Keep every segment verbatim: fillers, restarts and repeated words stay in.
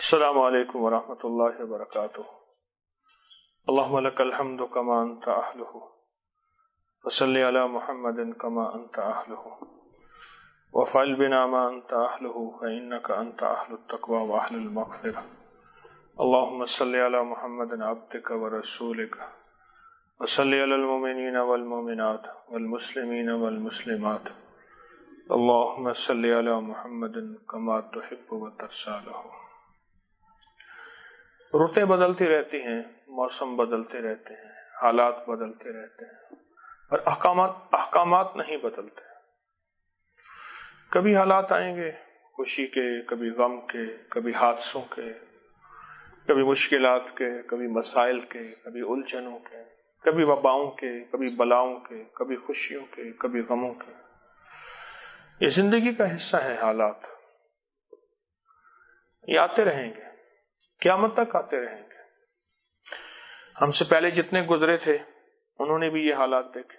السلام علیکم ورحمۃ اللہ وبرکاتہ. اللهم لك الحمد كما انت اهله وصل على محمد كما انت اهله وفعل بنا ما انت اهله فانك انت اهل التقوى واهل المغفرة. اللهم صل على محمد عبدك ورسولك وصل على المؤمنين والمؤمنات والمسلمين والمسلمات. اللهم صل على محمد كما تحب وترضى له. رتیں بدلتی رہتی ہیں، موسم بدلتے رہتے ہیں، حالات بدلتے رہتے ہیں، اور احکامات احکامات نہیں بدلتے. کبھی حالات آئیں گے خوشی کے، کبھی غم کے، کبھی حادثوں کے، کبھی مشکلات کے، کبھی مسائل کے، کبھی الجھنوں کے، کبھی وباؤں کے، کبھی بلاؤں کے، کبھی خوشیوں کے، کبھی غموں کے. یہ زندگی کا حصہ ہے. حالات یہ آتے رہیں گے، قیامت تک آتے رہیں گے. ہم سے پہلے جتنے گزرے تھے انہوں نے بھی یہ حالات دیکھے.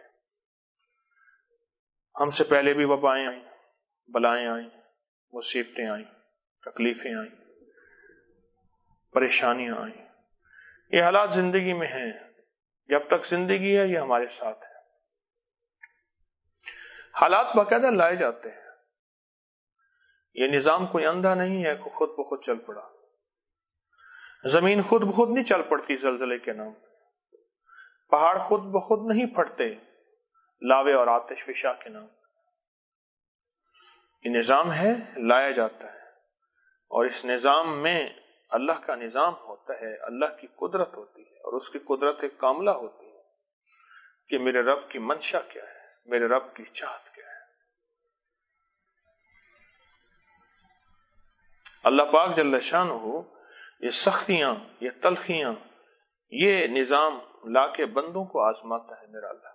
ہم سے پہلے بھی وبائیں آئیں، بلائیں آئیں، مصیبتیں آئیں، تکلیفیں آئیں، پریشانیاں آئیں. یہ حالات زندگی میں ہیں. جب تک زندگی ہے یہ ہمارے ساتھ ہے. حالات باقاعدہ لائے جاتے ہیں. یہ نظام کوئی اندھا نہیں ہے کہ خود بخود چل پڑا. زمین خود بخود نہیں چل پڑتی زلزلے کے نام. پہاڑ خود بخود نہیں پھٹتے لاوے اور آتش فشاں کے نام. یہ نظام ہے، لایا جاتا ہے. اور اس نظام میں اللہ کا نظام ہوتا ہے، اللہ کی قدرت ہوتی ہے، اور اس کی قدرت ایک کاملہ ہوتی ہے کہ میرے رب کی منشا کیا ہے، میرے رب کی چاہت کیا ہے. اللہ پاک جل شانہ یہ سختیاں، یہ تلخیاں، یہ نظام لا کے بندوں کو آزماتا ہے. میرا اللہ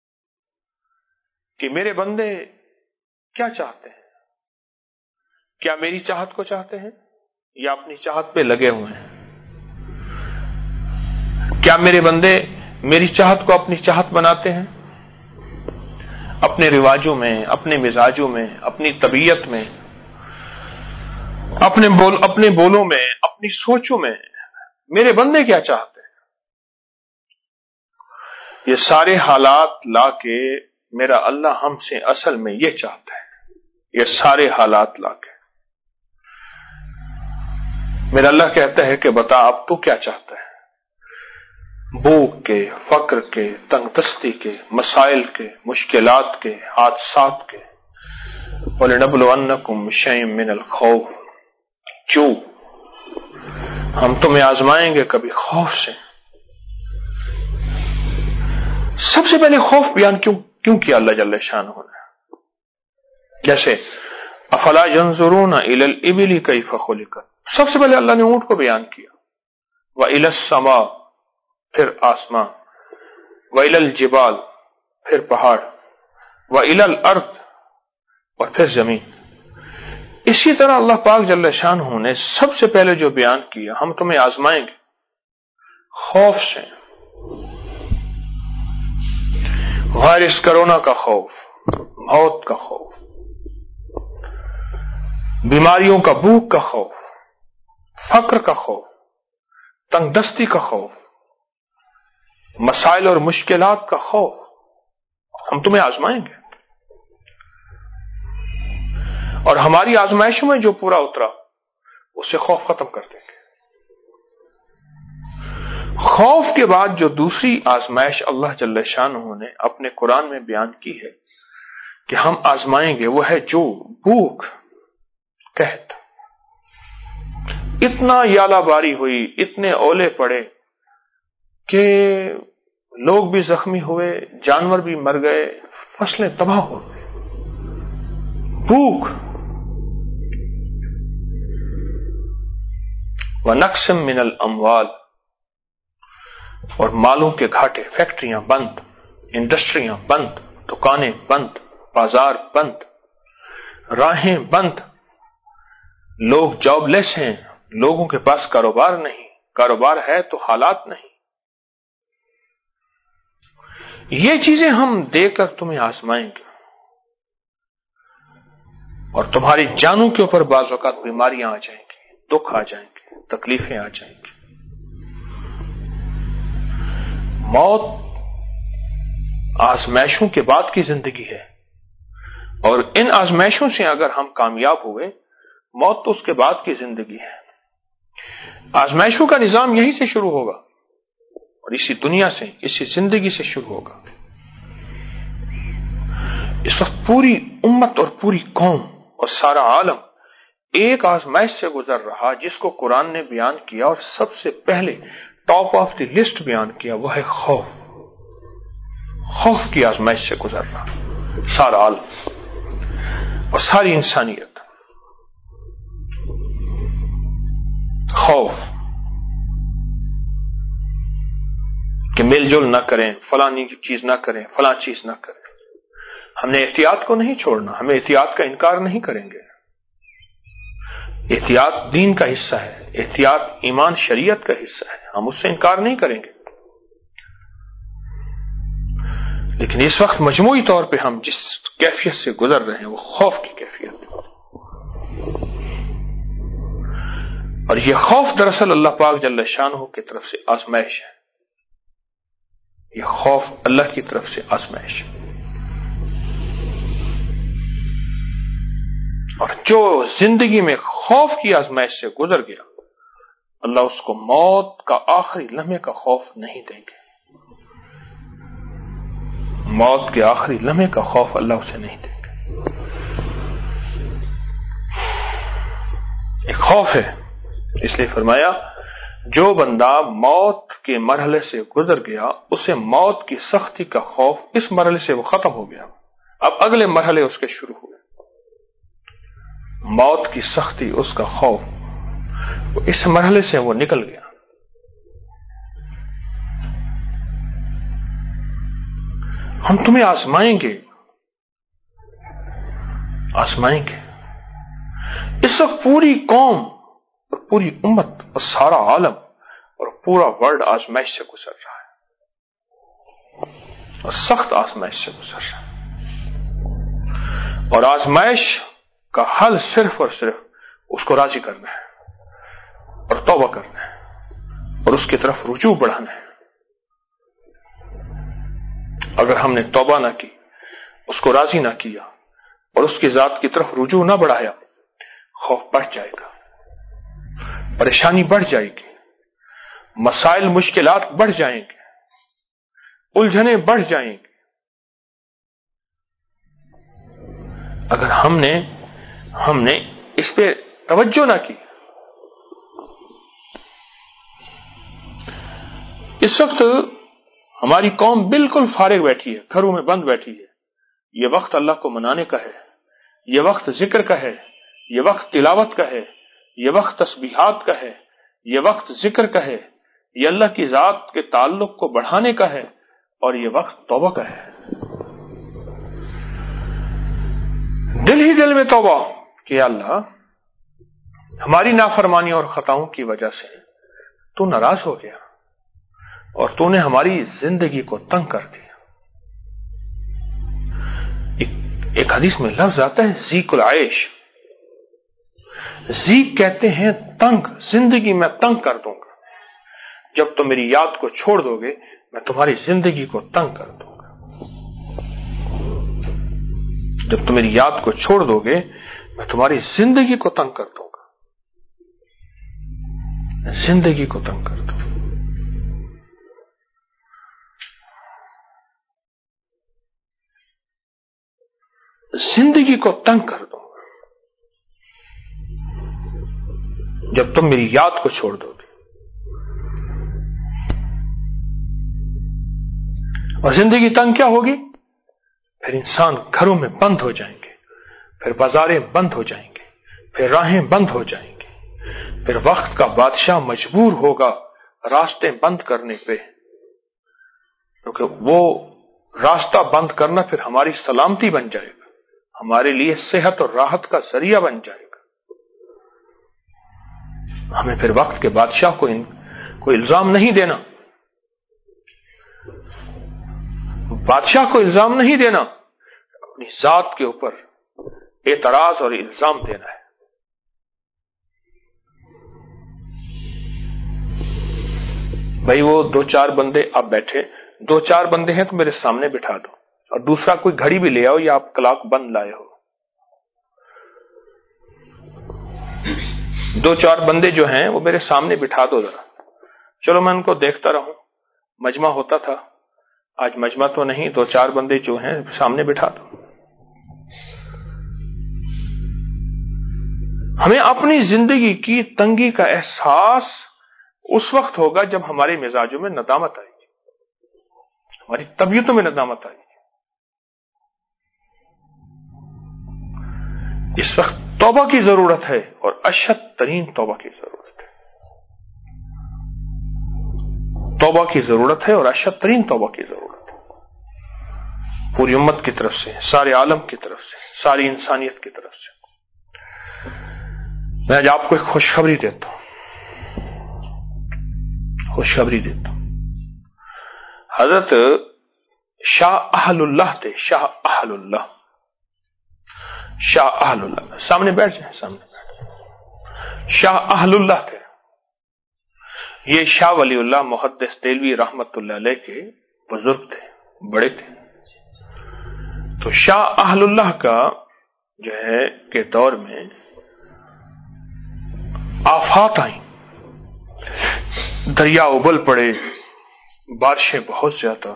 کہ میرے بندے کیا چاہتے ہیں، کیا میری چاہت کو چاہتے ہیں یا اپنی چاہت پہ لگے ہوئے ہیں. کیا میرے بندے میری چاہت کو اپنی چاہت بناتے ہیں، اپنے رواجوں میں، اپنے مزاجوں میں، اپنی طبیعت میں، اپنے بول اپنے بولوں میں، اپنی سوچوں میں. میرے بندے کیا چاہتے ہیں؟ یہ سارے حالات لا کے میرا اللہ ہم سے اصل میں یہ چاہتا ہے. یہ سارے حالات لا کے میرا اللہ کہتا ہے کہ بتا اب تو کیا چاہتا ہے. بھوک کے، فقر کے، تنگ دستی کے، مسائل کے، مشکلات کے، حادثات کے. وَلَنَبْلُوَنَّكُمْ بِشَيْءٍ مِّنَ الْخَوْفِ، جو ہم تمہیں آزمائیں گے کبھی خوف سے. سب سے پہلے خوف بیان کیوں کیوں کیا اللہ جل شانہ نے؟ جیسے افلا ينظرون الى الابل كيف خلقت، سب سے پہلے اللہ نے اونٹ کو بیان کیا. وَإِلَى السَّمَاءِ، پھر آسمان. وَإِلَى الْجِبَالِ، پھر پہاڑ. وَإِلَى الْأَرْضِ، اور پھر زمین. اسی طرح اللہ پاک جل شانہ نے سب سے پہلے جو بیان کیا، ہم تمہیں آزمائیں گے خوف سے. وائرس کرونا کا خوف، موت کا خوف، بیماریوں کا، بھوک کا خوف، فقر کا خوف، تنگ دستی کا خوف، مسائل اور مشکلات کا خوف. ہم تمہیں آزمائیں گے، اور ہماری آزمائشوں میں جو پورا اترا اسے خوف ختم کر دیں گے. خوف کے بعد جو دوسری آزمائش اللہ جل شانہ نے اپنے قرآن میں بیان کی ہے کہ ہم آزمائیں گے، وہ ہے جو بھوک، قحط. اتنا یالہ باری ہوئی، اتنے اولے پڑے کہ لوگ بھی زخمی ہوئے، جانور بھی مر گئے، فصلیں تباہ ہو گئی. بھوک. وَنَقْصٍ مِّنَ الْأَمْوَالِ، اور مالوں کے گھاٹے. فیکٹریاں بند، انڈسٹریاں بند، دکانیں بند، بازار بند، راہیں بند. لوگ جاب لیس ہیں، لوگوں کے پاس کاروبار نہیں، کاروبار ہے تو حالات نہیں. یہ چیزیں ہم دے کر تمہیں آزمائیں گے، اور تمہاری جانوں کے اوپر بعض اوقات بیماریاں آ جائیں گی، دکھ آ جائیں گے، تکلیفیں آ جائیں گی. موت آزمائشوں کے بعد کی زندگی ہے، اور ان آزمائشوں سے اگر ہم کامیاب ہوئے، موت تو اس کے بعد کی زندگی ہے. آزمائشوں کا نظام یہی سے شروع ہوگا، اور اسی دنیا سے، اسی زندگی سے شروع ہوگا. اس وقت پوری امت اور پوری قوم اور سارا عالم ایک آزمائش سے گزر رہا جس کو قرآن نے بیان کیا، اور سب سے پہلے ٹاپ آف دی لسٹ بیان کیا، وہ ہے خوف. خوف کی آزمائش سے گزر رہا سارا عالم اور ساری انسانیت. خوف کہ مل جل نہ کریں، فلانی چیز نہ کریں، فلاں چیز نہ کریں. ہم نے احتیاط کو نہیں چھوڑنا، ہمیں احتیاط کا انکار نہیں کریں گے. احتیاط دین کا حصہ ہے، احتیاط ایمان شریعت کا حصہ ہے، ہم اس سے انکار نہیں کریں گے. لیکن اس وقت مجموعی طور پہ ہم جس کیفیت سے گزر رہے ہیں وہ خوف کی کیفیت ہے. اور یہ خوف دراصل اللہ پاک جل شانہ کی طرف سے آزمائش ہے. یہ خوف اللہ کی طرف سے آزمائش ہے. اور جو زندگی میں خوف کی آزمائش سے گزر گیا، اللہ اس کو موت کا آخری لمحے کا خوف نہیں دیں گے. موت کے آخری لمحے کا خوف اللہ اسے نہیں دیں گے. ایک خوف ہے، اس لیے فرمایا جو بندہ موت کے مرحلے سے گزر گیا اسے موت کی سختی کا خوف، اس مرحلے سے وہ ختم ہو گیا، اب اگلے مرحلے اس کے شروع ہوئے. موت کی سختی، اس کا خوف، اس مرحلے سے وہ نکل گیا. ہم تمہیں آزمائیں گے، آزمائیں گے. اس وقت پوری قوم اور پوری امت اور سارا عالم اور پورا ورلڈ آزمائش سے گزر رہا ہے، اور سخت آزمائش سے گزر رہا ہے. اور آزمائش کا حل صرف اور صرف اس کو راضی کرنا ہے اور توبہ کرنا ہے اور اس کی طرف رجوع بڑھانا ہے. اگر ہم نے توبہ نہ کی، اس کو راضی نہ کیا اور اس کی ذات کی طرف رجوع نہ بڑھایا، خوف بڑھ جائے گا، پریشانی بڑھ جائے گی، مسائل مشکلات بڑھ جائیں گے، الجھنیں بڑھ جائیں گی. اگر ہم نے ہم نے اس پہ توجہ نہ کی. اس وقت ہماری قوم بالکل فارغ بیٹھی ہے، گھروں میں بند بیٹھی ہے. یہ وقت اللہ کو منانے کا ہے، یہ وقت ذکر کا ہے، یہ وقت تلاوت کا ہے، یہ وقت تسبیحات کا ہے، یہ وقت ذکر کا ہے، یہ اللہ کی ذات کے تعلق کو بڑھانے کا ہے، اور یہ وقت توبہ کا ہے. دل ہی دل میں توبہ کہ اللہ ہماری نافرمانی اور خطاؤں کی وجہ سے تو ناراض ہو گیا اور تو نے ہماری زندگی کو تنگ کر دیا. ایک, ایک حدیث میں لفظ آتا ہے ضیق العیش. ضیق کہتے ہیں تنگ، زندگی میں تنگ کر دوں گا. جب تم میری یاد کو چھوڑ دو گے میں تمہاری زندگی کو تنگ کر دوں گا. جب تم میری یاد کو چھوڑ دو گے میں تمہاری زندگی کو تنگ کر دوں گا. زندگی کو تنگ کر دوں. زندگی کو تنگ کر دوں گا جب تم میری یاد کو چھوڑ دو گے. اور زندگی تنگ کیا ہوگی؟ پھر انسان گھروں میں بند ہو جائیں گے، پھر بازاریں بند ہو جائیں گے، پھر راہیں بند ہو جائیں گے، پھر وقت کا بادشاہ مجبور ہوگا راستے بند کرنے پہ، کیونکہ وہ راستہ بند کرنا پھر ہماری سلامتی بن جائے گا، ہمارے لیے صحت اور راحت کا ذریعہ بن جائے گا. ہمیں پھر وقت کے بادشاہ کو ان کو الزام نہیں دینا، بادشاہ کو الزام نہیں دینا، اپنی ذات کے اوپر اعتراض اور الزام دینا ہے. بھائی وہ دو چار بندے آپ بیٹھے، دو چار بندے ہیں تو میرے سامنے بٹھا دو، اور دوسرا کوئی گھڑی بھی لے آؤ یا آپ کلاک بند لائے ہو، دو چار بندے جو ہیں وہ میرے سامنے بٹھا دو ذرا، چلو میں ان کو دیکھتا رہوں، مجمع ہوتا تھا، آج مجمع تو نہیں، دو چار بندے جو ہیں سامنے بٹھا دو۔ ہمیں اپنی زندگی کی تنگی کا احساس اس وقت ہوگا جب ہمارے مزاجوں میں ندامت آئے گی، ہماری طبیعتوں میں ندامت آئے گی۔ اس وقت توبہ کی ضرورت ہے، اور اشد ترین توبہ کی ضرورت ہے، توبہ کی ضرورت ہے اور اشد ترین توبہ کی ضرورت ہے، پوری امت کی طرف سے، سارے عالم کی طرف سے، ساری انسانیت کی طرف سے۔ میں آج آپ کو ایک خوشخبری دیتا ہوں، خوشخبری دیتا ہوں۔ حضرت شاہ اہل اللہ تھے، شاہ اہل اللہ، شاہ اہل اللہ، سامنے بیٹھ جائیں، سامنے بیٹھ جائیں۔ شاہ اہل اللہ تھے، یہ شاہ ولی اللہ محدث دہلوی رحمت اللہ علیہ کے بزرگ تھے، بڑے تھے۔ تو شاہ اہل اللہ کا جو ہے کے دور میں آفات آئیں، دریا ابل پڑے، بارشیں بہت زیادہ،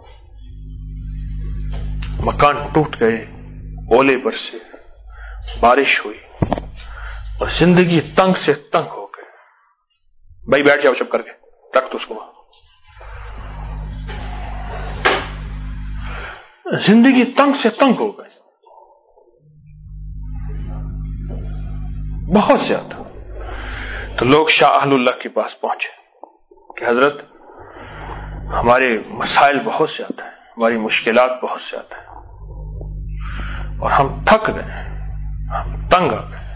مکان ٹوٹ گئے، اولے برسے، بارش ہوئی، اور زندگی تنگ سے تنگ ہو گئے۔ بھائی بیٹھ جاؤ چپ کر کے، رکھ دو اس کو، زندگی تنگ سے تنگ ہو گئے بہت زیادہ۔ تو لوگ شاہ اہل اللہ کے پاس پہنچے کہ حضرت ہمارے مسائل بہت زیادہ ہیں، ہماری مشکلات بہت زیادہ ہیں، اور ہم تھک گئے، ہم تنگ آ گئے۔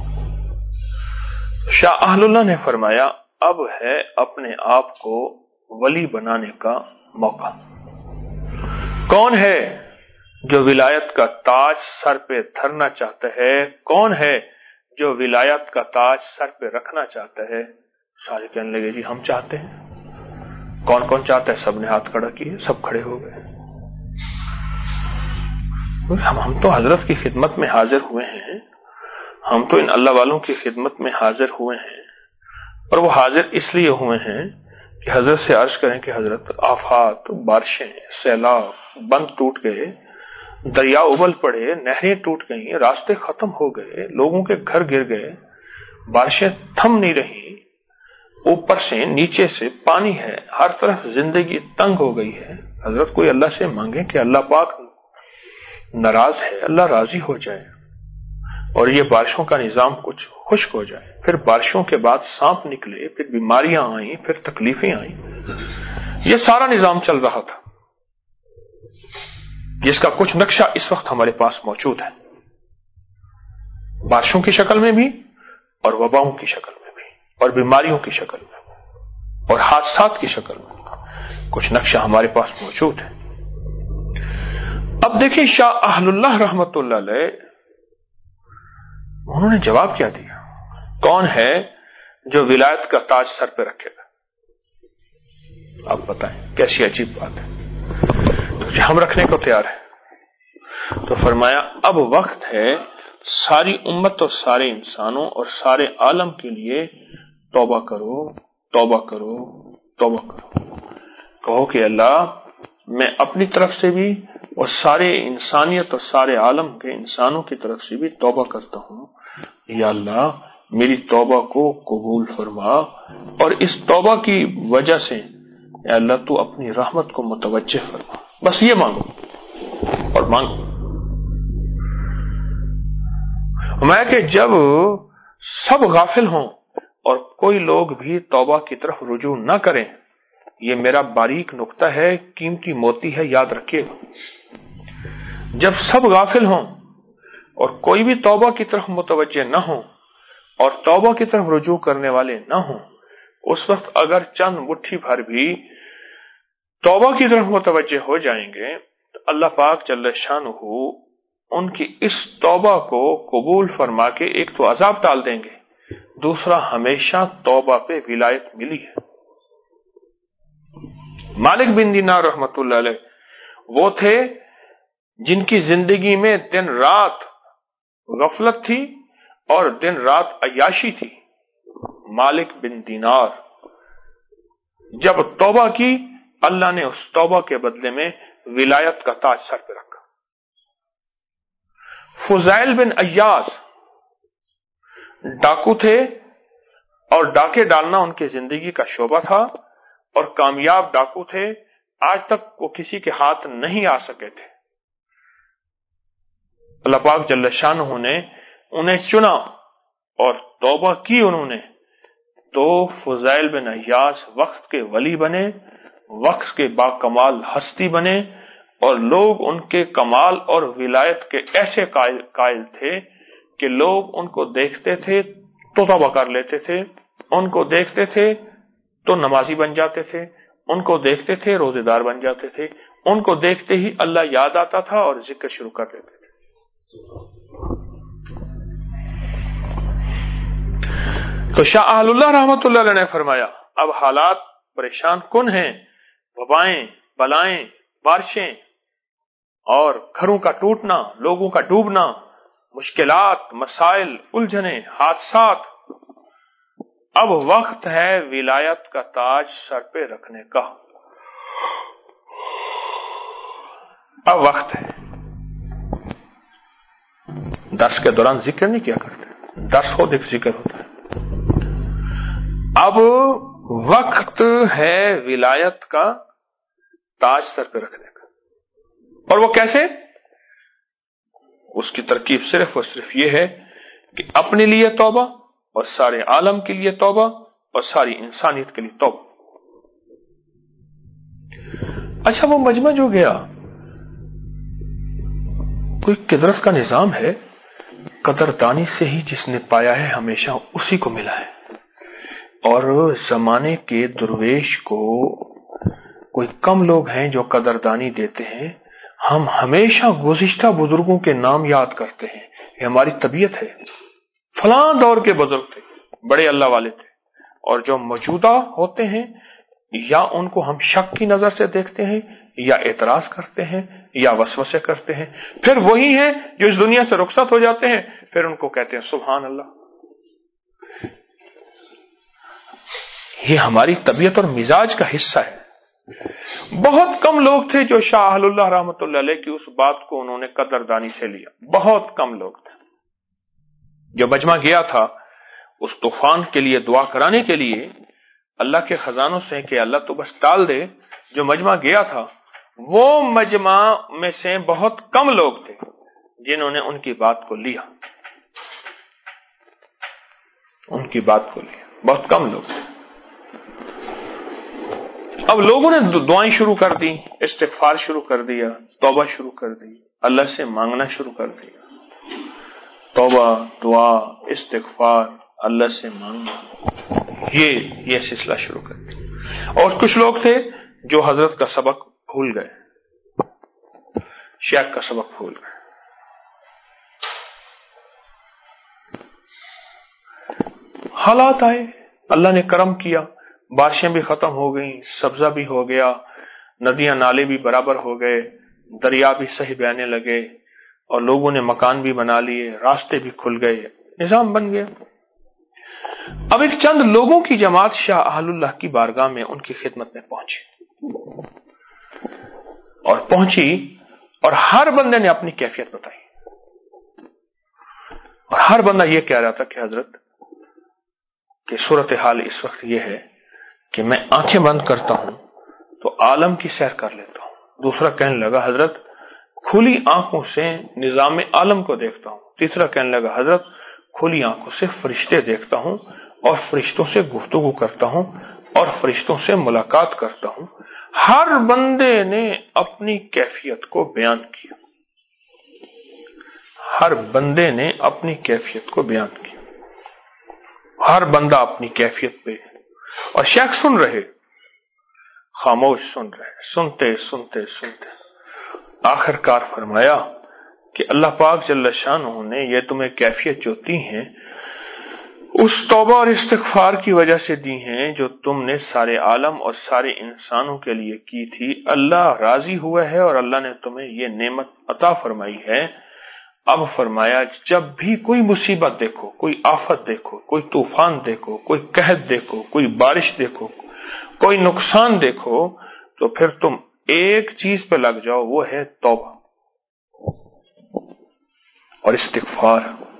شاہ اہل اللہ نے فرمایا اب ہے اپنے آپ کو ولی بنانے کا موقع۔ کون ہے جو ولایت کا تاج سر پہ دھرنا چاہتا ہے؟ کون ہے جو ولایت کا تاج سر پہ رکھنا چاہتا ہے؟ سارے کہنے لگے جی ہم چاہتے ہیں۔ کون کون چاہتا ہے؟ سب نے ہاتھ کھڑا کیے، سب کھڑے ہو گئے۔ ہم ہم تو حضرت کی خدمت میں حاضر ہوئے ہیں، ہم تو ان اللہ والوں کی خدمت میں حاضر ہوئے ہیں، اور وہ حاضر اس لیے ہوئے ہیں کہ حضرت سے عرض کریں کہ حضرت آفات، بارشیں، سیلاب، بند ٹوٹ گئے، دریا ابل پڑے، نہریں ٹوٹ گئیں، راستے ختم ہو گئے، لوگوں کے گھر گر گئے، بارشیں تھم نہیں رہی، اوپر سے نیچے سے پانی ہے، ہر طرف زندگی تنگ ہو گئی ہے۔ حضرت کوئی اللہ سے مانگے کہ اللہ پاک ناراض ہے، اللہ راضی ہو جائے اور یہ بارشوں کا نظام کچھ خشک ہو جائے۔ پھر بارشوں کے بعد سانپ نکلے، پھر بیماریاں آئیں، پھر تکلیفیں آئیں، یہ سارا نظام چل رہا تھا جس کا کچھ نقشہ اس وقت ہمارے پاس موجود ہے، بارشوں کی شکل میں بھی اور وباؤں کی شکل میں بھی اور بیماریوں کی شکل میں اور حادثات کی شکل میں کچھ نقشہ ہمارے پاس موجود ہے۔ اب دیکھیں شاہ اہل اللہ رحمت اللہ علیہ، انہوں نے جواب کیا دیا، کون ہے جو ولایت کا تاج سر پہ رکھے گا؟ آپ بتائیں کیسی عجیب بات ہے، تو ہم رکھنے کو تیار ہیں۔ تو فرمایا اب وقت ہے ساری امت اور سارے انسانوں اور سارے عالم کے لیے توبہ کرو، توبہ کرو، توبہ کرو، کہو کہ اللہ میں اپنی طرف سے بھی اور سارے انسانیت اور سارے عالم کے انسانوں کی طرف سے بھی توبہ کرتا ہوں، یا اللہ میری توبہ کو قبول فرما، اور اس توبہ کی وجہ سے یا اللہ تو اپنی رحمت کو متوجہ فرما۔ بس یہ مانگو اور مانگو۔ میں کہ جب سب غافل ہوں اور کوئی لوگ بھی توبہ کی طرف رجوع نہ کریں، یہ میرا باریک نقطہ ہے، قیمتی موتی ہے، یاد رکھیے گا۔ جب سب غافل ہوں اور کوئی بھی توبہ کی طرف متوجہ نہ ہوں اور توبہ کی طرف رجوع کرنے والے نہ ہوں، اس وقت اگر چند مٹھی بھر بھی توبہ کی طرف متوجہ ہو جائیں گے تو اللہ پاک جل شانہ ان کی اس توبہ کو قبول فرما کے ایک تو عذاب ٹال دیں گے، دوسرا ہمیشہ توبہ پہ ولایت ملی ہے۔ مالک بن دینار رحمت اللہ علیہ وہ تھے جن کی زندگی میں دن رات غفلت تھی اور دن رات عیاشی تھی. مالک بن دینار جب توبہ کی اللہ نے اس توبہ کے بدلے میں ولایت کا تاج سر پہ رکھا. فضیل بن ایاس ڈاکو تھے اور ڈاکے ڈالنا ان کی زندگی کا شعبہ تھا اور کامیاب ڈاکو تھے. آج تک وہ کسی کے ہاتھ نہیں آ سکے تھے. اللہ پاک جل شانہ نے انہیں چنا اور توبہ کی انہوں نے تو فضیل بن ایاس وقت کے ولی بنے, وقت کے باکمال ہستی بنے اور لوگ ان کے کمال اور ولایت کے ایسے قائل قائل تھے کہ لوگ ان کو دیکھتے تھے تو توبہ کر لیتے تھے, ان کو دیکھتے تھے تو نمازی بن جاتے تھے, ان کو دیکھتے تھے روزے دار بن جاتے تھے, ان کو دیکھتے ہی اللہ یاد آتا تھا اور ذکر شروع کر دیتے تھے. تو شاہ اہل اللہ رحمت اللہ علیہ نے فرمایا اب حالات پریشان کن ہیں, وبائیں, بلائیں, بارشیں اور گھروں کا ٹوٹنا, لوگوں کا ڈوبنا, مشکلات, مسائل, الجھنیں, حادثات. اب وقت ہے ولایت کا تاج سر پہ رکھنے کا. اب وقت ہے. درس کے دوران ذکر نہیں کیا کرتے, درس ہو دیکھ ذکر ہوتا ہے. اب وقت ہے ولایت کا تاج سر پہ رکھنے کا. اور وہ کیسے؟ اس کی ترکیب صرف اور صرف یہ ہے کہ اپنے لیے توبہ اور سارے عالم کے لیے توبہ اور ساری انسانیت کے لیے توبہ. اچھا وہ مجمع جو گیا کوئی قدرت کا نظام ہے, قدردانی سے ہی جس نے پایا ہے ہمیشہ اسی کو ملا ہے. اور زمانے کے درویش کو کوئی کم لوگ ہیں جو قدردانی دیتے ہیں. ہم ہمیشہ گزشتہ بزرگوں کے نام یاد کرتے ہیں, یہ ہماری طبیعت ہے. فلاں دور کے بزرگ تھے, بڑے اللہ والے تھے. اور جو موجودہ ہوتے ہیں یا ان کو ہم شک کی نظر سے دیکھتے ہیں یا اعتراض کرتے ہیں یا وسوسے کرتے ہیں. پھر وہی ہیں جو اس دنیا سے رخصت ہو جاتے ہیں, پھر ان کو کہتے ہیں سبحان اللہ. یہ ہماری طبیعت اور مزاج کا حصہ ہے. بہت کم لوگ تھے جو شاہ اہل اللہ رحمت اللہ علیہ کی اس بات کو انہوں نے قدردانی سے لیا. بہت کم لوگ تھے. جو مجمع گیا تھا اس طوفان کے لیے دعا کرانے کے لیے اللہ کے خزانوں سے کہ اللہ تو بس ٹال دے, جو مجمع گیا تھا وہ مجمع میں سے بہت کم لوگ تھے جنہوں نے ان کی بات کو لیا. ان کی بات کو لیا بہت کم لوگ تھے. اب لوگوں نے دعائیں شروع کر دی, استغفار شروع کر دیا, توبہ شروع کر دی, اللہ سے مانگنا شروع کر دیا. توبہ, دعا, استغفار, اللہ سے مانگنا, یہ یہ سلسلہ شروع کر دیا. اور کچھ لوگ تھے جو حضرت کا سبق بھول گئے, شیخ کا سبق بھول گئے. حالات آئے, اللہ نے کرم کیا, بارشیں بھی ختم ہو گئیں, سبزہ بھی ہو گیا, ندیاں نالے بھی برابر ہو گئے, دریا بھی صحیح بہنے لگے اور لوگوں نے مکان بھی بنا لیے, راستے بھی کھل گئے, نظام بن گیا. اب ایک چند لوگوں کی جماعت شاہ اہل اللہ کی بارگاہ میں ان کی خدمت میں پہنچی اور پہنچی اور ہر بندے نے اپنی کیفیت بتائی. اور ہر بندہ یہ کہہ رہا تھا کہ حضرت کہ صورتحال اس وقت یہ ہے کہ میں آنکھیں بند کرتا ہوں تو عالم کی سیر کر لیتا ہوں. دوسرا کہنے لگا حضرت کھلی آنکھوں سے نظام عالم کو دیکھتا ہوں. تیسرا کہنے لگا حضرت کھلی آنکھوں سے فرشتے دیکھتا ہوں اور فرشتوں سے گفتگو کرتا ہوں اور فرشتوں سے ملاقات کرتا ہوں. ہر بندے نے اپنی کیفیت کو بیان کیا. ہر بندے نے اپنی کیفیت کو بیان کیا. ہر بندہ اپنی کیفیت پہ, اور شیخ سن رہے, خاموش سن رہے, سنتے سنتے سنتے آخر کار فرمایا کہ اللہ پاک جل شانہ نے یہ تمہیں کیفیت جو دی ہیں اس توبہ اور استغفار کی وجہ سے دی ہیں جو تم نے سارے عالم اور سارے انسانوں کے لیے کی تھی. اللہ راضی ہوا ہے اور اللہ نے تمہیں یہ نعمت عطا فرمائی ہے. اب فرمایا جب بھی کوئی مصیبت دیکھو، کوئی آفت دیکھو، کوئی طوفان دیکھو، کوئی قحط دیکھو، کوئی بارش دیکھو، کوئی نقصان دیکھو، تو پھر تم ایک چیز پہ لگ جاؤ، وہ ہے توبہ اور استغفار.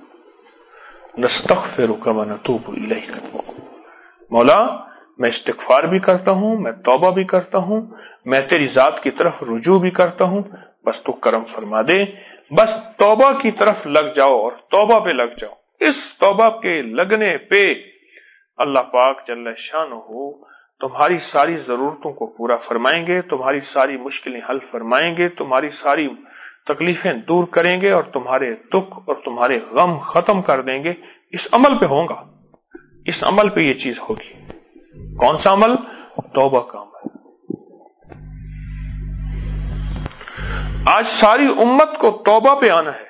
نستغفرک ونتوب الیک. مولا میں استغفار بھی کرتا ہوں، میں توبہ بھی کرتا ہوں، میں تیری ذات کی طرف رجوع بھی کرتا ہوں، بس تو کرم فرما دے. بس توبہ کی طرف لگ جاؤ اور توبہ پہ لگ جاؤ. اس توبہ کے لگنے پہ اللہ پاک جل شانہ تمہاری ساری ضرورتوں کو پورا فرمائیں گے، تمہاری ساری مشکلیں حل فرمائیں گے، تمہاری ساری تکلیفیں دور کریں گے اور تمہارے دکھ اور تمہارے غم ختم کر دیں گے. اس عمل پہ ہوگا، اس عمل پہ یہ چیز ہوگی. کون سا عمل؟ توبہ کا عمل. آج ساری امت کو توبہ پہ آنا ہے،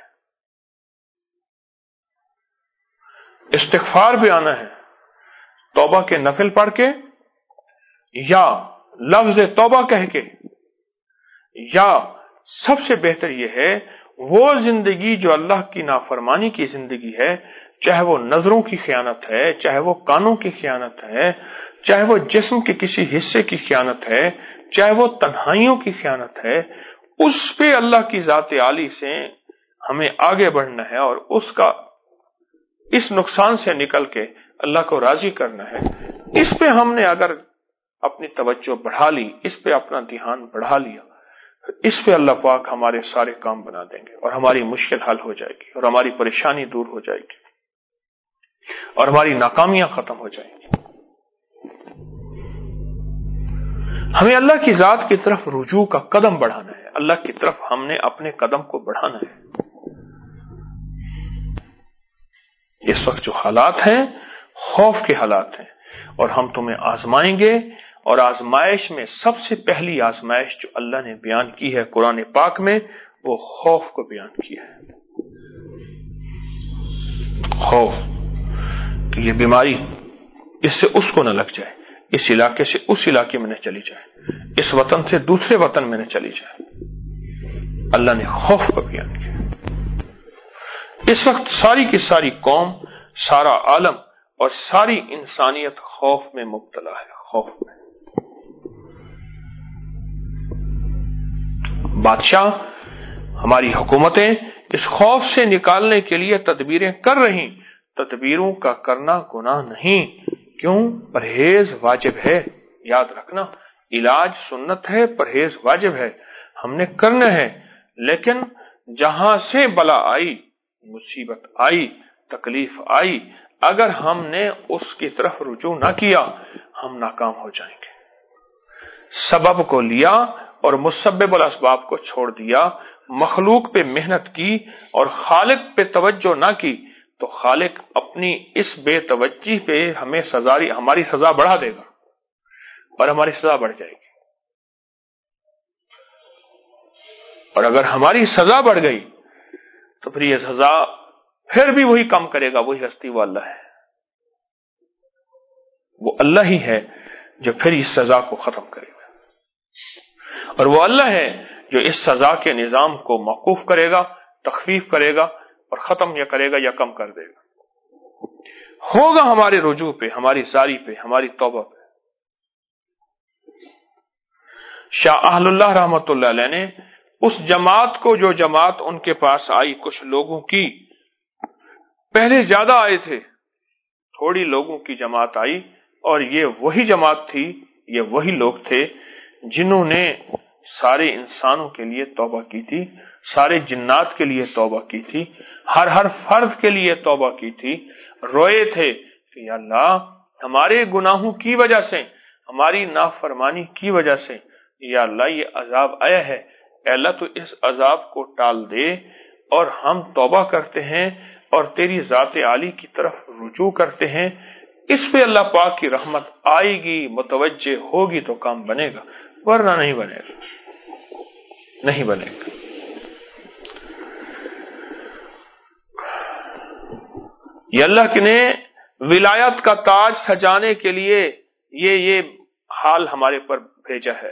استغفار پہ آنا ہے. توبہ کے نفل پڑھ کے یا لفظ توبہ کہہ کے، یا سب سے بہتر یہ ہے وہ زندگی جو اللہ کی نافرمانی کی زندگی ہے، چاہے وہ نظروں کی خیانت ہے، چاہے وہ کانوں کی خیانت ہے، چاہے وہ جسم کے کسی حصے کی خیانت ہے، چاہے وہ تنہائیوں کی خیانت ہے، اس پہ اللہ کی ذات عالی سے ہمیں آگے بڑھنا ہے اور اس کا اس نقصان سے نکل کے اللہ کو راضی کرنا ہے. اس پہ ہم نے اگر اپنی توجہ بڑھا لی، اس پہ اپنا دھیان بڑھا لیا، اس پہ اللہ پاک ہمارے سارے کام بنا دیں گے اور ہماری مشکل حل ہو جائے گی اور ہماری پریشانی دور ہو جائے گی اور ہماری ناکامیاں ختم ہو جائیں گی. ہمیں اللہ کی ذات کی طرف رجوع کا قدم بڑھانا ہے، اللہ کی طرف ہم نے اپنے قدم کو بڑھانا ہے. اس وقت جو حالات ہیں خوف کے حالات ہیں، اور ہم تمہیں آزمائیں گے، اور آزمائش میں سب سے پہلی آزمائش جو اللہ نے بیان کی ہے قرآن پاک میں، وہ خوف کو بیان کیا ہے. خوف کہ یہ بیماری اس سے اس کو نہ لگ جائے، اس علاقے سے اس علاقے میں نہ چلی جائے، اس وطن سے دوسرے وطن میں نہ چلی جائے. اللہ نے خوف کو بیان کیا. اس وقت ساری کی ساری قوم، سارا عالم اور ساری انسانیت خوف میں مبتلا ہے. خوف میں بادشاہ، ہماری حکومتیں اس خوف سے نکالنے کے لیے تدبیریں کر رہی. تدبیروں کا کرنا گناہ نہیں. کیوں؟ پرہیز واجب ہے. یاد رکھنا، علاج سنت ہے، پرہیز واجب ہے، ہم نے کرنا ہے. لیکن جہاں سے بلا آئی، مصیبت آئی، تکلیف آئی، اگر ہم نے اس کی طرف رجوع نہ کیا، ہم ناکام ہو جائیں گے. سبب کو لیا اور مسبب الاسباب کو چھوڑ دیا، مخلوق پہ محنت کی اور خالق پہ توجہ نہ کی، تو خالق اپنی اس بے توجہی پہ ہمیں سزا ہماری سزا بڑھا دے گا اور ہماری سزا بڑھ جائے گی. اور اگر ہماری سزا بڑھ گئی تو پھر یہ سزا پھر بھی وہی کم کرے گا. وہی ہستی وہ اللہ ہے، وہ اللہ ہی ہے جو پھر اس سزا کو ختم کرے گا، اور وہ اللہ ہے جو اس سزا کے نظام کو موقوف کرے گا، تخفیف کرے گا اور ختم یا کرے گا یا کم کر دے گا. ہوگا ہمارے رجوع پہ، ہماری زاری پہ، ہماری توبہ پہ. شاہ اہل اللہ رحمت اللہ علیہ نے اس جماعت کو، جو جماعت ان کے پاس آئی، کچھ لوگوں کی، پہلے زیادہ آئے تھے، تھوڑی لوگوں کی جماعت آئی، اور یہ وہی جماعت تھی، یہ وہی لوگ تھے جنہوں نے سارے انسانوں کے لیے توبہ کی تھی، سارے جنات کے لیے توبہ کی تھی، ہر ہر فرد کے لیے توبہ کی تھی. روئے تھے کہ یا اللہ، ہمارے گناہوں کی وجہ سے، ہماری نافرمانی کی وجہ سے یا اللہ یہ عذاب آیا ہے. اے اللہ تو اس عذاب کو ٹال دے، اور ہم توبہ کرتے ہیں اور تیری ذات عالی کی طرف رجوع کرتے ہیں. اس پہ اللہ پاک کی رحمت آئے گی، متوجہ ہوگی تو کام بنے گا، ورنہ نہیں بنے گا، نہیں بنے گا. یہ اللہ نے ولایت کا تاج سجانے کے لیے یہ یہ حال ہمارے پر بھیجا ہے،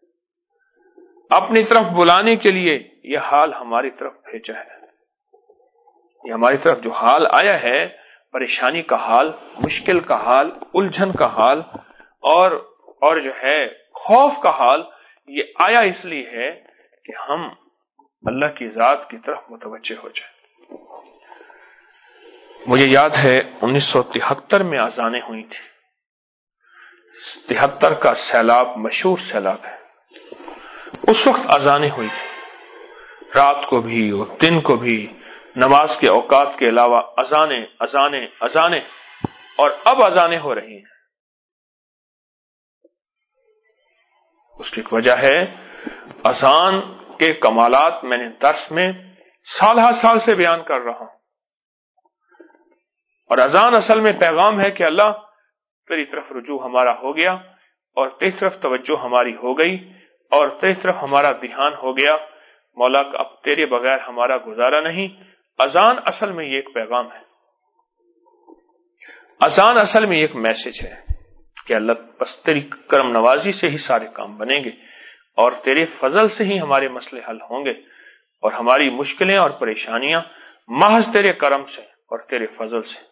اپنی طرف بلانے کے لیے یہ حال ہماری طرف بھیجا ہے. یہ ہماری طرف جو حال آیا ہے، پریشانی کا حال، مشکل کا حال، الجھن کا حال اور اور جو ہے خوف کا حال، یہ آیا اس لیے ہے کہ ہم اللہ کی ذات کی طرف متوجہ ہو جائیں. مجھے یاد ہے انیس سو تہتر میں اذانیں ہوئی تھی. تہتر کا سیلاب مشہور سیلاب ہے. اس وقت اذانیں ہوئی تھی، رات کو بھی اور دن کو بھی، نماز کے اوقات کے علاوہ اذانیں اذانیں اذانیں اور اب اذانیں ہو رہی ہیں. اس کی ایک وجہ ہے اذان کے کمالات میں نے درس میں سال ہر سال سے بیان کر رہا ہوں. اور اذان اصل میں پیغام ہے کہ اللہ تیری طرف رجوع ہمارا ہو گیا اور تیری طرف توجہ ہماری ہو گئی اور تیری طرف ہمارا دھیان ہو گیا، مولا اب تیرے بغیر ہمارا گزارا نہیں. اذان اصل میں یہ ایک پیغام ہے، اذان اصل میں ایک میسج ہے کہ اللہ بس تیری کرم نوازی سے ہی سارے کام بنیں گے اور تیرے فضل سے ہی ہمارے مسئلے حل ہوں گے اور ہماری مشکلیں اور پریشانیاں محض تیرے کرم سے اور تیرے فضل سے.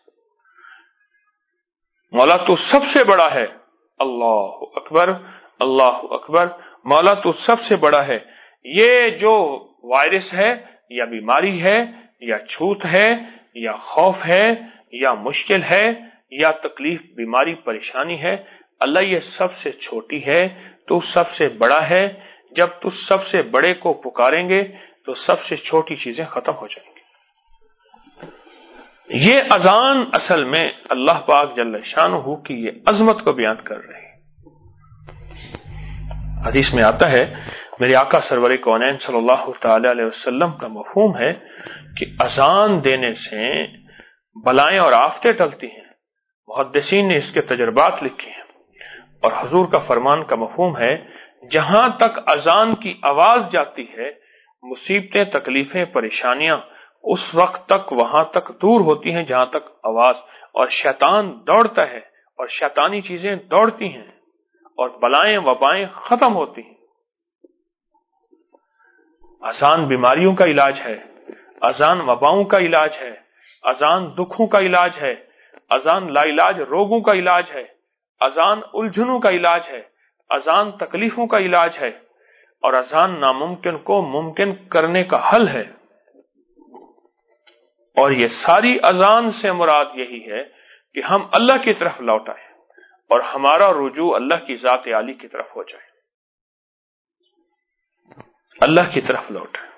مولا تو سب سے بڑا ہے. اللہ اکبر اللہ اکبر. مولا تو سب سے بڑا ہے. یہ جو وائرس ہے یا بیماری ہے یا چھوت ہے یا خوف ہے یا مشکل ہے یا تکلیف بیماری پریشانی ہے، اللہ یہ سب سے چھوٹی ہے، تو سب سے بڑا ہے. جب تو سب سے بڑے کو پکاریں گے تو سب سے چھوٹی چیزیں ختم ہو جائیں گی. یہ اذان اصل میں اللہ پاک جل شانہ کی یہ عظمت کو بیان کر رہے ہیں. حدیث میں آتا ہے، میرے آقا سرور کونین صلی اللہ تعالی علیہ وسلم کا مفہوم ہے کہ اذان دینے سے بلائیں اور آفتیں ٹلتی ہیں. محدثین نے اس کے تجربات لکھے ہیں اور حضور کا فرمان کا مفہوم ہے، جہاں تک اذان کی آواز جاتی ہے مصیبتیں، تکلیفیں، پریشانیاں اس وقت تک وہاں تک دور ہوتی ہیں جہاں تک آواز، اور شیطان دوڑتا ہے اور شیطانی چیزیں دوڑتی ہیں اور بلائیں وبائیں ختم ہوتی ہیں. اذان بیماریوں کا علاج ہے، اذان وباؤں کا علاج ہے، اذان دکھوں کا علاج ہے، اذان لا علاج روگوں کا علاج ہے، اذان الجھنوں کا علاج ہے، اذان تکلیفوں کا علاج ہے اور اذان ناممکن کو ممکن کرنے کا حل ہے. اور یہ ساری اذان سے مراد یہی ہے کہ ہم اللہ کی طرف لوٹ آئیں اور ہمارا رجوع اللہ کی ذات عالی کی طرف ہو جائے. اللہ کی طرف لوٹ آئیں.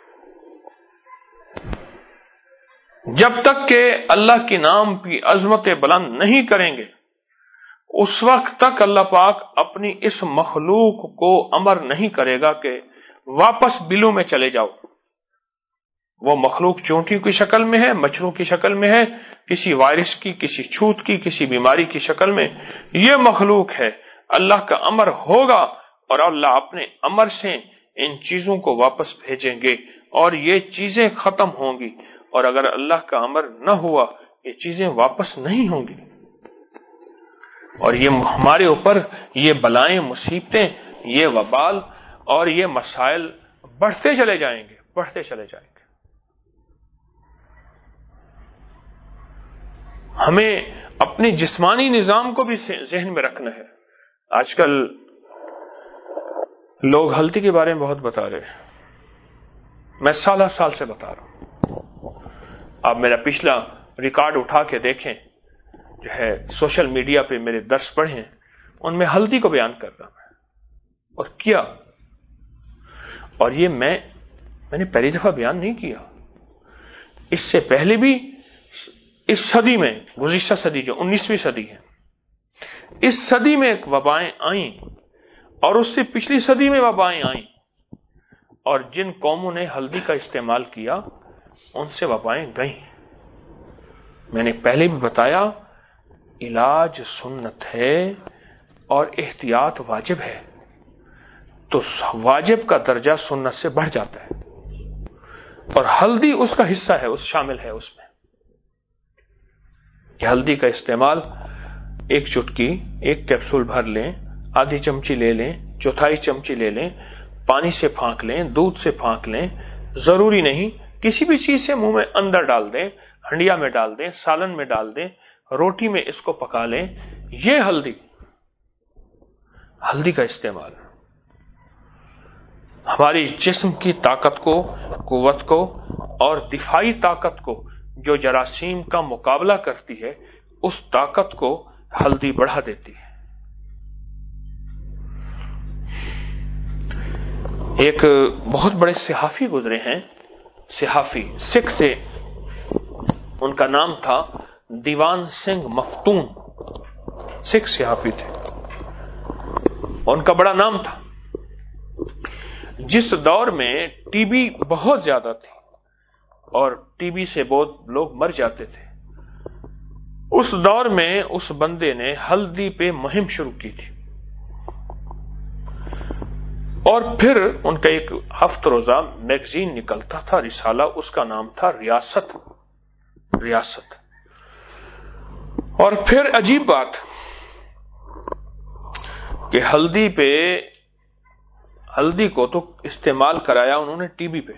جب تک کہ اللہ کی نام کی عظمت بلند نہیں کریں گے اس وقت تک اللہ پاک اپنی اس مخلوق کو امر نہیں کرے گا کہ واپس بلوں میں چلے جاؤ. وہ مخلوق چونٹی کی شکل میں ہے، مچھروں کی شکل میں ہے، کسی وائرس کی، کسی چھوت کی، کسی بیماری کی شکل میں یہ مخلوق ہے. اللہ کا امر ہوگا اور اللہ اپنے امر سے ان چیزوں کو واپس بھیجیں گے اور یہ چیزیں ختم ہوں گی. اور اگر اللہ کا امر نہ ہوا یہ چیزیں واپس نہیں ہوں گی اور یہ ہمارے اوپر یہ بلائیں، مصیبتیں، یہ وبال اور یہ مسائل بڑھتے چلے جائیں گے بڑھتے چلے جائیں گے. ہمیں اپنی جسمانی نظام کو بھی ذہن میں رکھنا ہے. آج کل لوگ ہلدی کے بارے میں بہت بتا رہے ہیں. میں سالہ سال سے بتا رہا ہوں. آپ میرا پچھلا ریکارڈ اٹھا کے دیکھیں، جو ہے سوشل میڈیا پہ میرے درس پڑھیں، ان میں ہلدی کو بیان کر رہا ہوں اور کیا. اور یہ میں میں نے پہلی دفعہ بیان نہیں کیا. اس سے پہلے بھی اس صدی میں، گزشتہ صدی جو انیسویں صدی ہے، اس صدی میں ایک وبائیں آئیں اور اس سے پچھلی صدی میں وبائیں آئیں اور جن قوموں نے ہلدی کا استعمال کیا ان سے وبائیں گئیں. میں نے پہلے بھی بتایا، علاج سنت ہے اور احتیاط واجب ہے، تو واجب کا درجہ سنت سے بڑھ جاتا ہے اور ہلدی اس کا حصہ ہے، اس شامل ہے اس میں. کہ ہلدی کا استعمال ایک چٹکی، ایک کیپسول بھر لیں، آدھی چمچی لے لیں، چوتھائی چمچی لے لیں، پانی سے پھانک لیں، دودھ سے پھانک لیں، ضروری نہیں کسی بھی چیز سے منہ میں اندر ڈال دیں، ہنڈیا میں ڈال دیں، سالن میں ڈال دیں، روٹی میں اس کو پکا لیں، یہ ہلدی ہلدی کا استعمال ہماری جسم کی طاقت کو، قوت کو اور دفاعی طاقت کو جو جراثیم کا مقابلہ کرتی ہے اس طاقت کو ہلدی بڑھا دیتی ہے۔ ایک بہت بڑے صحافی گزرے ہیں، صحافی سکھ تھے، ان کا نام تھا دیوان سنگھ مفتون، سکھ صحافی تھے، ان کا بڑا نام تھا۔ جس دور میں ٹی بی بہت زیادہ تھی اور ٹی بی سے بہت لوگ مر جاتے تھے، اس دور میں اس بندے نے ہلدی پہ مہم شروع کی تھی، اور پھر ان کا ایک ہفتہ روزہ میگزین نکلتا تھا، رسالہ، اس کا نام تھا ریاست ریاست اور پھر عجیب بات کہ ہلدی پہ ہلدی کو تو استعمال کرایا انہوں نے ٹی بی پہ،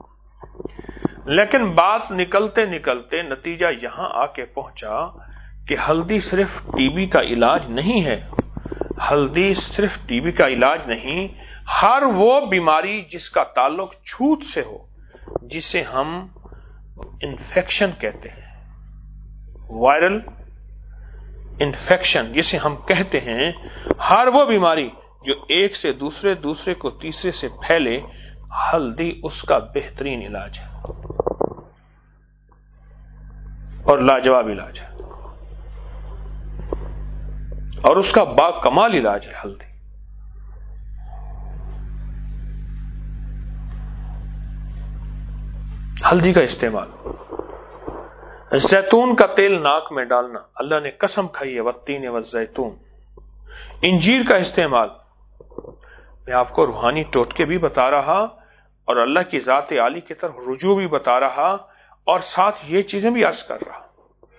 لیکن بات نکلتے نکلتے نتیجہ یہاں آ کے پہنچا کہ ہلدی صرف ٹی بی کا علاج نہیں ہے، ہلدی صرف ٹی بی کا علاج نہیں، ہر وہ بیماری جس کا تعلق چھوت سے ہو، جسے ہم انفیکشن کہتے ہیں، وائرل انفیکشن جسے ہم کہتے ہیں، ہر وہ بیماری جو ایک سے دوسرے، دوسرے کو تیسرے سے پھیلے، ہلدی اس کا بہترین علاج ہے اور لاجواب علاج ہے، اور اس کا با کمال علاج ہے ہلدی۔ ہلدی کا استعمال، زیتون کا تیل ناک میں ڈالنا، اللہ نے قسم کھائی ہے والتین والزیتون۔ انجیر کا استعمال، میں آپ کو روحانی ٹوٹکے بھی بتا رہا اور اللہ کی ذات عالی کی طرف رجوع بھی بتا رہا اور ساتھ یہ چیزیں بھی عرض کر رہا۔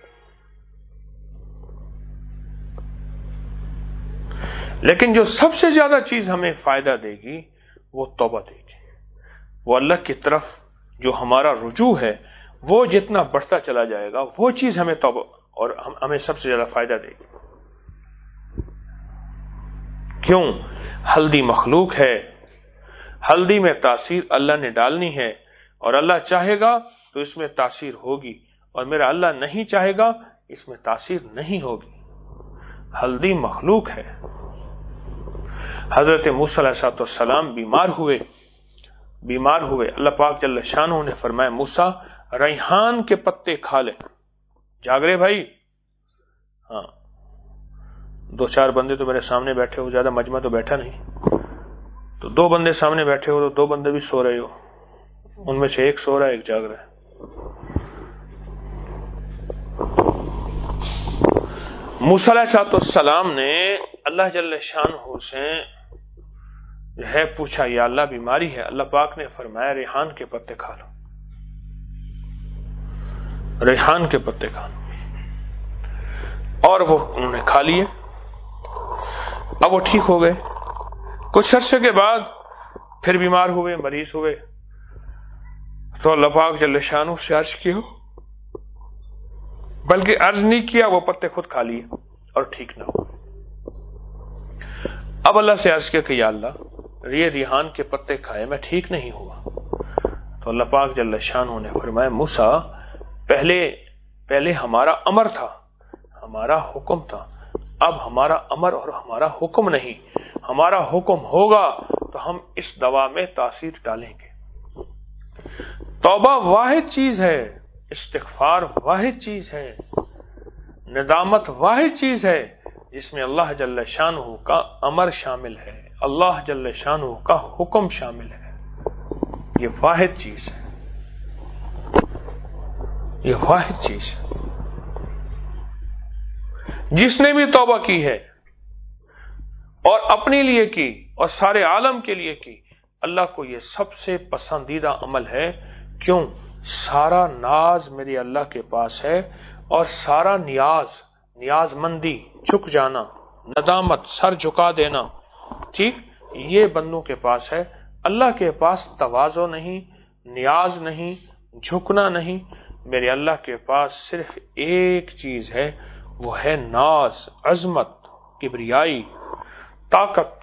لیکن جو سب سے زیادہ چیز ہمیں فائدہ دے گی وہ توبہ دے گی، وہ اللہ کی طرف جو ہمارا رجوع ہے وہ جتنا بڑھتا چلا جائے گا وہ چیز ہمیں توبہ اور ہمیں سب سے زیادہ فائدہ دے گی۔ کیوں؟ ہلدی مخلوق ہے، ہلدی میں تاثیر اللہ نے ڈالنی ہے، اور اللہ چاہے گا تو اس میں تاثیر ہوگی، اور میرا اللہ نہیں چاہے گا اس میں تاثیر نہیں ہوگی۔ ہلدی مخلوق ہے۔ حضرت موسیٰ علیہ السلام بیمار ہوئے بیمار ہوئے اللہ پاک جل شانہ نے فرمایا موسیٰ ریحان کے پتے کھا لے۔ جاگ رہے بھائی؟ ہاں، دو چار بندے تو میرے سامنے بیٹھے ہو، زیادہ مجمع تو بیٹھا نہیں، تو دو بندے سامنے بیٹھے ہو تو دو بندے بھی سو رہے ہو، ان میں سے ایک سو رہا ہے، ایک جاگ رہا ہے۔ موسیٰ علیہ السلام نے اللہ جل شانہ سے جو ہے پوچھا یا اللہ بیماری ہے، اللہ پاک نے فرمایا ریحان کے پتے کھا لو، ریحان کے پتے کھا لو، اور وہ انہوں نے کھا لیے، اب وہ ٹھیک ہو گئے۔ کچھ عرصے کے بعد پھر بیمار ہوئے، مریض ہوئے، تو اللہ پاک جل شانہ سے عرض کیا، بلکہ عرض نہیں کیا، وہ پتے خود کھا لیے اور ٹھیک نہ ہو۔ اب اللہ سے عرض کیا کہ یا اللہ یہ ریحان کے پتے کھائے میں ٹھیک نہیں ہوا، تو اللہ پاک جل شانہ نے فرمایا موسیٰ پہلے پہلے ہمارا امر تھا، ہمارا حکم تھا، اب ہمارا امر اور ہمارا حکم نہیں، ہمارا حکم ہوگا تو ہم اس دوا میں تاثیر ڈالیں گے۔ توبہ واحد چیز ہے، استغفار واحد چیز ہے، ندامت واحد چیز ہے جس میں اللہ جل شانہ کا امر شامل ہے، اللہ جل شانہ کا حکم شامل ہے، یہ واحد چیز ہے، یہ واحد چیز ہے۔ جس نے بھی توبہ کی ہے اور اپنے لیے کی اور سارے عالم کے لیے کی، اللہ کو یہ سب سے پسندیدہ عمل ہے۔ کیوں؟ سارا ناز میرے اللہ کے پاس ہے اور سارا نیاز، نیاز مندی، جھک جانا، ندامت، سر جھکا دینا، ٹھیک، یہ بندوں کے پاس ہے۔ اللہ کے پاس تواضع نہیں، نیاز نہیں، جھکنا نہیں۔ میرے اللہ کے پاس صرف ایک چیز ہے، وہ ہے ناز، عظمت، کبریائی، طاقت،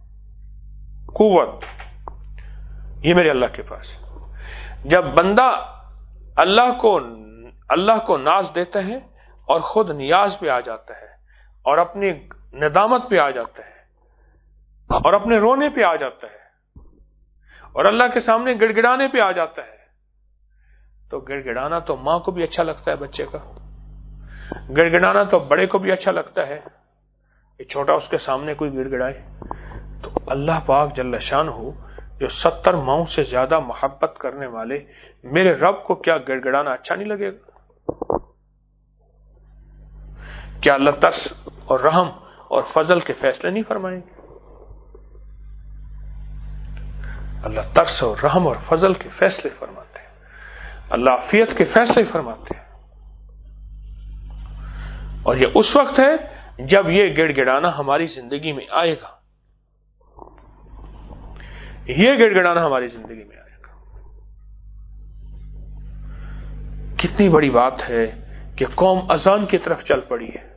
قوت۔ یہ میرے اللہ کے پاس۔ جب بندہ اللہ کو اللہ کو ناز دیتا ہے اور خود نیاز پہ آ جاتا ہے اور اپنی ندامت پہ آ جاتا ہے اور اپنے رونے پہ آ جاتا ہے اور اللہ کے سامنے گڑ گڑانے پہ آ جاتا ہے، تو گڑ گڑانا تو ماں کو بھی اچھا لگتا ہے، بچے کا گڑ گڑانا تو بڑے کو بھی اچھا لگتا ہے کہ چھوٹا اس کے سامنے کوئی گڑ گڑائے۔ تو اللہ پاک جل شانہ جو ستر ماؤں سے زیادہ محبت کرنے والے میرے رب کو کیا گڑ گڑانا اچھا نہیں لگے گا؟ کیا اللہ ترس اور رحم اور فضل کے فیصلے نہیں فرمائیں گے؟ اللہ ترس اور رحم اور فضل کے فیصلے فرماتے ہیں، اللہ عافیت کے فیصلے فرماتے ہیں۔ اور یہ اس وقت ہے جب یہ گڑ گڑانا ہماری زندگی میں آئے گا، یہ گڑ گڑانا ہماری زندگی میں آئے گا۔ کتنی بڑی بات ہے کہ قوم اذان کی طرف چل پڑی ہے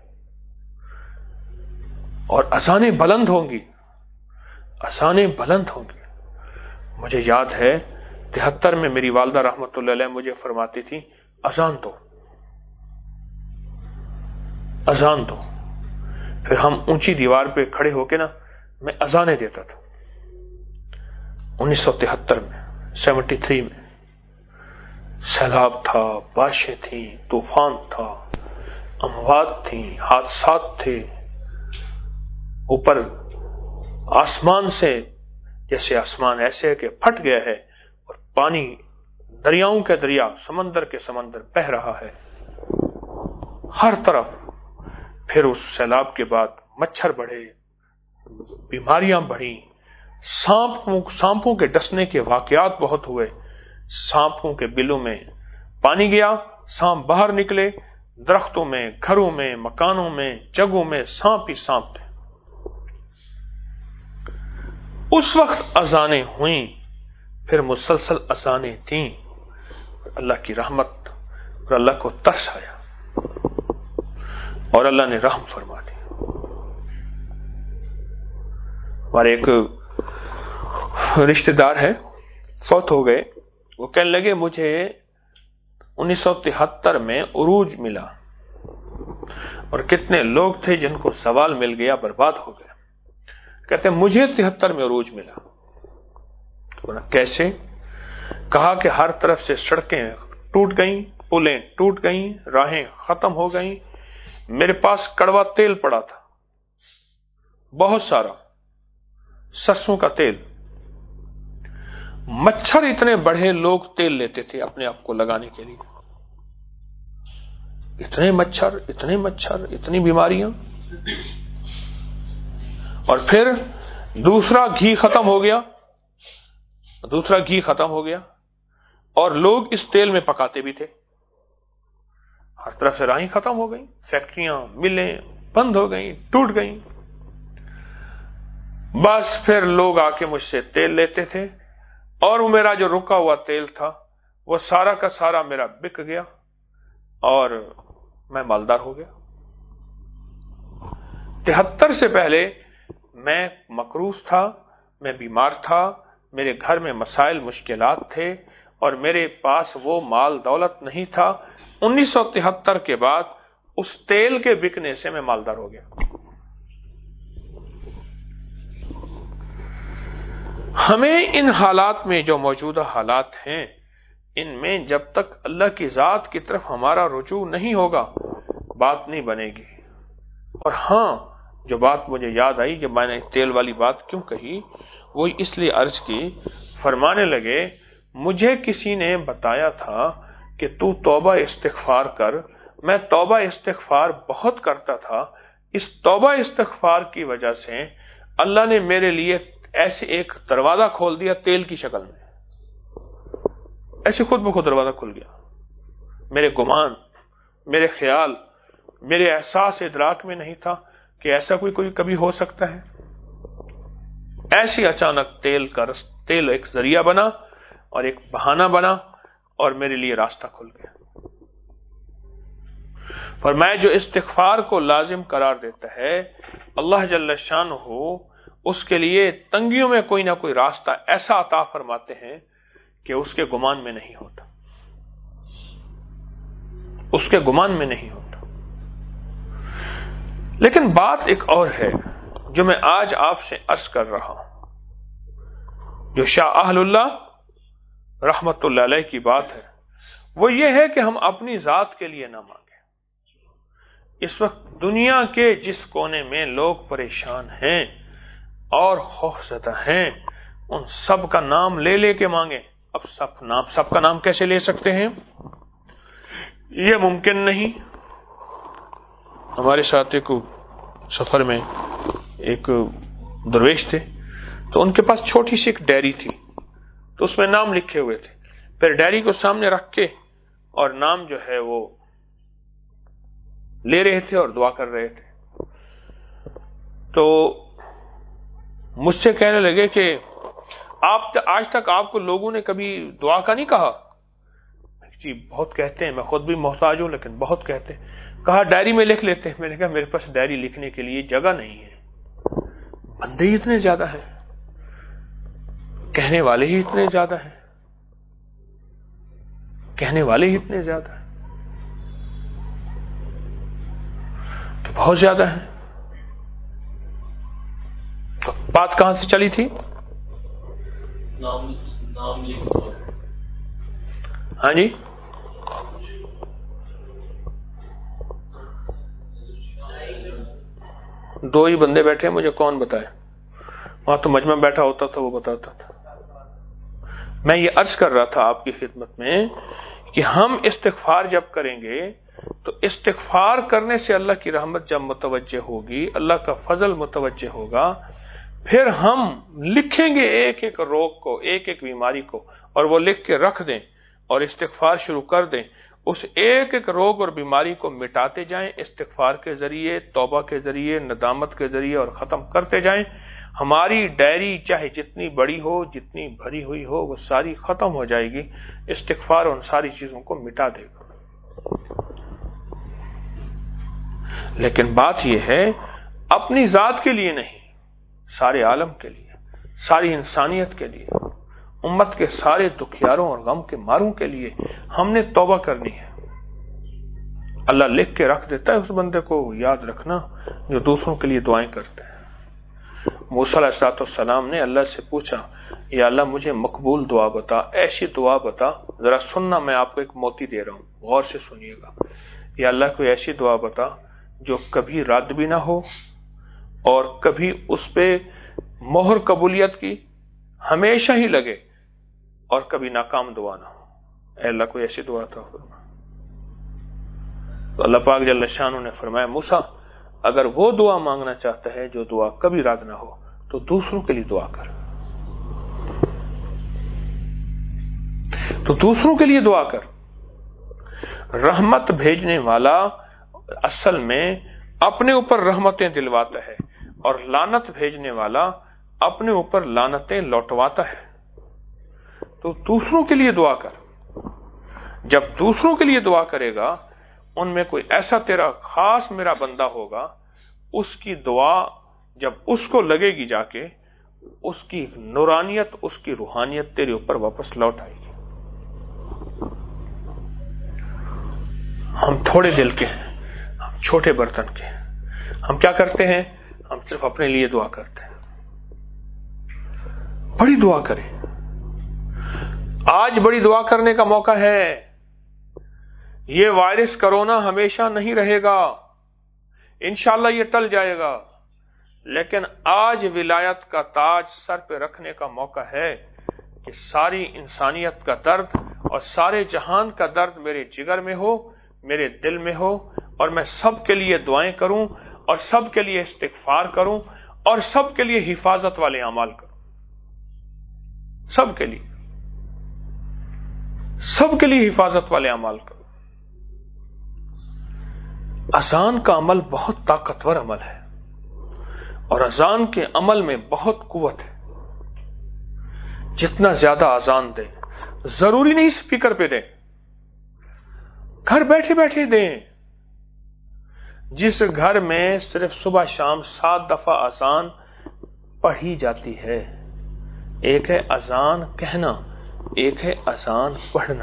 اور اذانیں بلند ہوں گی، اذانیں بلند ہوں گی۔ مجھے یاد ہے تہتر میں میری والدہ رحمت اللہ علیہ مجھے فرماتی تھی، اذان دو، اذان دو۔ پھر ہم اونچی دیوار پہ کھڑے ہو کے نا میں اذانیں دیتا تھا انیس سو تہتر میں، سیونٹی تھری میں۔ سیلاب تھا، بارشیں تھیں، طوفان تھا، اموات تھیں، حادثات تھے، اوپر آسمان سے جیسے آسمان ایسے کہ پھٹ گیا ہے اور پانی دریاؤں کے دریا، سمندر کے سمندر بہہ رہا ہے ہر طرف۔ پھر اس سیلاب کے بعد مچھر بڑھے، بیماریاں بڑھیں، سانپوں سانپوں کے ڈسنے کے واقعات بہت ہوئے، سانپوں کے بلوں میں پانی گیا، سانپ باہر نکلے، درختوں میں، گھروں میں، مکانوں میں، جگہوں میں سانپ ہی سانپ تھے۔ اس وقت اذانیں ہوئیں، پھر مسلسل اذانیں تھیں، اللہ کی رحمت اور اللہ کو ترس آیا اور اللہ نے رحم فرما دی۔ ہمارے ایک رشتہ دار ہے، فوت ہو گئے، وہ کہنے لگے مجھے انیس سو تہتر میں عروج ملا اور کتنے لوگ تھے جن کو زوال مل گیا، برباد ہو گئے۔ کہتے ہیں مجھے تہتر میں عروج ملا۔ کیسے؟ کہا کہ ہر طرف سے سڑکیں ٹوٹ گئیں، پلیں ٹوٹ گئیں، راہیں ختم ہو گئیں، میرے پاس کڑوا تیل پڑا تھا بہت سارا، سرسوں کا تیل، مچھر اتنے بڑھے، لوگ تیل لیتے تھے اپنے آپ کو لگانے کے لیے، اتنے مچھر اتنے مچھر اتنی بیماریاں۔ اور پھر دوسرا گھی ختم ہو گیا، دوسرا گھی ختم ہو گیا اور لوگ اس تیل میں پکاتے بھی تھے، ہر طرف سے راہیں ختم ہو گئیں، فیکٹریاں، ملیں بند ہو گئیں، ٹوٹ گئیں۔ بس پھر لوگ آ کے مجھ سے تیل لیتے تھے اور وہ میرا جو رکا ہوا تیل تھا وہ سارا کا سارا میرا بک گیا اور میں مالدار ہو گیا۔ تہتر سے پہلے میں مقروض تھا، میں بیمار تھا، میرے گھر میں مسائل مشکلات تھے اور میرے پاس وہ مال دولت نہیں تھا۔ انیس سو تہتر کے بعد اس تیل کے بکنے سے میں مالدار ہو گیا۔ ہمیں ان حالات میں، جو موجودہ حالات ہیں، ان میں جب تک اللہ کی ذات کی طرف ہمارا رجوع نہیں ہوگا بات نہیں بنے گی۔ اور ہاں، جو بات مجھے یاد آئی جب میں نے تیل والی بات کیوں کہی، وہ اس لیے عرض کی، فرمانے لگے مجھے کسی نے بتایا تھا کہ تو توبہ استغفار کر۔ میں توبہ استغفار بہت کرتا تھا، اس توبہ استغفار کی وجہ سے اللہ نے میرے لیے ایسے ایک دروازہ کھول دیا تیل کی شکل میں، ایسے خود بخود دروازہ کھل گیا۔ میرے گمان میرے خیال، میرے احساس ادراک میں نہیں تھا کہ ایسا کوئی کوئی کبھی ہو سکتا ہے. ایسی اچانک تیل کا رس تیل ایک ذریعہ بنا اور ایک بہانہ بنا اور میرے لیے راستہ کھل گیا. فرمایا جو استغفار کو لازم قرار دیتا ہے اللہ جل شانہ اس کے لیے تنگیوں میں کوئی نہ کوئی راستہ ایسا عطا فرماتے ہیں کہ اس کے گمان میں نہیں ہوتا، اس کے گمان میں نہیں ہوتا. لیکن بات ایک اور ہے جو میں آج آپ سے عرض کر رہا ہوں، جو شاہ اہل اللہ رحمت اللہ علیہ کی بات ہے، وہ یہ ہے کہ ہم اپنی ذات کے لیے نہ مانگیں. اس وقت دنیا کے جس کونے میں لوگ پریشان ہیں اور خوفزدہ ہیں، ان سب کا نام لے لے کے مانگیں. اب سب نام سب کا نام کیسے لے سکتے ہیں؟ یہ ممکن نہیں. ہمارے ساتھ ایک سفر میں ایک درویش تھے، تو ان کے پاس چھوٹی سی ایک ڈائری تھی، تو اس میں نام لکھے ہوئے تھے. پھر ڈائری کو سامنے رکھ کے اور نام جو ہے وہ لے رہے تھے اور دعا کر رہے تھے. تو مجھ سے کہنے لگے کہ آپ آج تک آپ کو لوگوں نے کبھی دعا کا نہیں کہا؟ جی بہت کہتے ہیں، میں خود بھی محتاج ہوں لیکن بہت کہتے ہیں. کہا ڈائری میں لکھ لیتے ہیں. میں نے کہا میرے پاس ڈائری لکھنے کے لیے جگہ نہیں ہے، بندے ہی اتنے زیادہ ہیں، کہنے والے ہی اتنے زیادہ ہیں، کہنے والے ہی اتنے زیادہ ہیں کہ بہت زیادہ ہیں. تو بات کہاں سے چلی تھی؟ نام نام ہاں جی دو ہی بندے بیٹھے ہیں، مجھے کون بتائے؟ وہاں تو مجمع بیٹھا ہوتا تھا، وہ بتاتا تھا. میں یہ عرض کر رہا تھا آپ کی خدمت میں کہ ہم استغفار جب کریں گے تو استغفار کرنے سے اللہ کی رحمت جب متوجہ ہوگی، اللہ کا فضل متوجہ ہوگا، پھر ہم لکھیں گے ایک ایک روگ کو، ایک ایک بیماری کو، اور وہ لکھ کے رکھ دیں اور استغفار شروع کر دیں. اس ایک ایک روگ اور بیماری کو مٹاتے جائیں استغفار کے ذریعے، توبہ کے ذریعے، ندامت کے ذریعے، اور ختم کرتے جائیں. ہماری ڈائری چاہے جتنی بڑی ہو، جتنی بھری ہوئی ہو، وہ ساری ختم ہو جائے گی. استغفار ان ساری چیزوں کو مٹا دے گا. لیکن بات یہ ہے اپنی ذات کے لیے نہیں، سارے عالم کے لیے، ساری انسانیت کے لیے، امت کے سارے دکھیاروں اور غم کے ماروں کے لیے ہم نے توبہ کرنی ہے. اللہ لکھ کے رکھ دیتا ہے اس بندے کو، یاد رکھنا، جو دوسروں کے لیے دعائیں کرتے ہیں. موسیٰ علیہ الصلوۃ والسلام نے اللہ سے پوچھا، یا اللہ مجھے مقبول دعا بتا، ایسی دعا بتا، ذرا سننا، میں آپ کو ایک موتی دے رہا ہوں، غور سے سنیے گا. یا اللہ کوئی ایسی دعا بتا جو کبھی رد بھی نہ ہو اور کبھی اس پہ مہر قبولیت کی ہمیشہ ہی لگے اور کبھی ناکام دعا نہ ہو. اے اللہ کوئی ایسی دعا تھا فرما. تو اللہ پاک جل شانہ نے فرمایا موسیٰ اگر وہ دعا مانگنا چاہتا ہے جو دعا کبھی رد نہ ہو تو دوسروں کے لیے دعا کر، تو دوسروں کے لیے دعا کر. رحمت بھیجنے والا اصل میں اپنے اوپر رحمتیں دلواتا ہے اور لعنت بھیجنے والا اپنے اوپر لعنتیں لوٹواتا ہے. تو دوسروں کے لیے دعا کر. جب دوسروں کے لیے دعا کرے گا، ان میں کوئی ایسا تیرا خاص میرا بندہ ہوگا، اس کی دعا جب اس کو لگے گی جا کے، اس کی نورانیت، اس کی روحانیت تیرے اوپر واپس لوٹ آئے گی. ہم تھوڑے دل کے ہیں، ہم چھوٹے برتن کے ہیں. ہم کیا کرتے ہیں؟ ہم صرف اپنے لیے دعا کرتے ہیں. بڑی دعا کریں. آج بڑی دعا کرنے کا موقع ہے. یہ وائرس کرونا ہمیشہ نہیں رہے گا، انشاءاللہ یہ ٹل جائے گا، لیکن آج ولایت کا تاج سر پہ رکھنے کا موقع ہے کہ ساری انسانیت کا درد اور سارے جہان کا درد میرے جگر میں ہو، میرے دل میں ہو، اور میں سب کے لیے دعائیں کروں اور سب کے لیے استغفار کروں اور سب کے لیے حفاظت والے اعمال کروں. سب کے لیے سب کے لیے حفاظت والے اعمال کروں. اذان کا عمل بہت طاقتور عمل ہے اور اذان کے عمل میں بہت قوت ہے. جتنا زیادہ اذان دیں، ضروری نہیں اسپیکر پہ دیں، گھر بیٹھے بیٹھے دیں. جس گھر میں صرف صبح شام سات دفعہ اذان پڑھی جاتی ہے، ایک ہے اذان کہنا، ایک ہے اذان پڑھنا.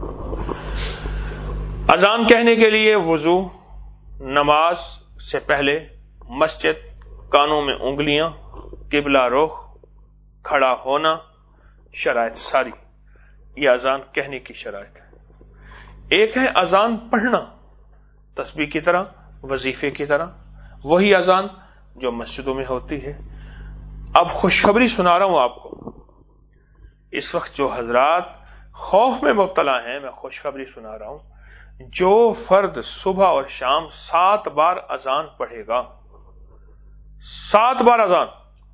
اذان کہنے کے لیے وضو، نماز سے پہلے مسجد، کانوں میں انگلیاں، قبلہ رخ، کھڑا ہونا، شرائط ساری، یہ اذان کہنے کی شرائط ہے. ایک ہے اذان پڑھنا، تسبیح کی طرح، وظیفے کی طرح، وہی اذان جو مسجدوں میں ہوتی ہے. اب خوشخبری سنا رہا ہوں آپ کو. اس وقت جو حضرات خوف میں مبتلا ہیں، میں خوشخبری سنا رہا ہوں. جو فرد صبح اور شام سات بار اذان پڑھے گا، سات بار اذان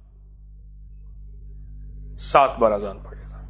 سات بار اذان پڑھے گا،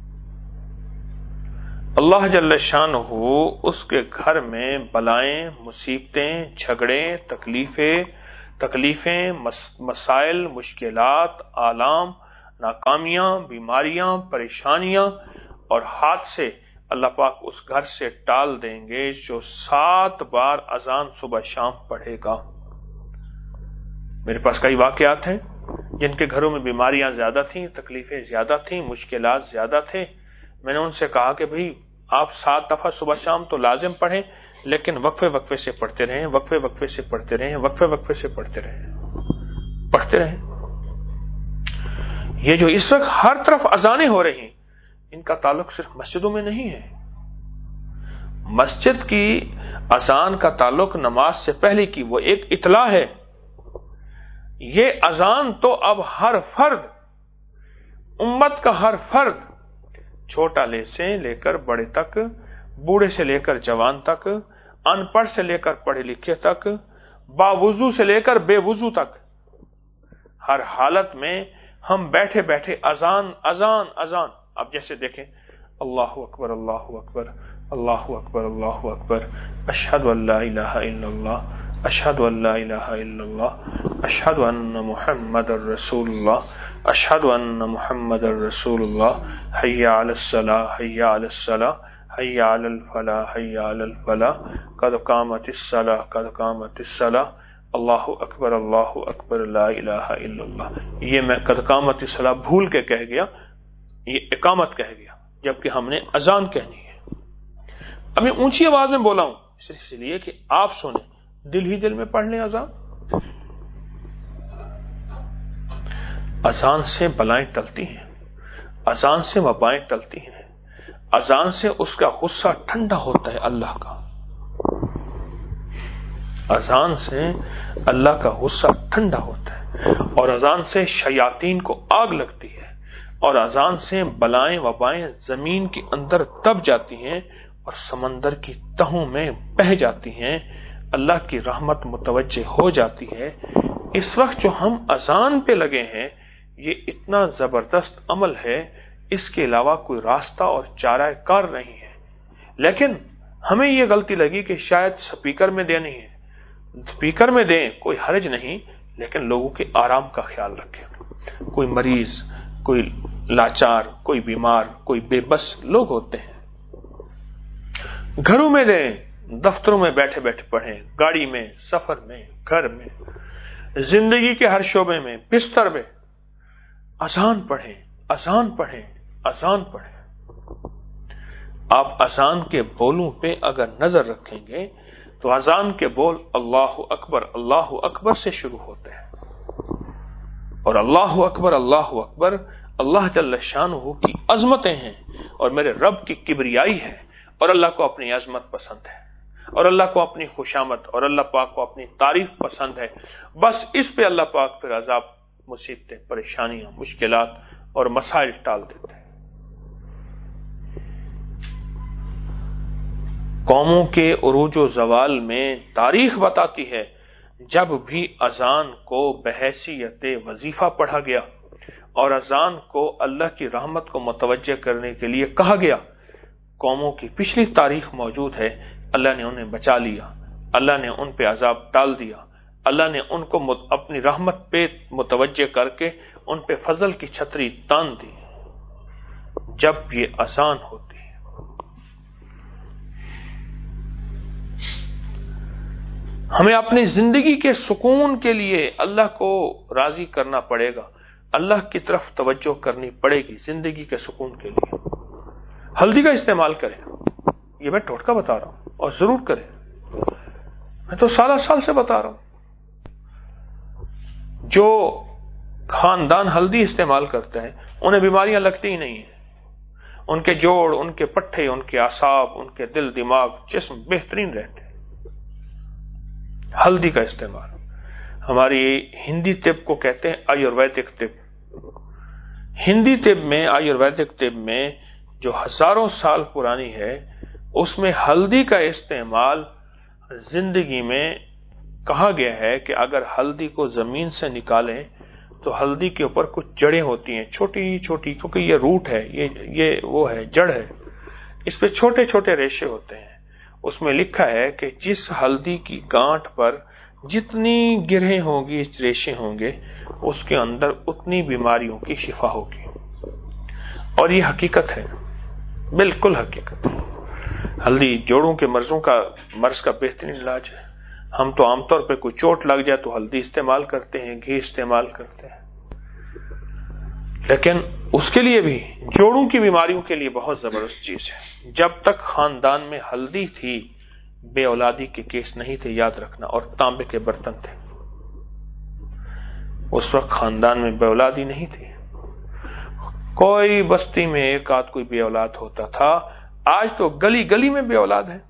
اللہ جل شانہ اس کے گھر میں بلائیں، مصیبتیں، جھگڑے، تکلیفیں تکلیفیں مسائل، مشکلات، آلام، ناکامیاں، بیماریاں، پریشانیاں اور حادثے اللہ پاک اس گھر سے ٹال دیں گے جو سات بار اذان صبح شام پڑھے گا. میرے پاس کئی واقعات ہیں جن کے گھروں میں بیماریاں زیادہ تھیں، تکلیفیں زیادہ تھیں، مشکلات زیادہ تھے. میں نے ان سے کہا کہ بھئی آپ سات دفعہ صبح شام تو لازم پڑھیں، لیکن وقفے وقفے سے پڑھتے رہیں، وقفے وقفے سے پڑھتے رہیں، وقفے وقفے سے پڑھتے رہیں پڑھتے رہیں. یہ جو اس وقت ہر طرف اذانیں ہو رہی ہیں، ان کا تعلق صرف مسجدوں میں نہیں ہے. مسجد کی اذان کا تعلق نماز سے پہلے کی وہ ایک اطلاع ہے. یہ اذان تو اب ہر فرد، امت کا ہر فرد، چھوٹا لے سے لے کر بڑے تک، بوڑھے سے لے کر جوان تک، ان پڑھ سے لے کر پڑھے لکھے تک، باوضو سے لے کر بے وضو تک، ہر حالت میں ہم بیٹھے بیٹھے اذان اذان اذان. اب جیسے دیکھیں، اللہ اکبر اللہ اکبر اللہ اکبر اللہ اکبر، اشہد ان لا الہ الا اللہ، اشہد ان لا الہ الا اللہ، اشہد ان محمد الرسول اللہ، اشہد ان محمد الرسول اللہ، حی علی الصلاۃ حی علی الصلاۃ حی علی الفلاح حی علی الفلاح، قد قامت الصلاۃ قد قامت الصلاۃ، اللہ اکبر اللہ اکبر لا الہ الا اللہ. یہ میں قد قامت الصلاۃ بھول کے کہہ گیا، یہ اقامت کہہ گیا، جبکہ ہم نے اذان کہنی ہے. اب میں اونچی آواز میں بولا ہوں صرف اس لیے کہ آپ سنیں، دل ہی دل میں پڑھ لیں اذان. اذان سے بلائیں ٹلتی ہیں، اذان سے وبائیں ٹلتی ہیں، اذان سے اس کا غصہ ٹھنڈا ہوتا ہے اللہ کا. اذان سے اللہ کا غصہ ٹھنڈا ہوتا ہے، اور اذان سے شیاطین کو آگ لگتی ہے، اور اذان سے بلائیں وبائیں زمین کے اندر دب جاتی ہیں اور سمندر کی تہوں میں بہہ جاتی ہیں. اللہ کی رحمت متوجہ ہو جاتی ہے. اس وقت جو ہم اذان پہ لگے ہیں، یہ اتنا زبردست عمل ہے، اس کے علاوہ کوئی راستہ اور چارہ کار نہیں ہے. لیکن ہمیں یہ غلطی لگی کہ شاید سپیکر میں دینی ہے. سپیکر میں دیں، کوئی حرج نہیں، لیکن لوگوں کے آرام کا خیال رکھیں. کوئی مریض، کوئی لاچار، کوئی بیمار، کوئی بے بس لوگ ہوتے ہیں. گھروں میں دیں، دفتروں میں بیٹھے بیٹھے پڑھیں، گاڑی میں، سفر میں، گھر میں، زندگی کے ہر شعبے میں، بستر میں اذان پڑھیں، اذان پڑھیں، اذان پڑھیں. آپ اذان کے بولوں پہ اگر نظر رکھیں گے تو اذان کے بول اللہ اکبر اللہ اکبر سے شروع ہوتے ہیں، اور اللہ اکبر اللہ اکبر اللہ جل شانہ کی عظمتیں ہیں، اور میرے رب کی کبریائی ہے، اور اللہ کو اپنی عظمت پسند ہے، اور اللہ کو اپنی خوشامد، اور اللہ پاک کو اپنی تعریف پسند ہے. بس اس پہ اللہ پاک پھر عذاب، مصیبتیں، پریشانیاں، مشکلات اور مسائل ٹال دیتے ہیں. قوموں کے عروج و زوال میں تاریخ بتاتی ہے، جب بھی اذان کو بحیثیت وظیفہ پڑھا گیا اور اذان کو اللہ کی رحمت کو متوجہ کرنے کے لیے کہا گیا، قوموں کی پچھلی تاریخ موجود ہے، اللہ نے انہیں بچا لیا. اللہ نے ان پہ عذاب ڈال دیا، اللہ نے ان کو اپنی رحمت پہ متوجہ کر کے ان پہ فضل کی چھتری تان دی جب یہ آسان ہوتی ہے۔ ہمیں اپنی زندگی کے سکون کے لیے اللہ کو راضی کرنا پڑے گا، اللہ کی طرف توجہ کرنی پڑے گی زندگی کے سکون کے لیے۔ ہلدی کا استعمال کریں، یہ میں ٹوٹکا بتا رہا ہوں، اور ضرور کریں، میں تو سالہ سال سے بتا رہا ہوں۔ جو خاندان ہلدی استعمال کرتے ہیں انہیں بیماریاں لگتی ہی نہیں ہیں، ان کے جوڑ، ان کے پٹھے، ان کے اعصاب، ان کے دل، دماغ، جسم بہترین رہتے ہیں۔ ہلدی کا استعمال ہماری ہندی طب کو کہتے ہیں آیورویدک طب۔ ہندی طب میں، آیورویدک طب میں جو ہزاروں سال پرانی ہے، اس میں ہلدی کا استعمال زندگی میں کہا گیا ہے کہ اگر ہلدی کو زمین سے نکالیں تو ہلدی کے اوپر کچھ جڑیں ہوتی ہیں، چھوٹی چھوٹی، کیونکہ یہ روٹ ہے، یہ یہ وہ ہے، جڑ ہے، اس پہ چھوٹے چھوٹے ریشے ہوتے ہیں۔ اس میں لکھا ہے کہ جس ہلدی کی گانٹھ پر جتنی گرہیں ہوں گی، ریشے ہوں گے، اس کے اندر اتنی بیماریوں کی شفا ہوگی، اور یہ حقیقت ہے، بالکل حقیقت ہے۔ ہلدی جوڑوں کے مرضوں کا مرض کا بہترین علاج ہے۔ ہم تو عام طور پہ کوئی چوٹ لگ جائے تو ہلدی استعمال کرتے ہیں، گھی استعمال کرتے ہیں، لیکن اس کے لیے بھی جوڑوں کی بیماریوں کے لیے بہت زبردست چیز ہے۔ جب تک خاندان میں ہلدی تھی بے اولادی کے کیس نہیں تھے، یاد رکھنا، اور تانبے کے برتن تھے، اس وقت خاندان میں بے اولادی نہیں تھی، کوئی بستی میں ایک آدھ کوئی بے اولاد ہوتا تھا، آج تو گلی گلی میں بے اولاد ہے۔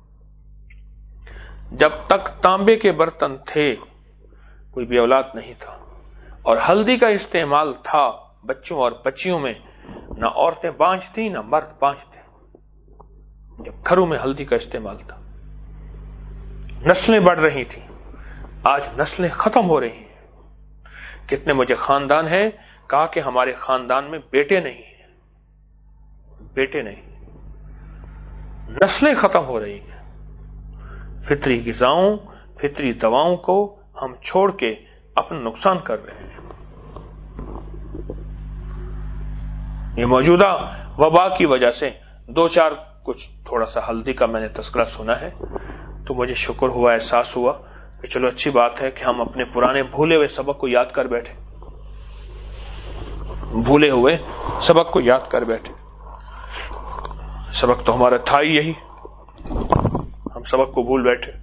جب تک تانبے کے برتن تھے کوئی بے اولاد نہیں تھا، اور ہلدی کا استعمال تھا بچوں اور بچیوں میں، نہ عورتیں بانجھ تھیں نہ مرد بانجھ تھے، جب گھروں میں ہلدی کا استعمال تھا، نسلیں بڑھ رہی تھیں، آج نسلیں ختم ہو رہی ہیں۔ کتنے مجھے خاندان ہیں کہا کہ ہمارے خاندان میں بیٹے نہیں ہیں، بیٹے نہیں، نسلیں ختم ہو رہی ہیں۔ فطری غذاؤں، فطری دواؤں کو ہم چھوڑ کے اپنا نقصان کر رہے ہیں۔ یہ موجودہ وبا کی وجہ سے دو چار کچھ تھوڑا سا ہلدی کا میں نے تذکرہ سنا ہے، تو مجھے شکر ہوا، احساس ہوا کہ چلو اچھی بات ہے کہ ہم اپنے پرانے بھولے ہوئے سبق کو یاد کر بیٹھے، بھولے ہوئے سبق کو یاد کر بیٹھے۔ سبق تو ہمارا تھا ہی یہی، ہم سبق کو بھول بیٹھے۔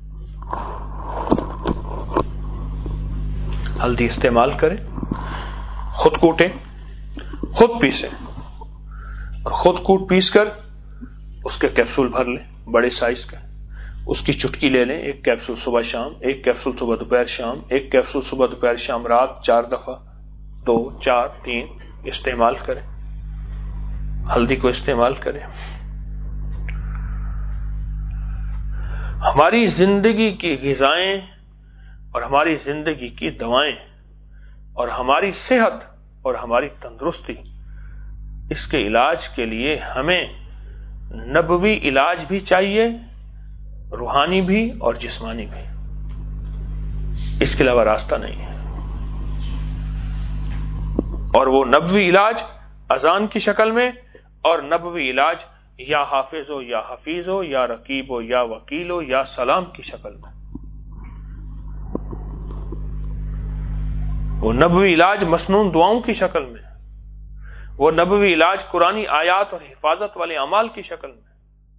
ہلدی استعمال کریں، خود کوٹیں، خود پیسیں، اور خود کوٹ پیس کر اس کے کیپسول بھر لیں، بڑے سائز کا، اس کی چٹکی لے لیں، ایک کیپسول صبح شام، ایک کیپسول صبح دوپہر شام، ایک کیپسول صبح دوپہر شام رات، چار دفعہ، دو چار تین استعمال کریں، ہلدی کو استعمال کریں۔ ہماری زندگی کی غذائیں اور ہماری زندگی کی دوائیں اور ہماری صحت اور ہماری تندرستی، اس کے علاج کے لیے ہمیں نبوی علاج بھی چاہیے، روحانی بھی اور جسمانی بھی، اس کے علاوہ راستہ نہیں ہے۔ اور وہ نبوی علاج اذان کی شکل میں، اور نبوی علاج یا حافظ ہو یا حفیظ ہو یا رقیب ہو یا وکیل ہو یا سلام کی شکل میں، وہ نبوی علاج مسنون دعاؤں کی شکل میں، وہ نبوی علاج قرآنی آیات اور حفاظت والے اعمال کی شکل میں،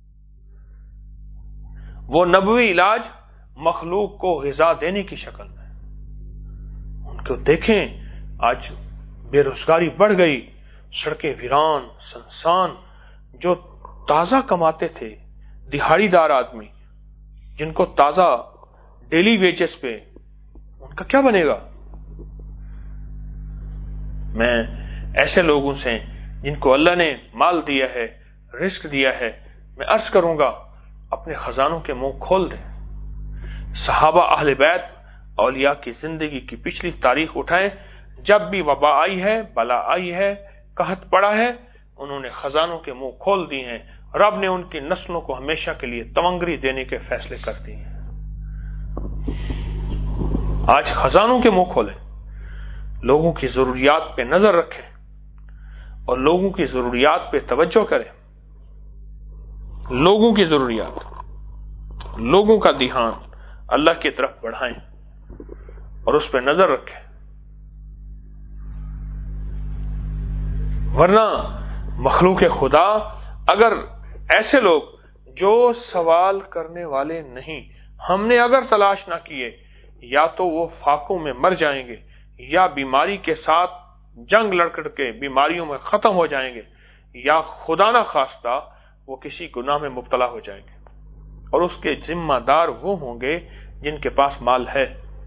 وہ نبوی علاج مخلوق کو غذا دینے کی شکل میں۔ ان کو دیکھیں، آج بے روزگاری بڑھ گئی، سڑکیں ویران سنسان، جو تازہ کماتے تھے دہاڑی دار آدمی، جن کو تازہ ڈیلی ویجز پہ، ان کا کیا بنے گا؟ میں ایسے لوگوں سے جن کو اللہ نے مال دیا ہے، رزق دیا ہے، میں عرض کروں گا اپنے خزانوں کے منہ کھول دیں۔ صحابہ، اہل بیت، اولیاء کی زندگی کی پچھلی تاریخ اٹھائیں، جب بھی وبا آئی ہے، بلا آئی ہے، قحط پڑا ہے، انہوں نے خزانوں کے منہ کھول دیے ہیں، رب نے ان کی نسلوں کو ہمیشہ کے لیے تمنگری دینے کے فیصلے کر دیے ہیں۔ آج خزانوں کے منہ کھولیں، لوگوں کی ضروریات پہ نظر رکھیں اور لوگوں کی ضروریات پہ توجہ کریں، لوگوں کی ضروریات، لوگوں کا دھیان اللہ کی طرف بڑھائیں اور اس پہ نظر رکھیں، ورنہ مخلوق خدا اگر ایسے لوگ جو سوال کرنے والے نہیں، ہم نے اگر تلاش نہ کیے، یا تو وہ فاقوں میں مر جائیں گے یا بیماری کے ساتھ جنگ لڑ کر کے بیماریوں میں ختم ہو جائیں گے، یا خدا نہ خواستہ وہ کسی گناہ میں مبتلا ہو جائیں گے، اور اس کے ذمہ دار وہ ہوں گے جن کے پاس مال ہے،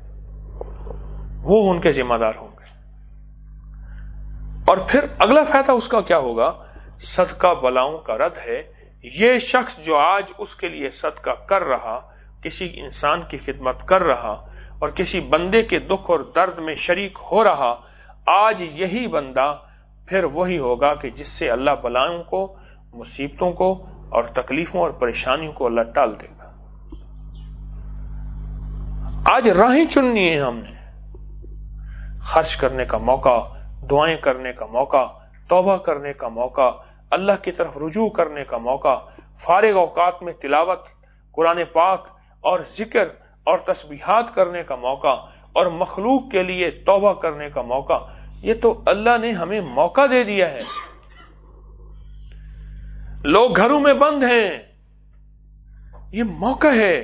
وہ ان کے ذمہ دار ہوں گے۔ اور پھر اگلا فائدہ اس کا کیا ہوگا؟ صدقہ بلاؤں کا رد ہے۔ یہ شخص جو آج اس کے لیے صدقہ کر رہا، کسی انسان کی خدمت کر رہا اور کسی بندے کے دکھ اور درد میں شریک ہو رہا، آج یہی بندہ پھر وہی ہوگا کہ جس سے اللہ بلاؤں کو، مصیبتوں کو اور تکلیفوں اور پریشانیوں کو اللہ ٹال دے گا۔ آج راہیں چننی ہے ہم نے، خرچ کرنے کا موقع، دعائیں کرنے کا موقع، توبہ کرنے کا موقع، اللہ کی طرف رجوع کرنے کا موقع، فارغ اوقات میں تلاوت قرآن پاک اور ذکر اور تسبیحات کرنے کا موقع اور مخلوق کے لیے توبہ کرنے کا موقع۔ یہ تو اللہ نے ہمیں موقع دے دیا ہے۔ لوگ گھروں میں بند ہیں، یہ موقع ہے،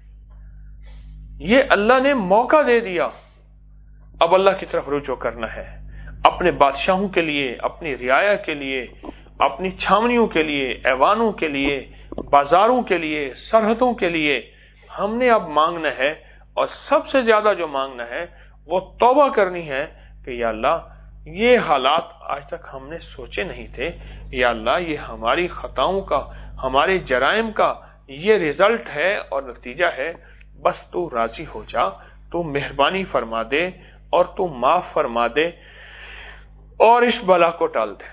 یہ اللہ نے موقع دے دیا۔ اب اللہ کی طرف رجوع کرنا ہے، اپنے بادشاہوں کے لیے، اپنی رعایا کے لیے، اپنی چھاونیوں کے لیے، ایوانوں کے لیے، بازاروں کے لیے، سرحدوں کے لیے ہم نے اب مانگنا ہے، اور سب سے زیادہ جو مانگنا ہے وہ توبہ کرنی ہے کہ یا اللہ یہ حالات آج تک ہم نے سوچے نہیں تھے، یا اللہ یہ ہماری خطاؤں کا، ہمارے جرائم کا یہ رزلٹ ہے اور نتیجہ ہے، بس تو راضی ہو جا، تو مہربانی فرما دے اور تو معاف فرما دے اور اس بلا کو ٹال دے،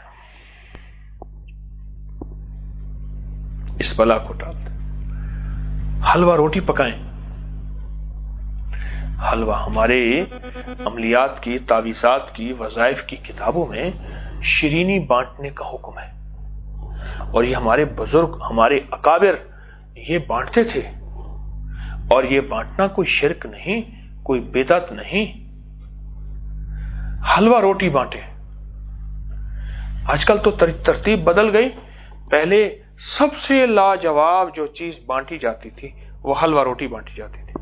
اس بلا کو ٹال دے۔ حلوہ روٹی پکائیں، حلوہ ہمارے عملیات کی، تعویذات کی، وظائف کی کتابوں میں شیرینی بانٹنے کا حکم ہے، اور یہ ہمارے بزرگ، ہمارے اکابر یہ بانٹتے تھے، اور یہ بانٹنا کوئی شرک نہیں، کوئی بدعت نہیں۔ حلوہ روٹی بانٹے۔ آج کل تو ترتیب بدل گئی، پہلے سب سے لاجواب جو چیز بانٹی جاتی تھی وہ حلوہ روٹی بانٹی جاتی تھی۔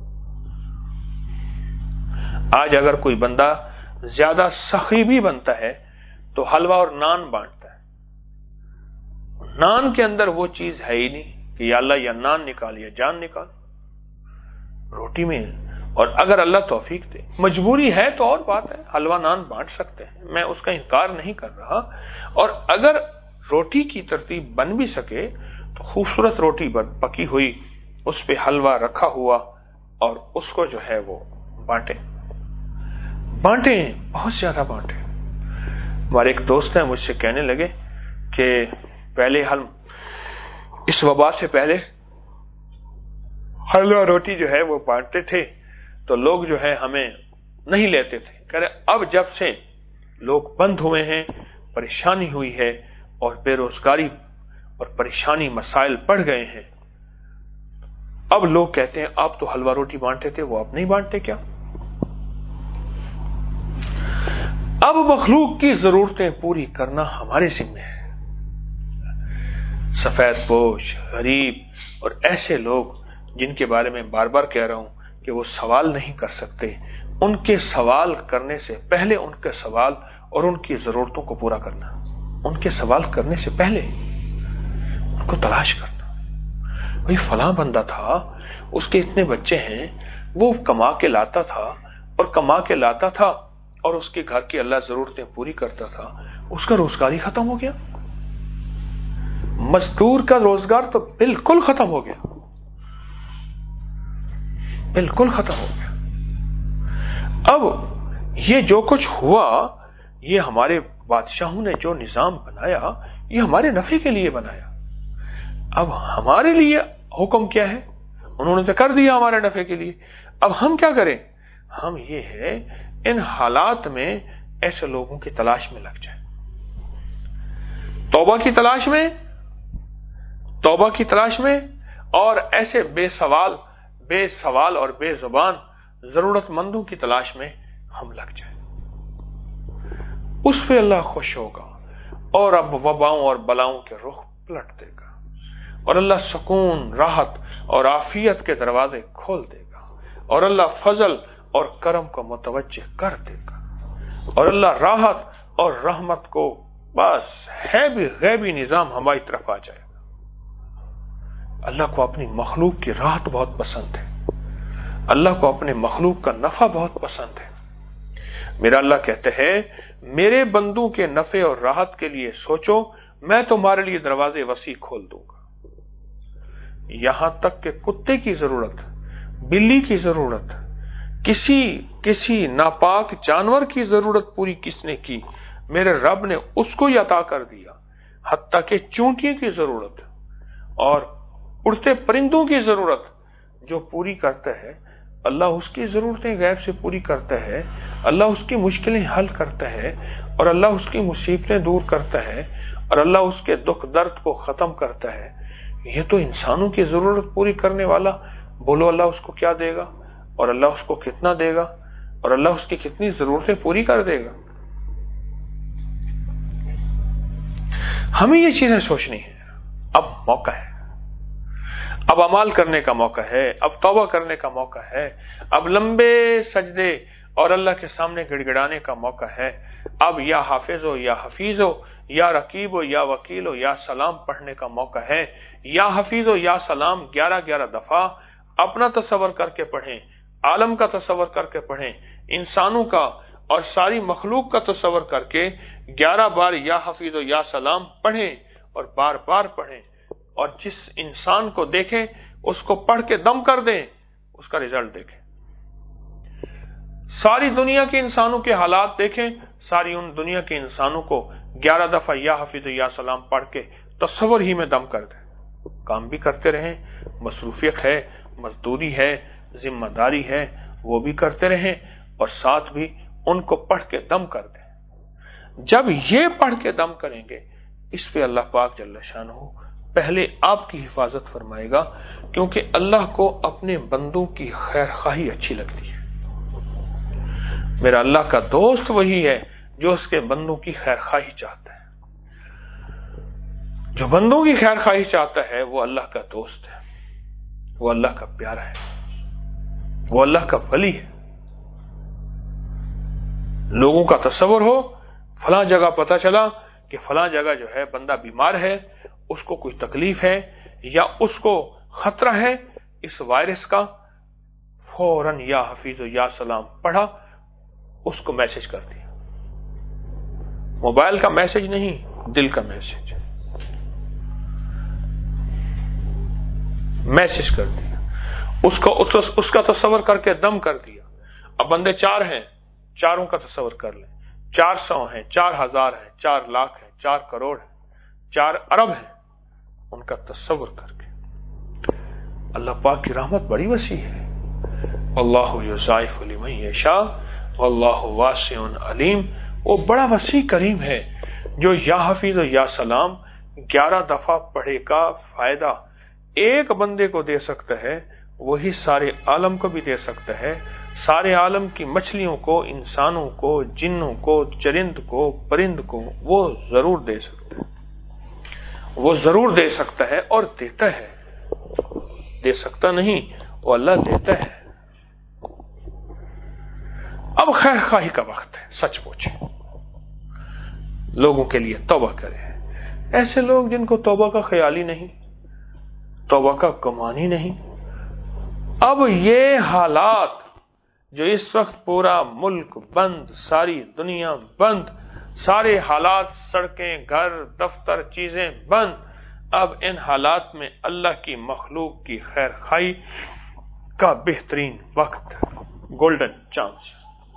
آج اگر کوئی بندہ زیادہ سخی بھی بنتا ہے تو حلوہ اور نان بانٹتا ہے۔ نان کے اندر وہ چیز ہے ہی نہیں کہ یا اللہ یا نان نکال یا جان نکال، روٹی میں۔ اور اگر اللہ توفیق دے، مجبوری ہے تو اور بات ہے، حلوہ نان بانٹ سکتے ہیں، میں اس کا انکار نہیں کر رہا۔ اور اگر روٹی کی ترتیب بن بھی سکے تو خوبصورت روٹی پکی ہوئی، اس پہ حلوہ رکھا ہوا، اور اس کو جو ہے وہ بانٹیں بانٹیں بہت زیادہ بانٹیں۔ ہمارے ایک دوست ہیں مجھ سے کہنے لگے کہ پہلے ہم اس وبا سے پہلے حلوہ روٹی جو ہے وہ بانٹتے تھے تو لوگ جو ہے ہمیں نہیں لیتے تھے، کہہ رہے اب جب سے لوگ بند ہوئے ہیں، پریشانی ہوئی ہے اور بے روزگاری اور پریشانی مسائل بڑھ گئے ہیں، اب لوگ کہتے ہیں آپ تو حلوہ روٹی بانٹتے تھے، وہ اب نہیں بانٹتے کیا؟ اب مخلوق کی ضرورتیں پوری کرنا ہمارے ذمہ ہے۔ سفید پوش، غریب اور ایسے لوگ جن کے بارے میں بار بار کہہ رہا ہوں کہ وہ سوال نہیں کر سکتے، ان کے سوال کرنے سے پہلے ان کے سوال اور ان کی ضرورتوں کو پورا کرنا، ان کے سوال کرنے سے پہلے ان کو تلاش کرنا۔ بھئی فلاں بندہ تھا، اس کے اتنے بچے ہیں، وہ کما کے لاتا تھا اور کما کے لاتا تھا اور اس کے گھر کی اللہ ضرورتیں پوری کرتا تھا، اس کا روزگار ہی ختم ہو گیا، مزدور کا روزگار تو بالکل ختم ہو گیا، بالکل ختم ہو گیا۔ اب یہ جو کچھ ہوا، یہ ہمارے بادشاہوں نے جو نظام بنایا یہ ہمارے نفع کے لیے بنایا۔ اب ہمارے لیے حکم کیا ہے؟ انہوں نے تو کر دیا ہمارے نفع کے لیے، اب ہم کیا کریں؟ ہم یہ ہے ان حالات میں ایسے لوگوں کی تلاش میں لگ جائیں، توبہ کی تلاش میں توبہ کی تلاش میں اور ایسے بے سوال بے سوال اور بے زبان ضرورت مندوں کی تلاش میں ہم لگ جائیں، اس پہ اللہ خوش ہوگا اور اب وباؤں اور بلاؤں کے رخ پلٹ دے گا اور اللہ سکون، راحت اور عافیت کے دروازے کھول دے گا اور اللہ فضل اور کرم کو متوجہ کر دے گا اور اللہ راحت اور رحمت کو بس ہے بھی غیبی نظام ہماری طرف آ جائے گا۔ اللہ کو اپنی مخلوق کی راحت بہت پسند ہے، اللہ کو اپنے مخلوق کا نفع بہت پسند ہے۔ میرا اللہ کہتے ہیں میرے بندوں کے نفع اور راحت کے لیے سوچو، میں تمہارے لیے دروازے وسیع کھول دوں گا۔ یہاں تک کہ کتے کی ضرورت، بلی کی ضرورت، کسی کسی ناپاک جانور کی ضرورت پوری کس نے کی؟ میرے رب نے اس کو ہی عطا کر دیا۔ حتیٰ کہ چونٹیوں کی ضرورت اور اڑتے پرندوں کی ضرورت جو پوری کرتا ہے، اللہ اس کی ضرورتیں غیب سے پوری کرتا ہے، اللہ اس کی مشکلیں حل کرتا ہے اور اللہ اس کی مصیبتیں دور کرتا ہے اور اللہ اس کے دکھ درد کو ختم کرتا ہے۔ یہ تو انسانوں کی ضرورت پوری کرنے والا، بولو اللہ اس کو کیا دے گا اور اللہ اس کو کتنا دے گا اور اللہ اس کی کتنی ضرورتیں پوری کر دے گا۔ ہمیں یہ چیزیں سوچنی ہے۔ اب موقع ہے، اب عمال کرنے کا موقع ہے، اب توبہ کرنے کا موقع ہے، اب لمبے سجدے اور اللہ کے سامنے گڑ گڑانے کا موقع ہے۔ اب یا حافظ ہو یا حفیظ ہو یا رقیب ہو یا وکیل ہو یا سلام پڑھنے کا موقع ہے۔ یا حفیظ ہو یا سلام گیارہ گیارہ دفعہ اپنا تصور کر کے پڑھیں، عالم کا تصور کر کے پڑھیں، انسانوں کا اور ساری مخلوق کا تصور کر کے گیارہ بار یا حفیظ ہو یا سلام پڑھیں اور بار بار پڑھیں، اور جس انسان کو دیکھیں اس کو پڑھ کے دم کر دیں، اس کا رزلٹ دیکھیں۔ ساری دنیا کے انسانوں کے حالات دیکھیں، ساری ان دنیا کے انسانوں کو گیارہ دفعہ یا حفیظ یا سلام پڑھ کے تصور ہی میں دم کر دیں۔ کام بھی کرتے رہیں، مصروفیت ہے، مزدوری ہے، ذمہ داری ہے، وہ بھی کرتے رہیں اور ساتھ بھی ان کو پڑھ کے دم کر دیں۔ جب یہ پڑھ کے دم کریں گے، اس پہ اللہ پاک جل شانہ پہلے آپ کی حفاظت فرمائے گا، کیونکہ اللہ کو اپنے بندوں کی خیر خواہی اچھی لگتی ہے۔ میرا اللہ کا دوست وہی ہے جو اس کے بندوں کی خیر خواہی چاہتا ہے۔ جو بندوں کی خیر خواہی چاہتا ہے وہ اللہ کا دوست ہے، وہ اللہ کا پیارا ہے، وہ اللہ کا ولی ہے۔ لوگوں کا تصور ہو، فلاں جگہ پتہ چلا کہ فلاں جگہ جو ہے بندہ بیمار ہے، اس کو کوئی تکلیف ہے یا اس کو خطرہ ہے اس وائرس کا، فوراً یا حفیظ و یا سلام پڑھا، اس کو میسج کر دیا۔ موبائل کا میسج نہیں، دل کا میسج، میسج کر دیا، اس کو اس کا تصور کر کے دم کر دیا۔ اب بندے چار ہیں، چاروں کا تصور کر لیں، چار سو ہیں، چار ہزار ہیں، چار لاکھ ہیں، چار کروڑ ہیں، چار ارب ہیں، ان کا تصور کر کے اللہ پاک کی رحمت بڑی وسیع ہے۔ اللہ یضاعف لمن یشاء واللہ واسع علیم۔ وہ بڑا وسیع کریم ہے جو یا حفیظ و یا سلام گیارہ دفعہ پڑھے کا فائدہ ایک بندے کو دے سکتا ہے، وہی سارے عالم کو بھی دے سکتا ہے، سارے عالم کی مچھلیوں کو، انسانوں کو، جنوں کو، چرند کو، پرند کو وہ ضرور دے سکتا ہے، وہ ضرور دے سکتا ہے اور دیتا ہے، دے سکتا نہیں، وہ اللہ دیتا ہے۔ اب خیر خواہی کا وقت ہے، سچ پوچھیں، لوگوں کے لیے توبہ کریں۔ ایسے لوگ جن کو توبہ کا خیال ہی نہیں، توبہ کا گمان ہی نہیں، اب یہ حالات جو اس وقت پورا ملک بند، ساری دنیا بند، سارے حالات، سڑکیں، گھر، دفتر، چیزیں بند، اب ان حالات میں اللہ کی مخلوق کی خیر خواہی کا بہترین وقت، گولڈن چانس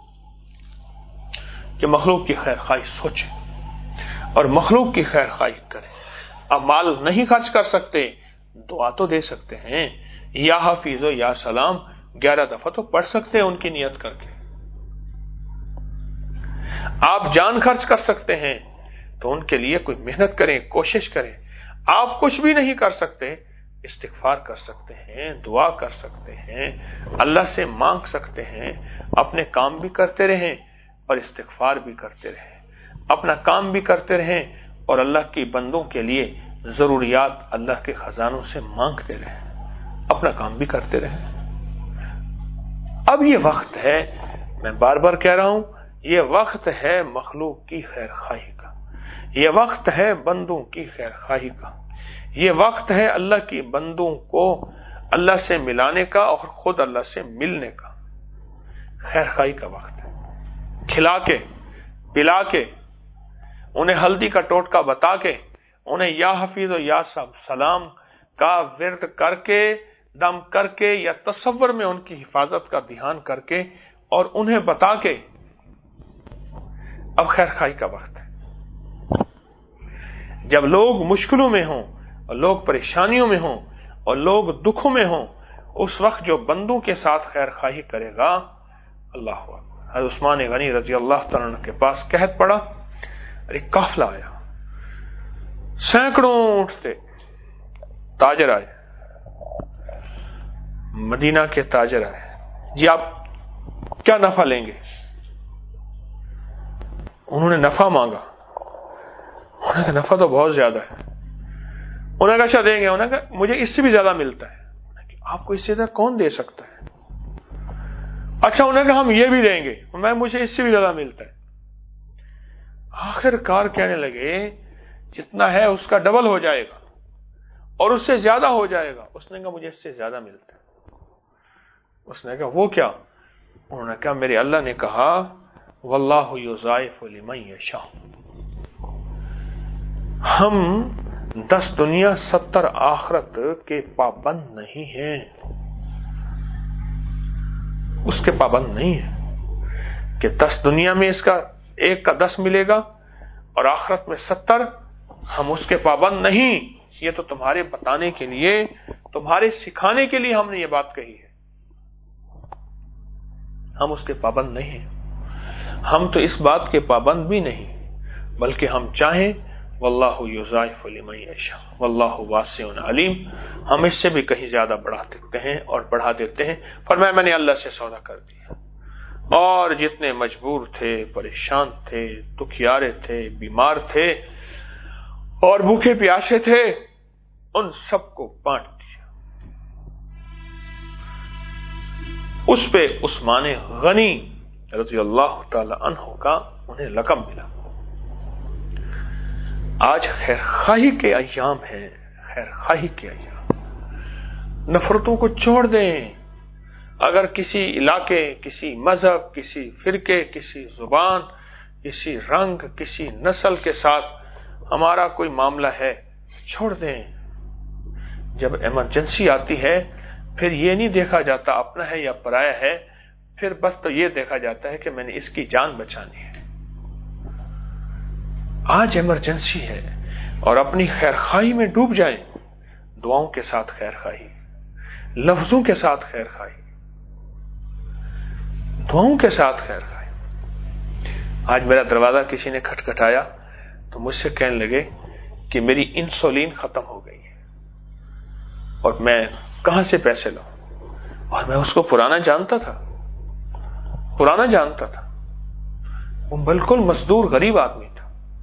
کہ مخلوق کی خیر خواہی سوچیں اور مخلوق کی خیر خواہی کریں۔ اب مال نہیں خرچ کر سکتے، دعا تو دے سکتے ہیں، یا حفیظ و یا سلام گیارہ دفعہ تو پڑھ سکتے ہیں ان کی نیت کر کے. آپ جان خرچ کر سکتے ہیں تو ان کے لیے کوئی محنت کریں, کوشش کریں. آپ کچھ بھی نہیں کر سکتے, استغفار کر سکتے ہیں, دعا کر سکتے ہیں, اللہ سے مانگ سکتے ہیں. اپنے کام بھی کرتے رہیں اور استغفار بھی کرتے رہیں, اپنا کام بھی کرتے رہیں اور اللہ کی بندوں کے لیے ضروریات اللہ کے خزانوں سے مانگتے رہیں, اپنا کام بھی کرتے رہیں. اب یہ وقت ہے, میں بار بار کہہ رہا ہوں, یہ وقت ہے مخلوق کی خیر خواہی کا, یہ وقت ہے بندوں کی خیر خواہی کا, یہ وقت ہے اللہ کی بندوں کو اللہ سے ملانے کا اور خود اللہ سے ملنے کا. خیر خواہی کا وقت ہے. کھلا کے, پلا کے, انہیں ہلدی کا ٹوٹکا بتا کے, انہیں یا حفیظ و یا سلام کا ورد کر کے, دم کر کے یا تصور میں ان کی حفاظت کا دھیان کر کے اور انہیں بتا کے, اب خیر خواہی کا وقت ہے. جب لوگ مشکلوں میں ہوں اور لوگ پریشانیوں میں ہوں اور لوگ دکھوں میں ہوں, اس وقت جو بندوں کے ساتھ خیر خواہی کرے گا, اللہ اکبر. حضرت عثمان غنی رضی اللہ تعالیٰ عنہ کے پاس قحط پڑا, ایک قافلہ آیا, سینکڑوں اونٹ تھے, تاجر آئے, مدینہ کے تاجر آئے, جی آپ کیا نفع لیں گے؟ انہوں نے نفع مانگا, انہوں نے کہا نفع تو بہت زیادہ ہے. انہوں نے کہا اچھا دیں گے, انہوں نے کہا مجھے اس سے بھی زیادہ ملتا ہے. آپ کو اس سے زیادہ کون دے سکتا ہے؟ اچھا انہوں نے کہا ہم یہ بھی دیں گے, میں مجھے اس سے بھی زیادہ ملتا ہے. آخر کار کہنے لگے جتنا ہے اس کا ڈبل ہو جائے گا اور اس سے زیادہ ہو جائے گا. اس نے کہا مجھے اس سے زیادہ ملتا ہے. اس نے کہا وہ کیا؟ انہوں نے کہا میرے اللہ نے کہا واللہ یضاعف لمن یشاء. ہم دس دنیا ستر آخرت کے پابند نہیں ہیں, اس کے پابند نہیں ہیں کہ دس دنیا میں اس کا ایک کا دس ملے گا اور آخرت میں ستر. ہم اس کے پابند نہیں, یہ تو تمہارے بتانے کے لیے, تمہارے سکھانے کے لیے ہم نے یہ بات کہی ہے. ہم اس کے پابند نہیں ہیں. ہم تو اس بات کے پابند بھی نہیں, بلکہ ہم چاہیں واللہ یضاعف لمن یشاء واللہ واسع علیم, ہم اس سے بھی کہیں زیادہ بڑھا دیتے ہیں اور بڑھا دیتے ہیں. فرمایا میں نے اللہ سے سودا کر دیا, اور جتنے مجبور تھے, پریشان تھے, دکھیارے تھے, بیمار تھے اور بھوکے پیاسے تھے, ان سب کو بانٹ دیا. اس پہ عثمان غنی رضی اللہ تعالی عنہ کا انہیں لقب ملا. آج خیر خواہی کے ایام ہیں, خیر خواہی کے ایام. نفرتوں کو چھوڑ دیں. اگر کسی علاقے, کسی مذہب, کسی فرقے, کسی زبان, کسی رنگ, کسی نسل کے ساتھ ہمارا کوئی معاملہ ہے, چھوڑ دیں. جب ایمرجنسی آتی ہے پھر یہ نہیں دیکھا جاتا اپنا ہے یا پرایا ہے, پھر بس تو یہ دیکھا جاتا ہے کہ میں نے اس کی جان بچانی ہے. آج ایمرجنسی ہے اور اپنی خیر خواہی میں ڈوب جائیں. دعاؤں کے ساتھ خیر خواہی, لفظوں کے ساتھ خیر خواہی, دعاؤں کے ساتھ خیر خواہی. آج میرا دروازہ کسی نے کھٹکھٹایا تو مجھ سے کہنے لگے کہ میری انسولین ختم ہو گئی ہے اور میں کہاں سے پیسے لاؤں. اور میں اس کو پرانا جانتا تھا, پرانا جانتا تھا. وہ بالکل مزدور غریب آدمی تھا.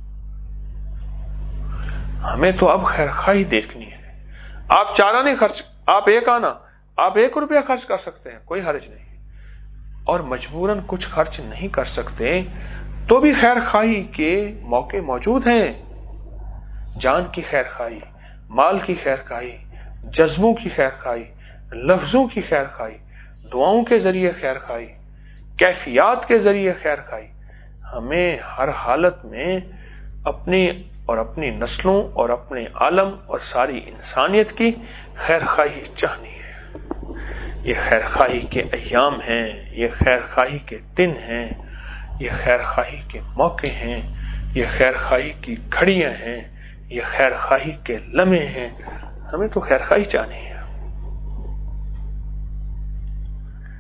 ہمیں تو اب خیر خواہی دیکھنی ہے. آپ چار آنے خرچ, آپ ایک آنا, آپ ایک روپیہ خرچ کر سکتے ہیں, کوئی حرج نہیں, اور مجبوراً کچھ خرچ نہیں کر سکتے تو بھی خیر خواہی کے موقع موجود ہیں. جان کی خیر خواہی, مال کی خیر خواہی, جذبوں کی خیر خواہی, لفظوں کی خیر خواہی, دعاؤں کے ذریعے خیر خواہی, کیفیات کے ذریعے خیر خواہی. ہمیں ہر حالت میں اپنی اور اپنی نسلوں اور اپنے عالم اور ساری انسانیت کی خیر خواہی چاہنی ہے. یہ خیر خواہی کے ایام ہیں, یہ خیر خواہی کے دن ہیں, یہ خیر خواہی کے موقع ہیں, یہ خیر خواہی کی گھڑیاں ہیں, یہ خیر خواہی کے لمحے ہیں. ہمیں تو خیر خواہی چاہنی ہے.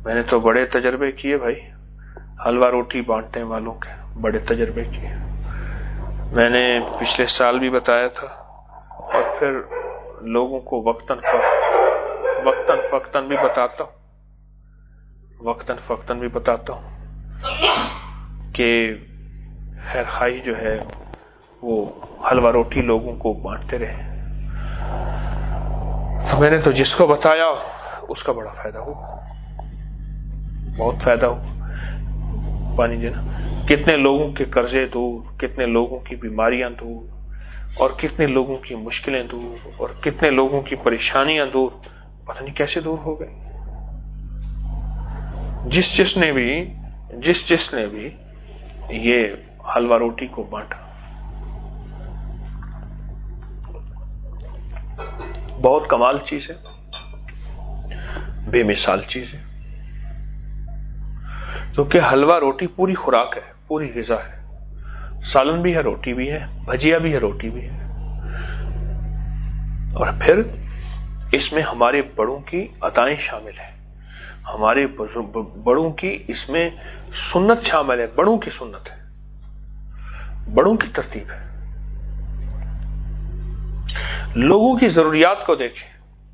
میں نے تو بڑے تجربے کیے بھائی، حلوہ روٹی بانٹنے والوں کے بڑے تجربے کیے. میں نے پچھلے سال بھی بتایا تھا، اور پھر لوگوں کو وقتاً وقتاً فقتاً بھی بتاتا ہوں وقتاً فقتاً بھی بتاتا ہوں کہ خیر خواہی جو ہے وہ حلوہ روٹی لوگوں کو بانٹتے رہے. تو میں نے تو جس کو بتایا اس کا بڑا فائدہ ہو، بہت فائدہ ہو. پانی دینا، کتنے لوگوں کے قرضے دور، کتنے لوگوں کی بیماریاں دور، اور کتنے لوگوں کی مشکلیں دور، اور کتنے لوگوں کی پریشانیاں دور، پتہ نہیں کیسے دور ہو گئی. جس جس نے بھی جس جس نے بھی یہ حلوہ روٹی کو بانٹا، بہت کمال چیز ہے، بے مثال چیز ہے. کیونکہ حلوہ روٹی پوری خوراک ہے، پوری غذا ہے. سالن بھی ہے، روٹی بھی ہے، بھجیا بھی ہے، روٹی بھی ہے. اور پھر اس میں ہمارے بڑوں کی عطائیں شامل ہیں، ہمارے بڑوں کی اس میں سنت شامل ہے، بڑوں کی سنت ہے، بڑوں کی ترتیب ہے. لوگوں کی ضروریات کو دیکھیں.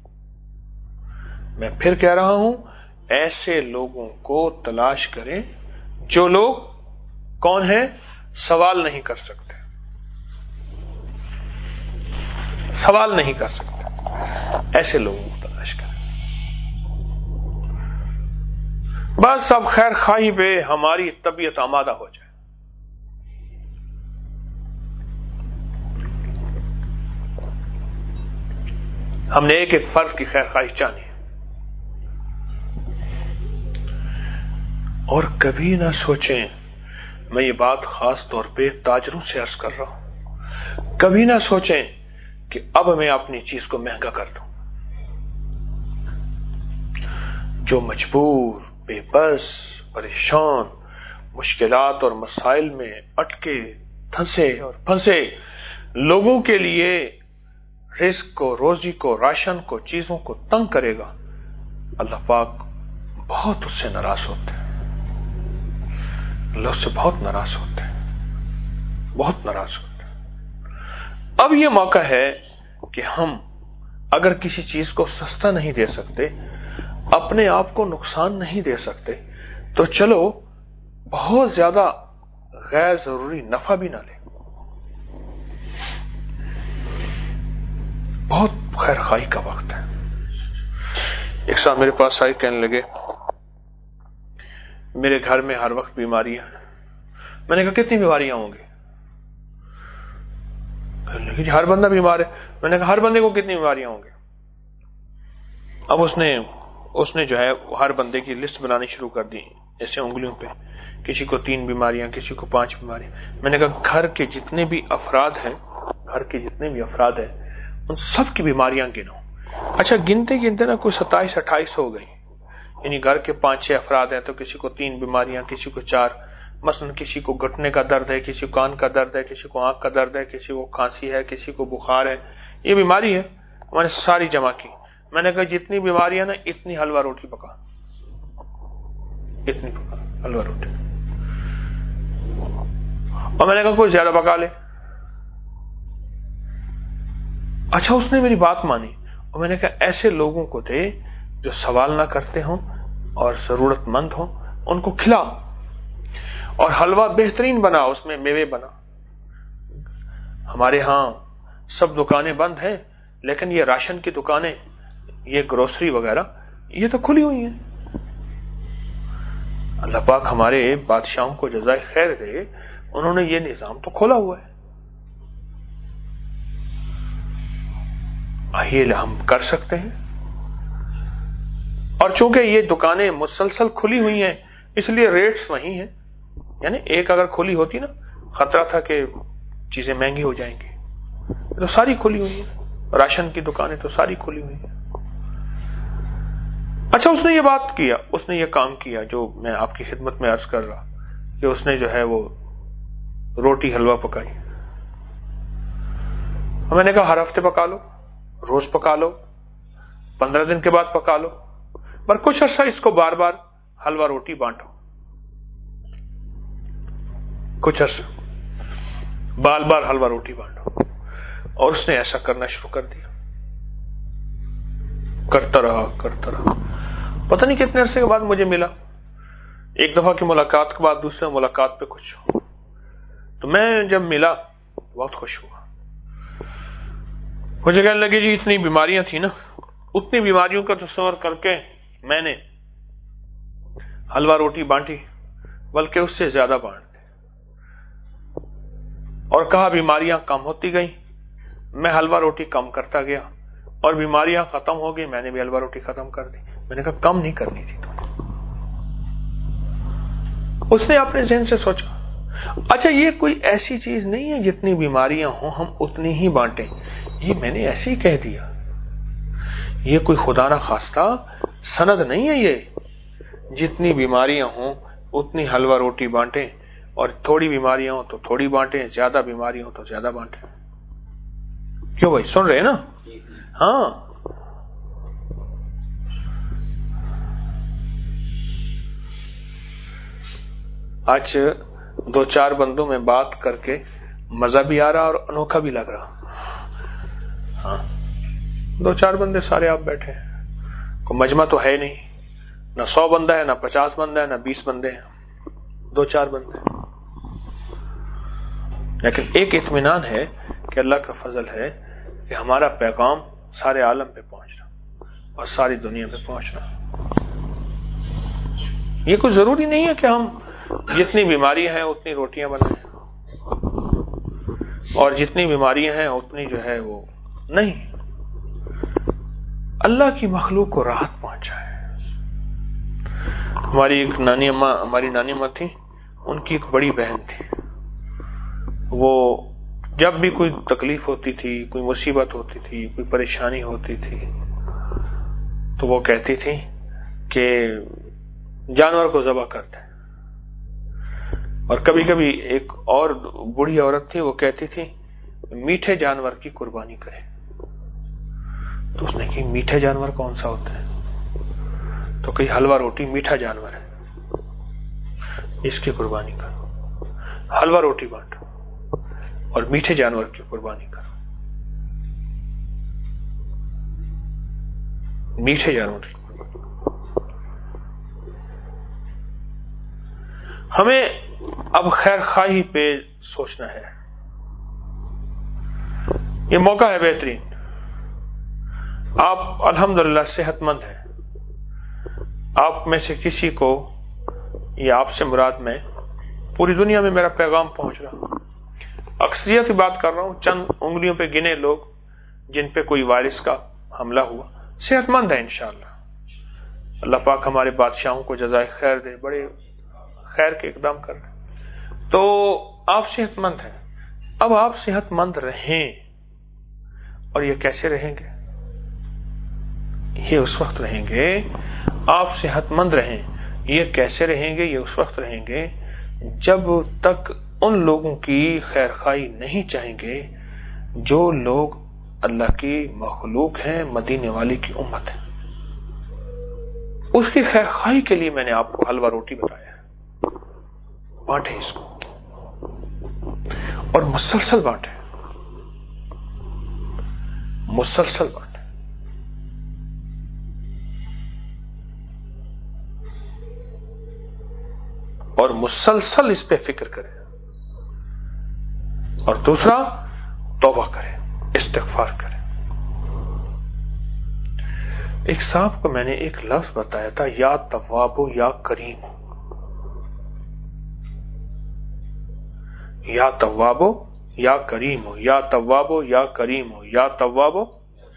میں پھر کہہ رہا ہوں، ایسے لوگوں کو تلاش کریں جو لوگ کون ہیں، سوال نہیں کر سکتے، سوال نہیں کر سکتے، ایسے لوگوں کو تلاش کریں. بس اب خیر خواہی پہ ہماری طبیعت آمادہ ہو جائے. ہم نے ایک ایک فرد کی خیر خواہی چاہنی ہے. اور کبھی نہ سوچیں، میں یہ بات خاص طور پہ تاجروں سے عرض کر رہا ہوں، کبھی نہ سوچیں کہ اب میں اپنی چیز کو مہنگا کر دوں. جو مجبور، بے بس، پریشان، مشکلات اور مسائل میں اٹکے، دھنسے اور پھنسے لوگوں کے لیے رزق کو، روزی کو، راشن کو، چیزوں کو تنگ کرے گا، اللہ پاک بہت اس سے ناراض ہوتے ہیں. اللہ اس سے بہت ناراض ہوتے ہیں، بہت ناراض ہوتے ہیں. اب یہ موقع ہے کہ ہم اگر کسی چیز کو سستا نہیں دے سکتے، اپنے آپ کو نقصان نہیں دے سکتے، تو چلو بہت زیادہ غیر ضروری نفع بھی نہ لیں. بہت خیر خواہی کا وقت ہے. ایک صاحب میرے پاس آئے، کہنے لگے میرے گھر میں ہر وقت بیماریاں ہیں. میں نے کہا کتنی بیماریاں ہوں گی؟ کہنے لگے ہر بندہ بیمار ہے. میں نے کہا ہر بندے کو کتنی بیماریاں ہوں گی؟ اب اس نے اس نے جو ہے ہر بندے کی لسٹ بنانی شروع کر دی ایسے انگلیوں پہ، کسی کو تین بیماریاں، کسی کو پانچ بیماریاں. میں نے کہا گھر کے جتنے بھی افراد ہیں گھر کے جتنے بھی افراد ہیں ان سب کی بیماریاں گنو. اچھا گنتے گنتے نا کوئی ستائیس اٹھائیس ہو گئی. یعنی گھر کے پانچ چھ افراد ہیں تو کسی کو تین بیماریاں، کسی کو چار. مثلا کسی کو گھٹنے کا درد ہے، کسی کو کان کا درد ہے، کسی کو آنکھ کا درد ہے، کسی کو کھانسی ہے، کسی کو بخار ہے. یہ بیماری ہے. میں نے ساری جمع کی. میں نے کہا جتنی بیماریاں نا اتنی حلوہ روٹی پکا، اتنی پکا حلوہ روٹی. اور میں نے کہا کوئی زیادہ پکا لے. اچھا اس نے میری بات مانی، اور میں نے کہا ایسے لوگوں کو دے جو سوال نہ کرتے ہوں اور ضرورت مند ہوں، ان کو کھلا. اور حلوہ بہترین بنا، اس میں میوے بنا. ہمارے ہاں سب دکانیں بند ہیں، لیکن یہ راشن کی دکانیں، یہ گروسری وغیرہ یہ تو کھلی ہوئی ہیں. اللہ پاک ہمارے بادشاہوں کو جزائے خیر دے، انہوں نے یہ نظام تو کھولا ہوا ہے. آئیے ہم کر سکتے ہیں. اور چونکہ یہ دکانیں مسلسل کھلی ہوئی ہیں اس لیے ریٹس وہی ہیں. یعنی ایک اگر کھلی ہوتی نا خطرہ تھا کہ چیزیں مہنگی ہو جائیں گی، تو ساری کھلی ہوئی ہیں. راشن کی دکانیں تو ساری کھلی ہوئی ہیں. اچھا اس نے یہ بات کیا، اس نے یہ کام کیا جو میں آپ کی خدمت میں عرض کر رہا کہ اس نے جو ہے وہ روٹی حلوہ پکائی. میں نے کہا ہر ہفتے پکا لو، روز پکا لو، پندرہ دن کے بعد پکا لو، پر کچھ عرصہ اس کو بار بار حلوہ روٹی بانٹو. کچھ عرصہ بار بار حلوہ روٹی بانٹو. اور اس نے ایسا کرنا شروع کر دیا. کرتا رہا کرتا رہا پتہ نہیں کتنے عرصے کے بعد مجھے ملا. ایک دفعہ کی ملاقات کے بعد دوسرے ملاقات پہ کچھ تو میں جب ملا بہت خوش ہوا. مجھے کہنے لگے جی اتنی بیماریاں تھیں نا, اتنی بیماریوں کا تصور کر کے میں نے حلوہ روٹی بانٹی, بلکہ اس سے زیادہ بانٹ دی, اور کہا بیماریاں کم ہوتی گئیں. میں حلوہ روٹی کم کرتا گیا اور بیماریاں ختم ہو گئی. میں نے بھی حلوہ روٹی ختم کر دی. میں نے کہا کم نہیں کرنی تھی تو. اس نے اپنے ذہن سے سوچا اچھا یہ کوئی ایسی چیز نہیں ہے جتنی بیماریاں ہوں ہم اتنی ہی بانٹیں. یہ میں نے ایسے ہی کہہ دیا, یہ کوئی خدا نہ خواستہ سند نہیں ہے. یہ جتنی بیماریاں ہوں اتنی حلوہ روٹی بانٹیں, اور تھوڑی بیماریاں ہوں تو تھوڑی بانٹیں, زیادہ بیماریاں ہوں تو زیادہ بانٹیں. کیوں بھائی سن رہے ہیں نا؟ ہاں. آج دو چار بندوں میں بات کر کے مزہ بھی آ رہا اور انوکھا بھی لگ رہا. ہاں دو چار بندے سارے آپ بیٹھے ہیں, کوئی مجمع تو ہے نہیں, نہ سو بندہ ہے, نہ پچاس بندہ ہے, نہ بیس بندے ہیں, دو چار بندے. لیکن ایک اطمینان ہے کہ اللہ کا فضل ہے کہ ہمارا پیغام سارے عالم پہ پہنچ رہا اور ساری دنیا پہ پہنچ رہا. یہ کوئی ضروری نہیں ہے کہ ہم جتنی بیماریاں ہیں اتنی روٹیاں بنائیں, اور جتنی بیماریاں ہیں اتنی جو ہے وہ نہیں. اللہ کی مخلوق کو راحت پہنچائے. ہماری ایک نانی اماں ہماری نانی اماں تھی, ان کی ایک بڑی بہن تھی. وہ جب بھی کوئی تکلیف ہوتی تھی, کوئی مصیبت ہوتی تھی, کوئی پریشانی ہوتی تھی, تو وہ کہتی تھی کہ جانور کو ذبح کر دیں. اور کبھی کبھی ایک اور بوڑھی عورت تھی, وہ کہتی تھی میٹھے جانور کی قربانی کریں. تو اس نے کہی میٹھے جانور کون سا ہوتا ہے؟ تو کہی حلوہ روٹی میٹھا جانور ہے, اس کی قربانی کرو. حلوہ روٹی بانٹو اور میٹھے جانور کی قربانی کرو. میٹھے جانور کی قربانی. ہمیں اب خیر خواہی پہ سوچنا ہے. یہ موقع ہے بہترین. آپ الحمدللہ صحت مند ہیں. آپ میں سے کسی کو, یا آپ سے مراد میں, پوری دنیا میں میرا پیغام پہنچ رہا. اکثریت کی بات کر رہا ہوں, چند انگلیوں پہ گنے لوگ جن پہ کوئی وائرس کا حملہ ہوا صحت مند ہے انشاءاللہ. اللہ پاک ہمارے بادشاہوں کو جزائے خیر دے, بڑے خیر کے اقدام کر رہے. تو آپ صحت مند ہیں. اب آپ صحت مند رہیں, اور یہ کیسے رہیں گے؟ یہ اس وقت رہیں گے, آپ صحت مند رہیں. یہ کیسے رہیں گے؟ یہ اس وقت رہیں گے جب تک ان لوگوں کی خیر خواہی نہیں چاہیں گے جو لوگ اللہ کی مخلوق ہیں, مدینے والی کی امت ہے. اس کی خیر خواہی کے لیے میں نے آپ کو حلوہ روٹی بتایا ہے. بانٹیں اس کو, اور مسلسل بانٹیں, مسلسل بانٹیں. اور مسلسل اس پہ فکر کریں. اور دوسرا توبہ کریں, استغفار کریں. ایک صاحب کو میں نے ایک لفظ بتایا تھا, یا تواب ہو یا کریم ہو. یا تواب ہو یا کریم ہو, یا تواب ہو یا کریم ہو, یا تواب ہو.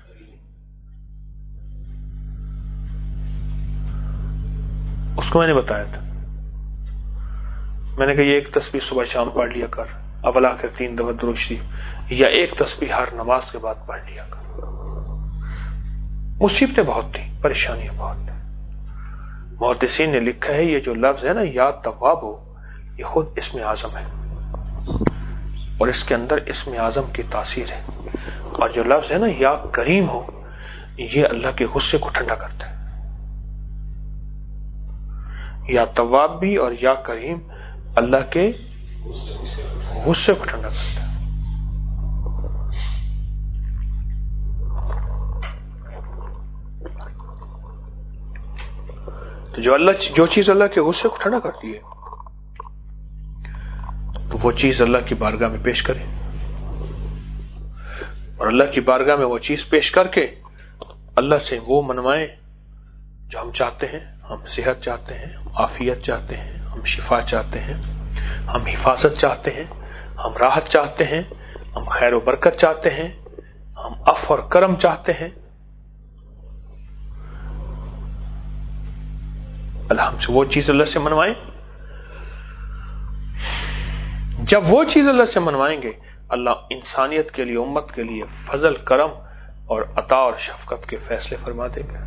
اس کو میں نے بتایا تھا, میں نے کہا یہ ایک تسبیح صبح شام پڑھ لیا کر, اول آخر تین دفعہ درود شریف, یا ایک تسبیح ہر نماز کے بعد پڑھ لیا کر. مصیبتیں بہت تھیں, پریشانیاں بہت تھیں. محدثین نے لکھا ہے یہ جو لفظ ہے نا یا تواب ہو, یہ خود اسم اعظم ہے, اور اس کے اندر اسم اعظم کی تاثیر ہے. اور جو لفظ ہے نا یا کریم ہو, یہ اللہ کے غصے کو ٹھنڈا کرتا ہے. یا تواب بھی اور یا کریم اللہ کے غصے کو ٹھنڈا کرتا ہے. تو جو اللہ جو چیز اللہ کے غصے کو ٹھنڈا کرتی ہے تو وہ چیز اللہ کی بارگاہ میں پیش کرے, اور اللہ کی بارگاہ میں وہ چیز پیش کر کے اللہ سے وہ منوائیں جو ہم چاہتے ہیں. ہم صحت چاہتے ہیں, ہم عافیت چاہتے ہیں, ہم شفا چاہتے ہیں, ہم حفاظت چاہتے ہیں, ہم راحت چاہتے ہیں, ہم خیر و برکت چاہتے ہیں, ہم عفو اور کرم چاہتے ہیں. اللہ ہم سے وہ چیز اللہ سے منوائیں. جب وہ چیز اللہ سے منوائیں گے اللہ انسانیت کے لیے, امت کے لیے فضل, کرم اور عطا اور شفقت کے فیصلے فرما دیں گے.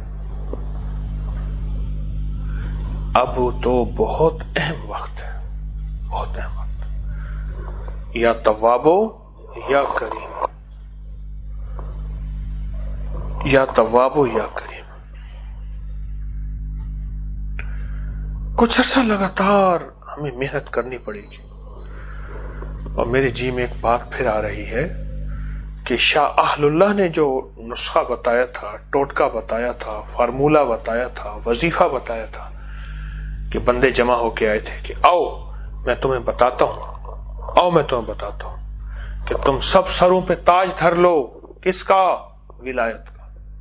اب تو بہت اہم وقت ہے, بہت اہم وقت. یا توابو یا کریم, یا توابو یا کریم. کچھ عرصہ لگاتار ہمیں محنت کرنی پڑے گی. اور میرے جی میں ایک بات پھر آ رہی ہے کہ شاہ اہل اللہ نے جو نسخہ بتایا تھا, ٹوٹکا بتایا تھا, فارمولہ بتایا تھا, وظیفہ بتایا تھا کہ بندے جمع ہو کے آئے تھے کہ آؤ میں تمہیں بتاتا ہوں, آؤ میں تمہیں بتاتا ہوں کہ تم سب سروں پہ تاج دھر لو. کس کا؟ ولایت کا.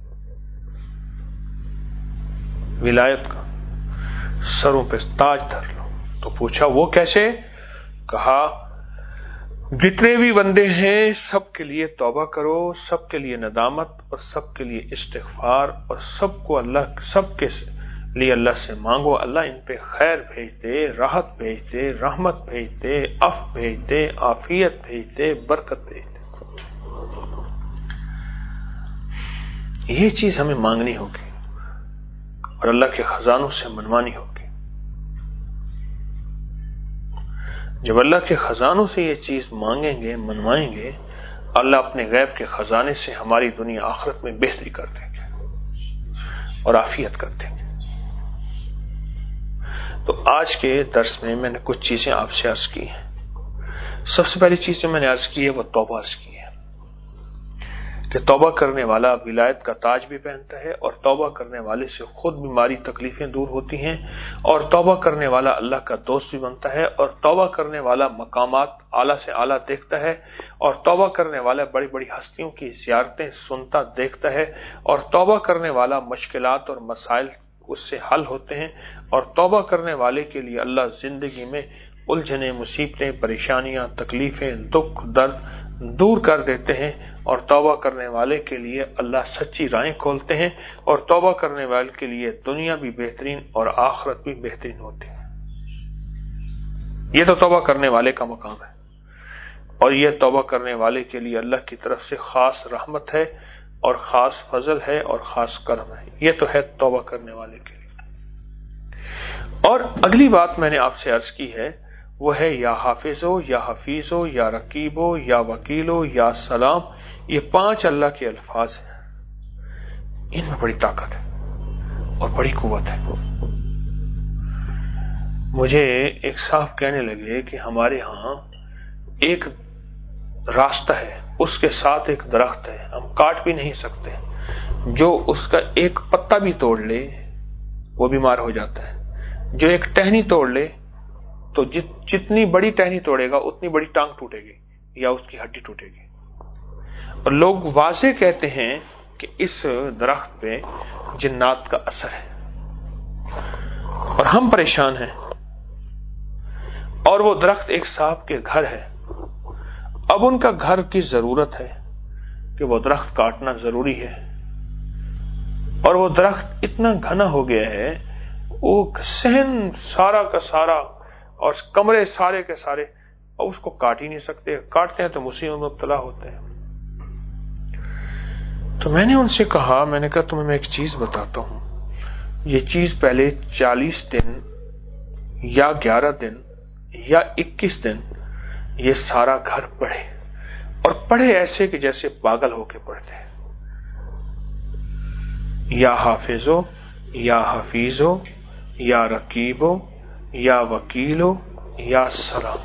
ولایت کا سروں پہ تاج دھر لو. تو پوچھا وہ کیسے؟ کہا جتنے بھی بندے ہیں سب کے لیے توبہ کرو, سب کے لیے ندامت اور سب کے لیے استغفار, اور سب کو اللہ سب کے لیے اللہ سے مانگو. اللہ ان پہ خیر بھیج دے, راحت بھیج دے, رحمت بھیج دے, عفو بھیج دے, عافیت بھیج دے, برکت بھیج دے. یہ چیز ہمیں مانگنی ہوگی اور اللہ کے خزانوں سے منوانی ہوگی. جب اللہ کے خزانوں سے یہ چیز مانگیں گے, منوائیں گے, اللہ اپنے غیب کے خزانے سے ہماری دنیا آخرت میں بہتری کر دیں گے اور عافیت کر دیں گے. تو آج کے درس میں میں نے کچھ چیزیں آپ سے عرض کی ہیں. سب سے پہلی چیز جو میں نے عرض کی ہے وہ توبہ عرض کی ہے کہ توبہ کرنے والا ولایت کا تاج بھی پہنتا ہے, اور توبہ کرنے والے سے خود بیماری تکلیفیں دور ہوتی ہیں, اور توبہ کرنے والا اللہ کا دوست بھی بنتا ہے, اور توبہ کرنے والا مقامات اعلیٰ سے اعلیٰ دیکھتا ہے, اور توبہ کرنے والا بڑی بڑی ہستیوں کی زیارتیں سنتا دیکھتا ہے, اور توبہ کرنے والا مشکلات اور مسائل اس سے حل ہوتے ہیں, اور توبہ کرنے والے کے لیے اللہ زندگی میں الجھنیں, مصیبتیں, پریشانیاں, تکلیفیں, دکھ, درد دور کر دیتے ہیں, اور توبہ کرنے والے کے لیے اللہ سچی راہیں کھولتے ہیں, اور توبہ کرنے والے کے لیے دنیا بھی بہترین اور آخرت بھی بہترین ہوتی ہے. یہ تو توبہ کرنے والے کا مقام ہے, اور یہ توبہ کرنے والے کے لیے اللہ کی طرف سے خاص رحمت ہے اور خاص فضل ہے اور خاص کرم ہے. یہ تو ہے توبہ کرنے والے کے لیے. اور اگلی بات میں نے آپ سے عرض کی ہے وہ ہے یا حافظو, یا حفیظو, یا رقیبو, یا وکیلو, یا سلام. یہ پانچ اللہ کے الفاظ ہیں, ان میں بڑی طاقت ہے اور بڑی قوت ہے. مجھے ایک صاحب کہنے لگے کہ ہمارے ہاں ایک راستہ ہے, اس کے ساتھ ایک درخت ہے, ہم کاٹ بھی نہیں سکتے, جو اس کا ایک پتا بھی توڑ لے وہ بیمار ہو جاتا ہے, جو ایک ٹہنی توڑ لے تو جت جتنی بڑی ٹہنی توڑے گا اتنی بڑی ٹانگ ٹوٹے گی یا اس کی ہڈی ٹوٹے گی. اور لوگ واضح کہتے ہیں کہ اس درخت پہ جنات کا اثر ہے, اور ہم پریشان ہیں. اور وہ درخت ایک صاحب کے گھر ہے. اب ان کا گھر کی ضرورت ہے کہ وہ درخت کاٹنا ضروری ہے, اور وہ درخت اتنا گھنا ہو گیا ہے, وہ صحن سارا کا سارا اور کمرے سارے کے سارے, اور اس کو کاٹ ہی نہیں سکتے, کاٹتے ہیں تو مصیبت میں مبتلا ہوتے ہیں. تو میں نے ان سے کہا, میں نے کہا تمہیں میں ایک چیز بتاتا ہوں, یہ چیز پہلے چالیس دن یا گیارہ دن یا اکیس دن یہ سارا گھر پڑھے, اور پڑھے ایسے کہ جیسے پاگل ہو کے پڑھتے ہیں. یا حافظو, یا حفیظو, یا رقیبو یا وکیلو یا سلام.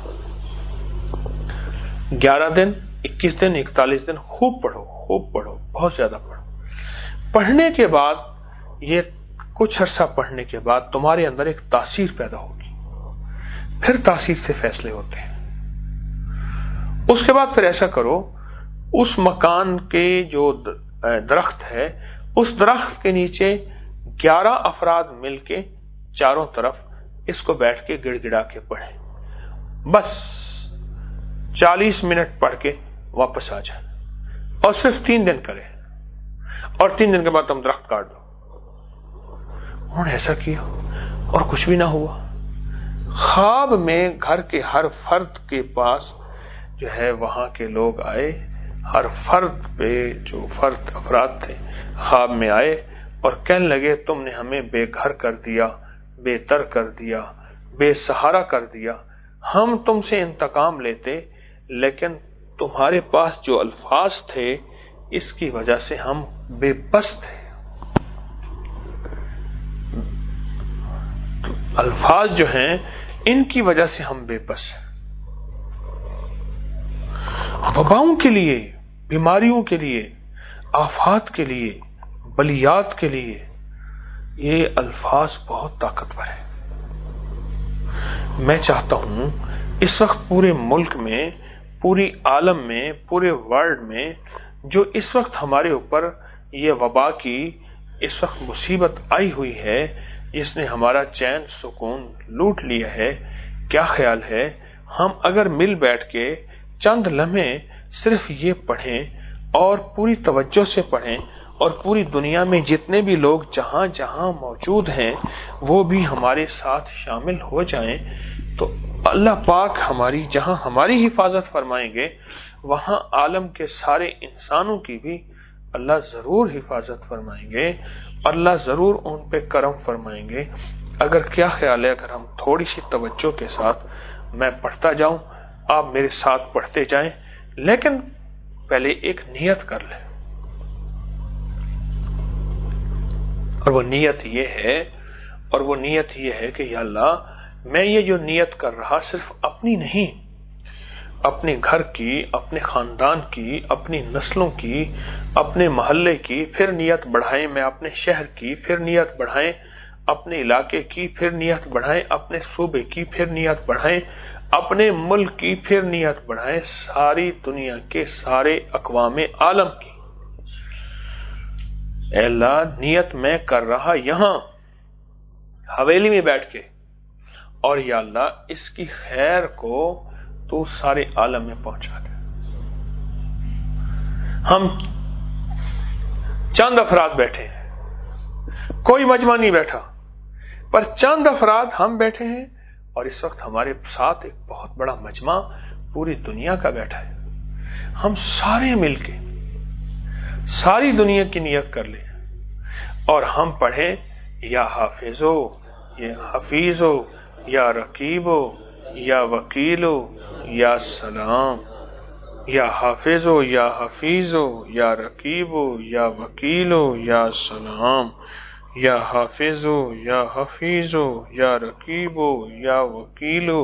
گیارہ دن، اکیس دن، اکتالیس دن خوب پڑھو، خوب پڑھو، بہت زیادہ پڑھو. پڑھنے کے بعد یہ کچھ عرصہ پڑھنے کے بعد تمہارے اندر ایک تاثیر پیدا ہوگی، پھر تاثیر سے فیصلے ہوتے ہیں. اس کے بعد پھر ایسا کرو، اس مکان کے جو درخت ہے اس درخت کے نیچے گیارہ افراد مل کے چاروں طرف اس کو بیٹھ کے گڑ گڑا کے پڑھیں. بس چالیس منٹ پڑھ کے واپس آ جائیں اور صرف تین دن کریں، اور تین دن کے بعد تم درخت کاٹ دو. انہوں نے ایسا کیا اور کچھ بھی نہ ہوا. خواب میں گھر کے ہر فرد کے پاس جو ہے وہاں کے لوگ آئے، ہر فرد پہ جو فرد افراد تھے خواب میں آئے اور کہنے لگے تم نے ہمیں بے گھر کر دیا، بے تر کر دیا، بے سہارا کر دیا. ہم تم سے انتقام لیتے لیکن تمہارے پاس جو الفاظ تھے اس کی وجہ سے ہم بے بس تھے. الفاظ جو ہیں ان کی وجہ سے ہم بے بس ہیں. وباؤں کے لیے، بیماریوں کے لیے، آفات کے لیے، بلیات کے لیے یہ الفاظ بہت طاقتور ہیں. میں چاہتا ہوں اس وقت پورے ملک میں، پوری عالم میں، پورے ورلڈ میں جو اس وقت ہمارے اوپر یہ وبا کی اس وقت مصیبت آئی ہوئی ہے، جس نے ہمارا چین سکون لوٹ لیا ہے، کیا خیال ہے ہم اگر مل بیٹھ کے چند لمحے صرف یہ پڑھیں اور پوری توجہ سے پڑھیں اور پوری دنیا میں جتنے بھی لوگ جہاں جہاں موجود ہیں وہ بھی ہمارے ساتھ شامل ہو جائیں تو اللہ پاک ہماری جہاں ہماری حفاظت فرمائیں گے وہاں عالم کے سارے انسانوں کی بھی اللہ ضرور حفاظت فرمائیں گے، اللہ ضرور ان پہ کرم فرمائیں گے. اگر کیا خیال ہے اگر ہم تھوڑی سی توجہ کے ساتھ میں پڑھتا جاؤں، آپ میرے ساتھ پڑھتے جائیں، لیکن پہلے ایک نیت کر لیں. اور وہ نیت یہ ہے اور وہ نیت یہ ہے کہ یا اللہ میں یہ جو نیت کر رہا صرف اپنی نہیں، اپنے گھر کی، اپنے خاندان کی، اپنی نسلوں کی، اپنے محلے کی، پھر نیت بڑھائیں میں اپنے شہر کی، پھر نیت بڑھائیں اپنے علاقے کی، پھر نیت بڑھائیں اپنے صوبے کی، پھر نیت بڑھائیں اپنے ملک کی، پھر نیت بڑھائیں ساری دنیا کے سارے اقوام عالم کی. اے اللہ نیت میں کر رہا یہاں حویلی میں بیٹھ کے، اور یا اللہ اس کی خیر کو تو سارے عالم میں پہنچا دے. ہم چند افراد بیٹھے ہیں، کوئی مجمع نہیں بیٹھا، پر چند افراد ہم بیٹھے ہیں اور اس وقت ہمارے ساتھ ایک بہت بڑا مجمع پوری دنیا کا بیٹھا ہے. ہم سارے مل کے ساری دنیا کی نیت کر لیں اور ہم پڑھیں یا حافظو یا حفیظو یا رقیبو یا وکیلو یا سلام. یا حافظو یا حفیظو یا رقیبو یا وکیلو یا سلام. یا حافظو یا حفیظو یا رقیبو یا وکیلو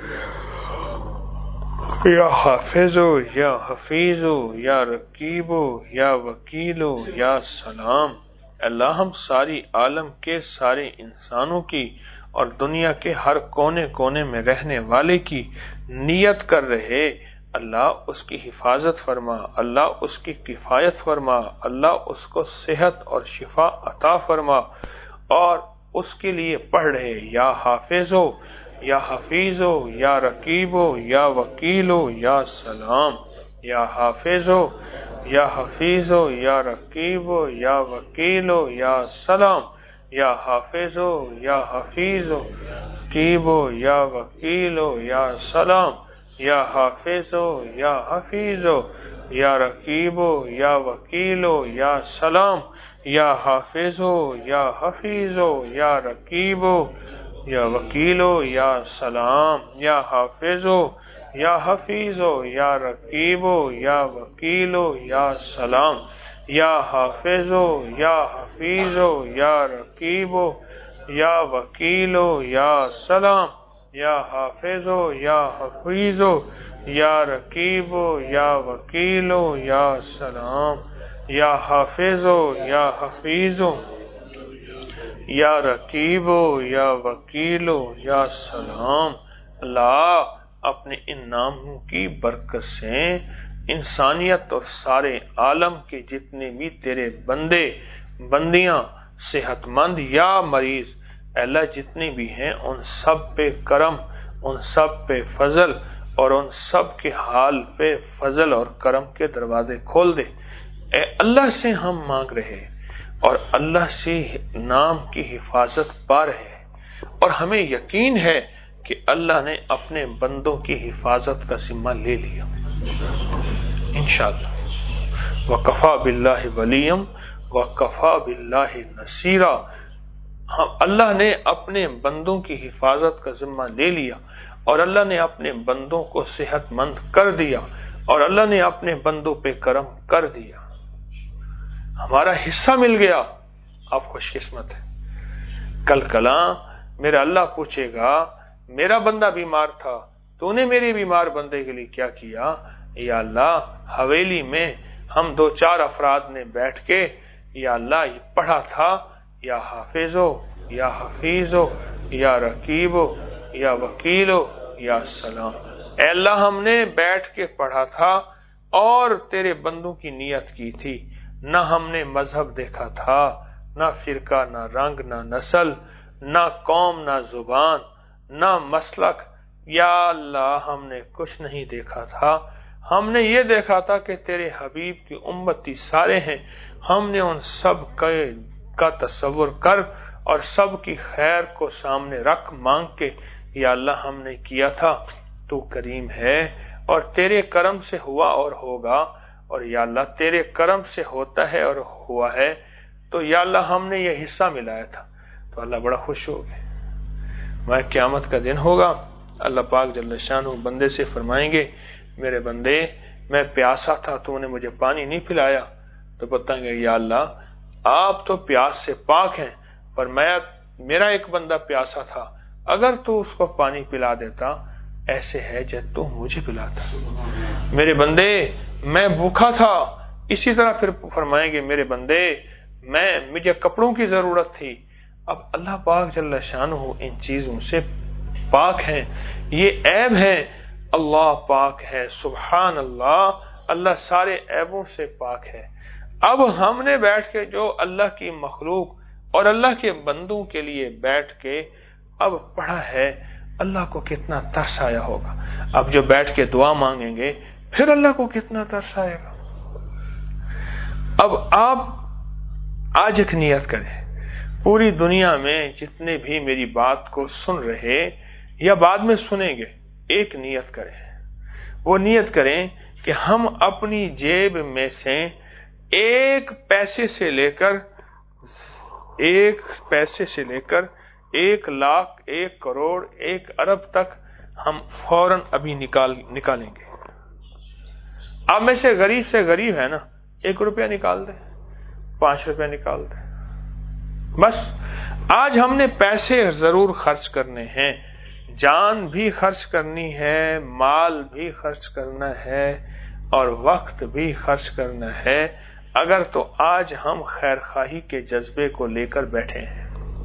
یا حافظو یا حفیظو یا رقیبو یا وکیلو یا سلام. اللہ ہم ساری عالم کے سارے انسانوں کی اور دنیا کے ہر کونے کونے میں رہنے والے کی نیت کر رہے، اللہ اس کی حفاظت فرما، اللہ اس کی کفایت فرما، اللہ اس کو صحت اور شفا عطا فرما. اور اس کے لیے پڑھ رہے یا حافظو یا حفیظو یا رقیبو یا وکیلو یا سلام. یا حافظو یا حفیظو یا رقیبو یا وکیلو یا سلام. یا حافظو یا حفیظو رقیبو یا وکیلو یا سلام. یا حافظو یا حفیظو یا رقیبو یا وکیلو یا سلام. یا حافظو یا حفیظو یا رقیبو یا وکیلو یا سلام. یا حافظو یا حفیظو یا رقیبو یا وکیلو یا سلام. یا حافظو یا حفیظو یا رقیبو یا وکیلو یا سلام یا حافظو یا حفیظو یا رقیبو یا وکیلو یا سلام یا حافظو یا حفیظو یا رقیبو یا وکیلو یا سلام۔ اللہ اپنے ان ناموں کی برکت سے انسانیت اور سارے عالم کے جتنے بھی تیرے بندے بندیاں صحت مند یا مریض، اے اللہ جتنے بھی ہیں ان سب پہ کرم، ان سب پہ فضل اور ان سب کے حال پہ فضل اور کرم کے دروازے کھول دے۔ اے اللہ سے ہم مانگ رہے اور اللہ سے نام کی حفاظت پا رہے ہیں، اور ہمیں یقین ہے کہ اللہ نے اپنے بندوں کی حفاظت کا ذمہ لے لیا انشاءاللہ۔ وَكَفَى بِاللَّهِ وَلِيًّا وَكَفَى بِاللَّهِ نَصِيرًا۔ ہم اللہ نے اپنے بندوں کی حفاظت کا ذمہ لے لیا، اور اللہ نے اپنے بندوں کو صحت مند کر دیا، اور اللہ نے اپنے بندوں پہ کرم کر دیا، ہمارا حصہ مل گیا۔ آپ خوش قسمت ہیں۔ کل کلاں میرا اللہ پوچھے گا میرا بندہ بیمار تھا، تو نے میرے بیمار بندے کے لیے کیا کیا؟ یا اللہ حویلی میں ہم دو چار افراد نے بیٹھ کے یا اللہ یہ پڑھا تھا، یا حافظو یا حفیظو یا رقیبو یا وکیلو یا سلام۔ اے اللہ ہم نے بیٹھ کے پڑھا تھا اور تیرے بندوں کی نیت کی تھی، نہ ہم نے مذہب دیکھا تھا، نہ فرقہ، نہ رنگ، نہ نسل، نہ قوم، نہ زبان، نہ مسلک۔ یا اللہ ہم نے کچھ نہیں دیکھا تھا، ہم نے یہ دیکھا تھا کہ تیرے حبیب کی امتی سارے ہیں، ہم نے ان سب کا تصور کر اور سب کی خیر کو سامنے رکھ مانگ کے یا اللہ ہم نے کیا تھا۔ تو کریم ہے اور تیرے کرم سے ہوا اور ہوگا، اور یا اللہ تیرے کرم سے ہوتا ہے اور ہوا ہے، تو یا اللہ ہم نے یہ حصہ ملایا تھا۔ تو اللہ بڑا خوش ہو گئے۔ میں قیامت کا دن ہوگا، اللہ پاک جل شانہ بندے سے فرمائیں گے میرے بندے میں پیاسا تھا تو نے مجھے پانی نہیں پلایا، تو بتائیں گے یا اللہ آپ تو پیاس سے پاک ہیں، فرمایا میرا ایک بندہ پیاسا تھا، اگر تو اس کو پانی پلا دیتا ایسے ہے جیسے تو مجھے پلاتا۔ میرے بندے میں بھوکا تھا، اسی طرح پھر فرمائیں گے میرے بندے میں مجھے کپڑوں کی ضرورت تھی۔ اب اللہ پاک جل شانہ ان چیزوں سے پاک ہیں، یہ عیب ہے، اللہ پاک ہے، سبحان اللہ، اللہ سارے عیبوں سے پاک ہے۔ اب ہم نے بیٹھ کے جو اللہ کی مخلوق اور اللہ کے بندوں کے لیے بیٹھ کے اب پڑھا ہے، اللہ کو کتنا ترس آیا ہوگا۔ اب جو بیٹھ کے دعا مانگیں گے پھر اللہ کو کتنا ترس آئے گا۔ اب آپ آج ایک نیت کریں، پوری دنیا میں جتنے بھی میری بات کو سن رہے یا بعد میں سنیں گے، ایک نیت کریں، وہ نیت کریں کہ ہم اپنی جیب میں سے ایک پیسے سے لے کر ایک پیسے سے لے کر ایک لاکھ، ایک کروڑ، ایک ارب تک ہم فوراً ابھی نکال نکالیں گے۔ آپ میں سے غریب سے غریب ہے نا، ایک روپیہ نکال دیں، پانچ روپیہ نکال دیں، بس آج ہم نے پیسے ضرور خرچ کرنے ہیں، جان بھی خرچ کرنی ہے، مال بھی خرچ کرنا ہے، اور وقت بھی خرچ کرنا ہے، اگر تو آج ہم خیر خواہی کے جذبے کو لے کر بیٹھے ہیں۔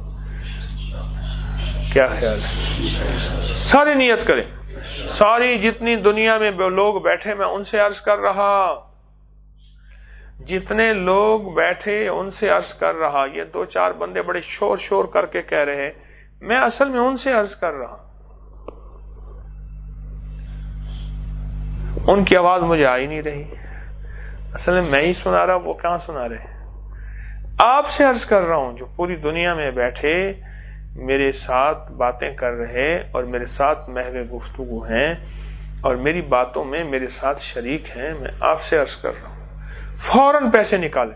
کیا خیال ہے؟ ساری نیت کریں، ساری جتنی دنیا میں لوگ بیٹھے میں ان سے عرض کر رہا، جتنے لوگ بیٹھے ان سے عرض کر رہا، یہ دو چار بندے بڑے شور شور کر کے کہہ رہے، میں اصل میں ان سے عرض کر رہا، ان کی آواز مجھے آ ہی نہیں رہی، اصل میں میں ہی سنا رہا، وہ کہاں سنا رہے۔ آپ سے عرض کر رہا ہوں جو پوری دنیا میں بیٹھے میرے ساتھ باتیں کر رہے اور میرے ساتھ محو گفتگو ہیں اور میری باتوں میں میرے ساتھ شریک ہیں، میں آپ سے عرض کر رہا ہوں فوراً پیسے نکالیں،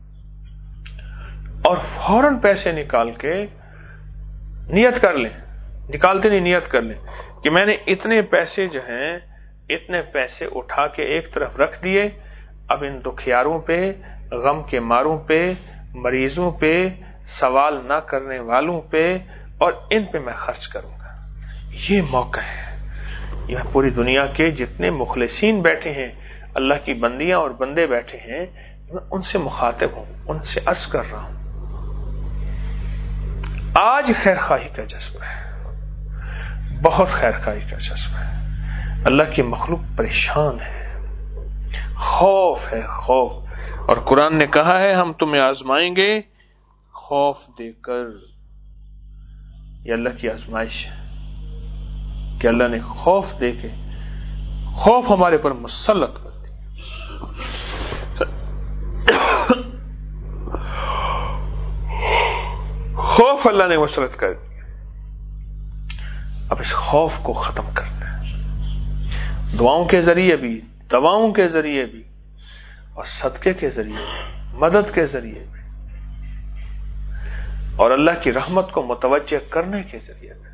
اور فوراً پیسے نکال کے نیت کر لیں، نکالتے نہیں نیت کر لیں کہ میں نے اتنے پیسے جو ہیں اتنے پیسے اٹھا کے ایک طرف رکھ دیے، اب ان دکھیاروں پہ، غم کے ماروں پہ، مریضوں پہ، سوال نہ کرنے والوں پہ اور ان پہ میں خرچ کروں گا. یہ موقع ہے. یہ پوری دنیا کے جتنے مخلصین بیٹھے ہیں، اللہ کی بندیاں اور بندے بیٹھے ہیں، میں ان سے مخاطب ہوں، ان سے عرض کر رہا ہوں. آج خیر خواہی کا جذبہ ہے، بہت خیر خواہی کا جذبہ ہے. اللہ کی مخلوق پریشان ہے، خوف ہے، خوف. اور قرآن نے کہا ہے ہم تمہیں آزمائیں گے خوف دے کر. یہ اللہ کی آزمائش ہے کہ اللہ نے خوف دے کے خوف ہمارے پر مسلط کر دیا. خوف اللہ نے مسلط کر دیا. اب اس خوف کو ختم کرنا ہے، دعاؤں کے ذریعے بھی، دواؤں کے ذریعے بھی، اور صدقے کے ذریعے بھی، مدد کے ذریعے بھی، اور اللہ کی رحمت کو متوجہ کرنے کے ذریعے بھی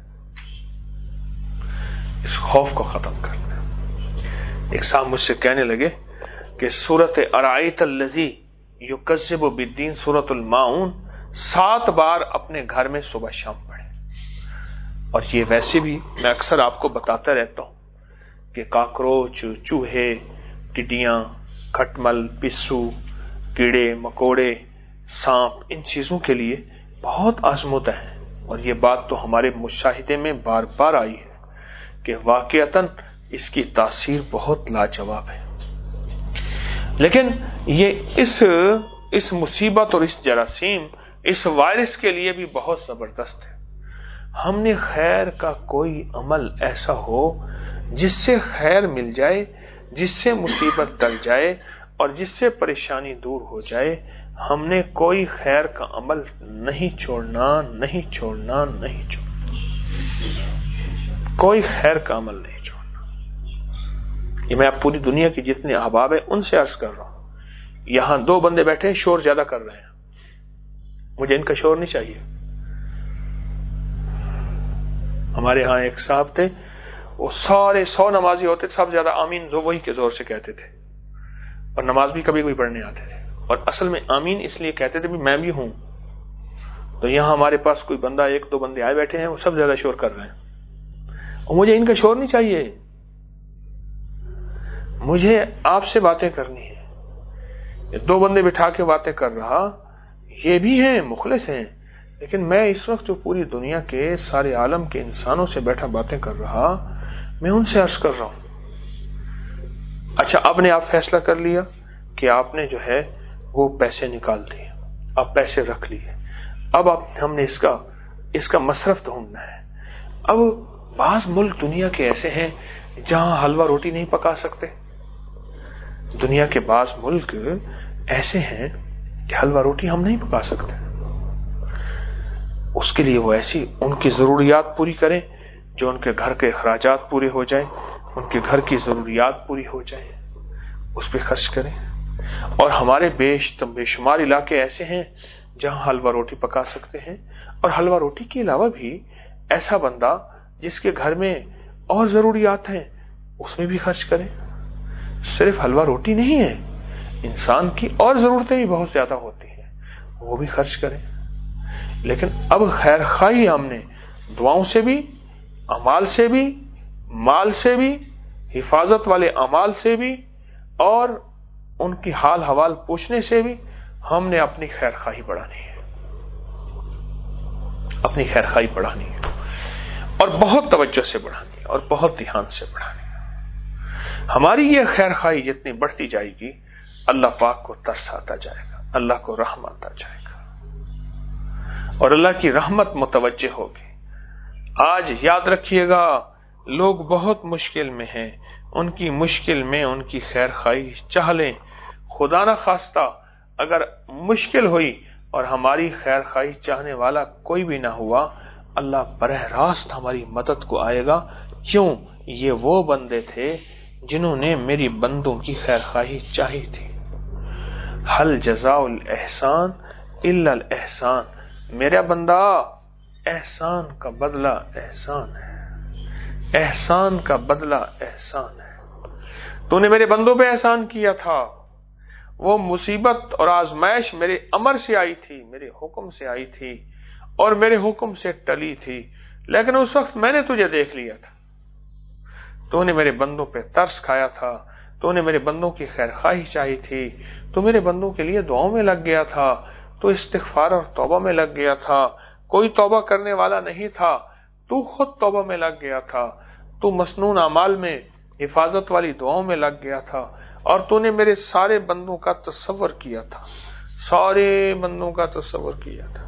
اس خوف کو ختم کرنا. ایک صاحب مجھ سے کہنے لگے کہ سورۃ ارائیت الذی یکذب بالدین، سورۃ الماعون سات بار اپنے گھر میں صبح شام پڑھیں. اور یہ ویسے بھی میں اکثر آپ کو بتاتا رہتا ہوں کہ کاکروچ، چوہے، ٹڈیاں، کھٹمل، پسو، کیڑے مکوڑے، سانپ، ان چیزوں کے لیے بہت آزمودہ ہے. اور یہ بات تو ہمارے مشاہدے میں بار بار آئی ہے کہ واقعتاً اس کی تاثیر بہت لاجواب ہے. لیکن یہ اس اس مصیبت اور اس جراثیم، اس وائرس کے لیے بھی بہت زبردست ہے. ہم نے خیر کا کوئی عمل ایسا ہو جس سے خیر مل جائے، جس سے مصیبت ٹل جائے اور جس سے پریشانی دور ہو جائے، ہم نے کوئی خیر کا عمل نہیں چھوڑنا، نہیں چھوڑنا، نہیں چھوڑنا. کوئی خیر کا عمل نہیں چھوڑنا. یہ میں اب پوری دنیا کی جتنے احباب ہیں ان سے عرض کر رہا ہوں. یہاں دو بندے بیٹھے ہیں، شور زیادہ کر رہے ہیں، مجھے ان کا شور نہیں چاہیے. ہمارے ہاں ایک صاحب تھے، وہ سارے سو نمازی ہوتے سب زیادہ آمین جو وہی کے زور سے کہتے تھے، اور نماز بھی کبھی کوئی پڑھنے آتے تھے. اور اصل میں آمین اس لیے کہتے تھے بھی میں بھی ہوں. تو یہاں ہمارے پاس کوئی بندہ، ایک دو بندے آئے بیٹھے ہیں، وہ سب زیادہ شور کر رہے ہیں، اور مجھے ان کا شور نہیں چاہیے. مجھے آپ سے باتیں کرنی ہے. یہ دو بندے بٹھا کے باتیں کر رہا، یہ بھی ہیں، مخلص ہیں، لیکن میں اس وقت جو پوری دنیا کے سارے عالم کے انسانوں سے بیٹھا باتیں کر رہا، میں ان سے عرض کر رہا ہوں. اچھا اب نے آپ فیصلہ کر لیا کہ آپ نے جو ہے وہ پیسے نکال دیے، آپ پیسے رکھ لیے، اب آپ ہم نے اس کا اس کا مصرف ڈھونڈنا ہے. اب بعض ملک دنیا کے ایسے ہیں جہاں حلوہ روٹی نہیں پکا سکتے. دنیا کے بعض ملک ایسے ہیں کہ حلوہ روٹی ہم نہیں پکا سکتے. اس کے لیے وہ ایسی ان کی ضروریات پوری کریں جو ان کے گھر کے اخراجات پورے ہو جائیں، ان کے گھر کی ضروریات پوری ہو جائیں، اس پہ خرچ کریں. اور ہمارے بیش بے شمار علاقے ایسے ہیں جہاں حلوہ روٹی پکا سکتے ہیں، اور حلوہ روٹی کے علاوہ بھی ایسا بندہ جس کے گھر میں اور ضروریات ہیں اس میں بھی خرچ کریں. صرف حلوہ روٹی نہیں ہے، انسان کی اور ضرورتیں بھی بہت زیادہ ہوتی ہیں، وہ بھی خرچ کریں. لیکن اب خیر خواہی ہم نے دعاؤں سے بھی، اعمال سے بھی، مال سے بھی، حفاظت والے اعمال سے بھی، اور ان کی حال حوال پوچھنے سے بھی ہم نے اپنی خیر خواہی بڑھانی ہے، اپنی خیر خواہی بڑھانی ہے، اور بہت توجہ سے بڑھانی ہے، اور بہت دھیان سے بڑھانی ہے. ہماری یہ خیر خواہی جتنی بڑھتی جائے گی، اللہ پاک کو ترس آتا جائے گا، اللہ کو رحم آتا جائے گا، اور اللہ کی رحمت متوجہ ہوگی. آج یاد رکھیے گا، لوگ بہت مشکل میں ہیں، ان کی مشکل میں ان کی خیر خواہی چاہ لیں. خدا نہ خواستہ اگر مشکل ہوئی اور ہماری خیر خواہی چاہنے والا کوئی بھی نہ ہوا، اللہ براہ راست ہماری مدد کو آئے گا. کیوں؟ یہ وہ بندے تھے جنہوں نے میری بندوں کی خیر خواہی چاہی تھی. حل جزاء الاحسان الا الاحسان، میرا بندہ احسان کا بدلہ احسان ہے، احسان کا بدلہ احسان ہے. تو نے میرے بندوں پہ احسان کیا تھا، وہ مصیبت اور آزمائش میرے امر سے آئی تھی، میرے حکم سے آئی تھی اور میرے حکم سے ٹلی تھی، لیکن اس وقت میں نے تجھے دیکھ لیا تھا، تو نے میرے بندوں پہ ترس کھایا تھا، تو نے میرے بندوں کی خیر خواہی چاہی تھی، تو میرے بندوں کے لیے دعاؤں میں لگ گیا تھا، تو استغفار اور توبہ میں لگ گیا تھا، کوئی توبہ کرنے والا نہیں تھا، تو خود توبہ میں لگ گیا تھا، تو مسنون اعمال میں حفاظت والی دعاؤں میں لگ گیا تھا، اور تو نے میرے سارے بندوں کا تصور کیا تھا، سارے بندوں کا تصور کیا تھا۔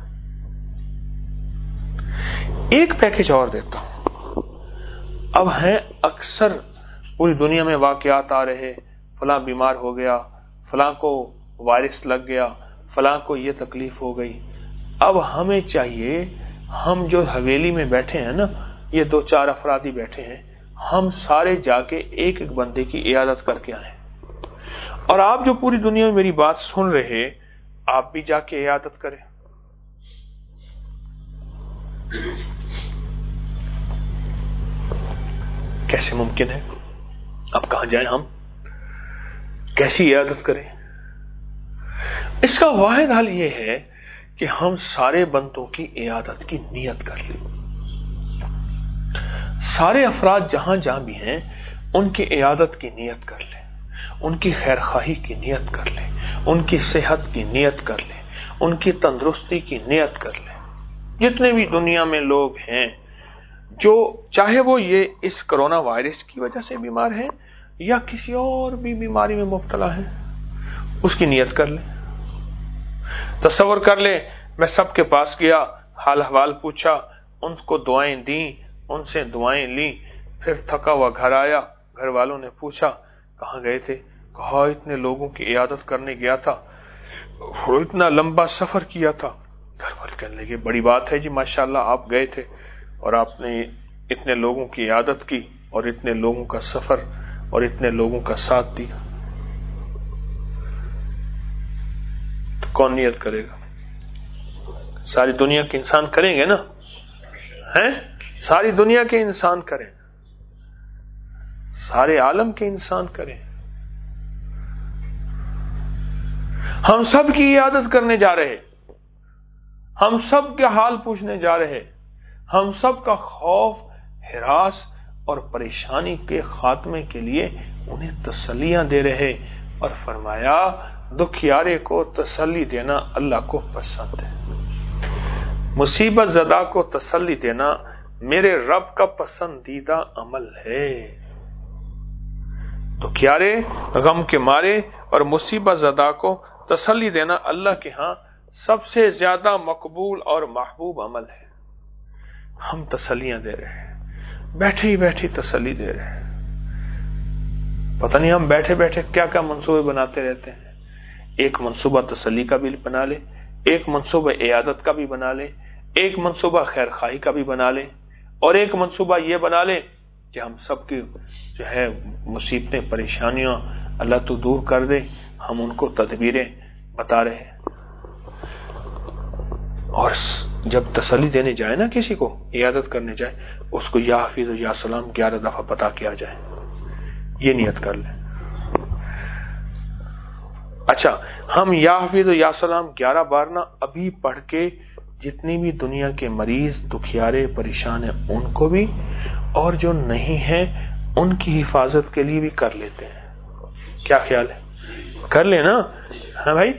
ایک پیکج اور دیتا ہوں، اب ہیں اکثر پوری دنیا میں واقعات آ رہے، فلاں بیمار ہو گیا، فلاں کو وائرس لگ گیا، فلاں کو یہ تکلیف ہو گئی۔ اب ہمیں چاہیے، ہم جو حویلی میں بیٹھے ہیں نا، یہ دو چار افرادی بیٹھے ہیں، ہم سارے جا کے ایک ایک بندے کی عیادت کر کے آئیں، اور آپ جو پوری دنیا میں میری بات سن رہے، آپ بھی جا کے عیادت کریں۔ کیسے ممکن ہے؟ اب کہاں جائیں ہم؟ کیسی عیادت کریں؟ اس کا واحد حل یہ ہے کہ ہم سارے بندوں کی عیادت کی نیت کر لیں۔ سارے افراد جہاں جہاں بھی ہیں ان کی عیادت کی نیت کر لیں، ان کی خیر خواہی کی نیت کر لیں، ان کی صحت کی نیت کر لیں، ان کی تندرستی کی نیت کر لیں۔ جتنے بھی دنیا میں لوگ ہیں جو چاہے وہ یہ اس کرونا وائرس کی وجہ سے بیمار ہیں یا کسی اور بھی بیماری میں مبتلا ہیں، اس کی نیت کر لیں۔ تصور کر لیں میں سب کے پاس گیا، حال احوال پوچھا، ان کو دعائیں دیں، ان سے دعائیں لیں، پھر تھکا ہوا گھر آیا، گھر والوں نے پوچھا کہاں گئے تھے؟ کہا اتنے لوگوں کی عیادت کرنے گیا تھا، اتنا لمبا سفر کیا تھا۔ گھر والے کہنے لگے بڑی بات ہے جی، ماشاءاللہ آپ گئے تھے اور آپ نے اتنے لوگوں کی عیادت کی اور اتنے لوگوں کا سفر اور اتنے لوگوں کا ساتھ دیا، تو کون نیت کرے گا؟ ساری دنیا کے انسان کریں گے نا، ہیں؟ ساری دنیا کے انسان کریں، سارے عالم کے انسان کریں۔ ہم سب کی عیادت کرنے جا رہے، ہم سب کے حال پوچھنے جا رہے، ہم سب کا خوف، ہراس اور پریشانی کے خاتمے کے لیے انہیں تسلیاں دے رہے، اور فرمایا دکھیارے کو تسلی دینا اللہ کو پسند ہے، مصیبت زدہ کو تسلی دینا میرے رب کا پسندیدہ عمل ہے۔ دکھیارے، غم کے مارے اور مصیبت زدہ کو تسلی دینا اللہ کے ہاں سب سے زیادہ مقبول اور محبوب عمل ہے۔ ہم تسلیاں دے رہے ہیں، بیٹھے ہی بیٹھی تسلی دے رہے ہیں۔ پتہ نہیں ہم بیٹھے بیٹھے کیا کیا منصوبے بناتے رہتے ہیں۔ ایک منصوبہ تسلی کا بھی بنا لے، ایک منصوبہ عیادت کا بھی بنا لے، ایک منصوبہ خیر خواہی کا بھی بنا لے، اور ایک منصوبہ یہ بنا لے کہ ہم سب کی جو ہے مصیبتیں، پریشانیاں اللہ تو دور کر دے، ہم ان کو تدبیریں بتا رہے ہیں۔ اور جب تسلی دینے جائے نا کسی کو، عیادت کرنے جائے، اس کو یا حفیظ و یا سلام گیارہ دفعہ بتا کے آ جائے، یہ نیت کر لیں۔ اچھا، ہم یا حفیظ و یا سلام گیارہ بار نہ ابھی پڑھ کے جتنی بھی دنیا کے مریض، دکھیارے، پریشان ہیں ان کو بھی، اور جو نہیں ہیں ان کی حفاظت کے لیے بھی کر لیتے ہیں۔ کیا خیال ہے؟ کر لیں نا؟ ہاں بھائی،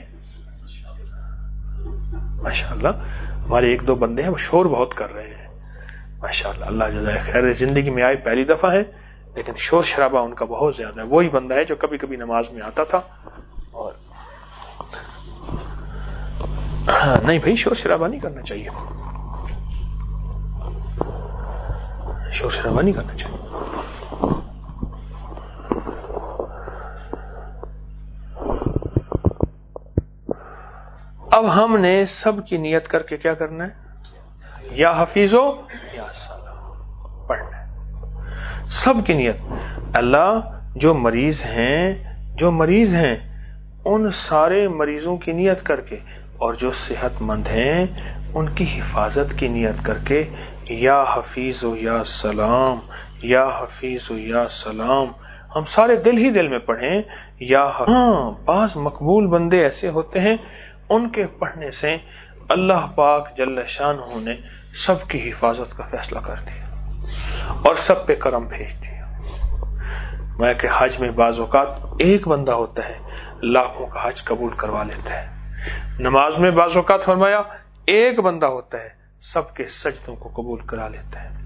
ماشاءاللہ ہمارے ایک دو بندے ہیں وہ شور بہت کر رہے ہیں، ماشاءاللہ، اللہ جزائے خیر، زندگی میں آئے پہلی دفعہ ہے لیکن شور شرابہ ان کا بہت زیادہ ہے۔ وہی بندہ ہے جو کبھی کبھی نماز میں آتا تھا، اور ہاں نہیں بھائی، شور شرابہ نہیں کرنا چاہیے، شور شرابہ نہیں کرنا چاہیے۔ اب ہم نے سب کی نیت کر کے کیا کرنا ہے؟ یا حفیظو یا سلام پڑھنا ہے، سب کی نیت۔ اللہ جو مریض ہیں، جو مریض ہیں ان سارے مریضوں کی نیت کر کے، اور جو صحت مند ہیں ان کی حفاظت کی نیت کر کے، یا حفیظ و یا سلام، یا حفیظ و یا سلام ہم سارے دل ہی دل میں پڑھیں یا ہاں بعض مقبول بندے ایسے ہوتے ہیں ان کے پڑھنے سے اللہ پاک جل شانہ نے سب کی حفاظت کا فیصلہ کر دیا اور سب پہ کرم بھیج دیا۔ میں کہ حج میں بعض اوقات ایک بندہ ہوتا ہے لاکھوں کا حج قبول کروا لیتا ہے، نماز میں بعض اوقات فرمایا ایک بندہ ہوتا ہے سب کے سجدوں کو قبول کرا لیتا ہے،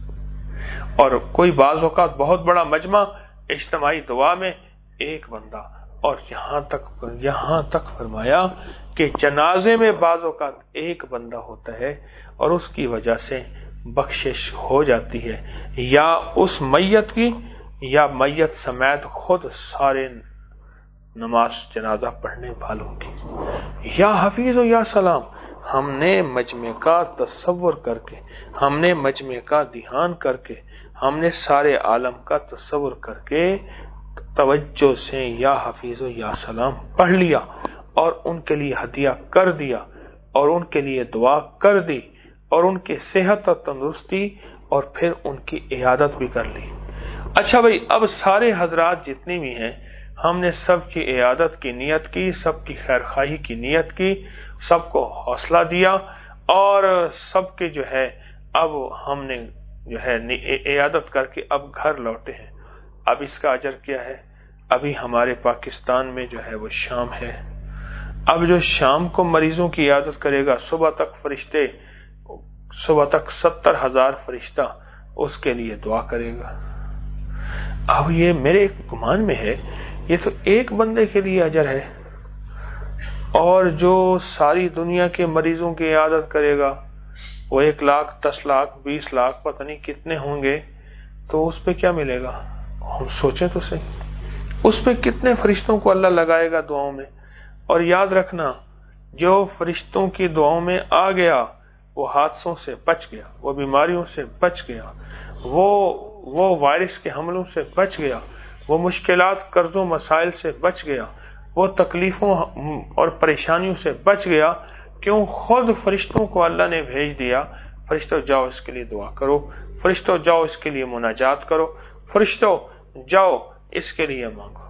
اور کوئی بعض اوقات بہت بڑا مجمع اجتماعی دعا میں ایک بندہ، اور یہاں تک یہاں تک فرمایا کہ جنازے میں بعض اوقات ایک بندہ ہوتا ہے اور اس کی وجہ سے بخشش ہو جاتی ہے، یا اس میت کی یا میت سمیت خود سارے نماز جنازہ پڑھنے والوں کی۔ یا حفیظ و یا سلام، ہم نے مجمع کا تصور کر کے، ہم نے مجمع کا دھیان کر کے، ہم نے سارے عالم کا تصور کر کے توجہ سے یا حفیظ و یا سلام پڑھ لیا اور ان کے لیے ہدیہ کر دیا اور ان کے لیے دعا کر دی اور ان کی صحت اور تندرستی اور پھر ان کی عیادت بھی کر لی۔ اچھا بھائی، اب سارے حضرات جتنے بھی ہیں ہم نے سب کی عیادت کی نیت کی، سب کی خیر خواہی کی نیت کی، سب کو حوصلہ دیا اور سب کے جو ہے اب ہم نے جو ہے عیادت کر کے اب گھر لوٹے ہیں۔ اب اس کا اجر کیا ہے؟ ابھی ہمارے پاکستان میں جو ہے وہ شام ہے، اب جو شام کو مریضوں کی عیادت کرے گا صبح تک فرشتے صبح تک ستر ہزار فرشتہ اس کے لیے دعا کرے گا۔ اب یہ میرے گمان میں ہے یہ تو ایک بندے کے لیے اجر ہے، اور جو ساری دنیا کے مریضوں کی عیادت کرے گا وہ ایک لاکھ دس لاکھ بیس لاکھ پتہ نہیں کتنے ہوں گے، تو اس پہ کیا ملے گا؟ ہم سوچیں تو صحیح، اس پہ کتنے فرشتوں کو اللہ لگائے گا دعاؤں میں۔ اور یاد رکھنا جو فرشتوں کی دعاؤں میں آ گیا وہ حادثوں سے بچ گیا، وہ بیماریوں سے بچ گیا، وہ وہ وائرس کے حملوں سے بچ گیا، وہ مشکلات قرضوں مسائل سے بچ گیا، وہ تکلیفوں اور پریشانیوں سے بچ گیا، کیوں؟ خود فرشتوں کو اللہ نے بھیج دیا، فرشتوں جاؤ اس کے لیے دعا کرو، فرشتوں جاؤ اس کے لیے مناجات کرو، فرشتوں جاؤ اس کے لیے مانگو۔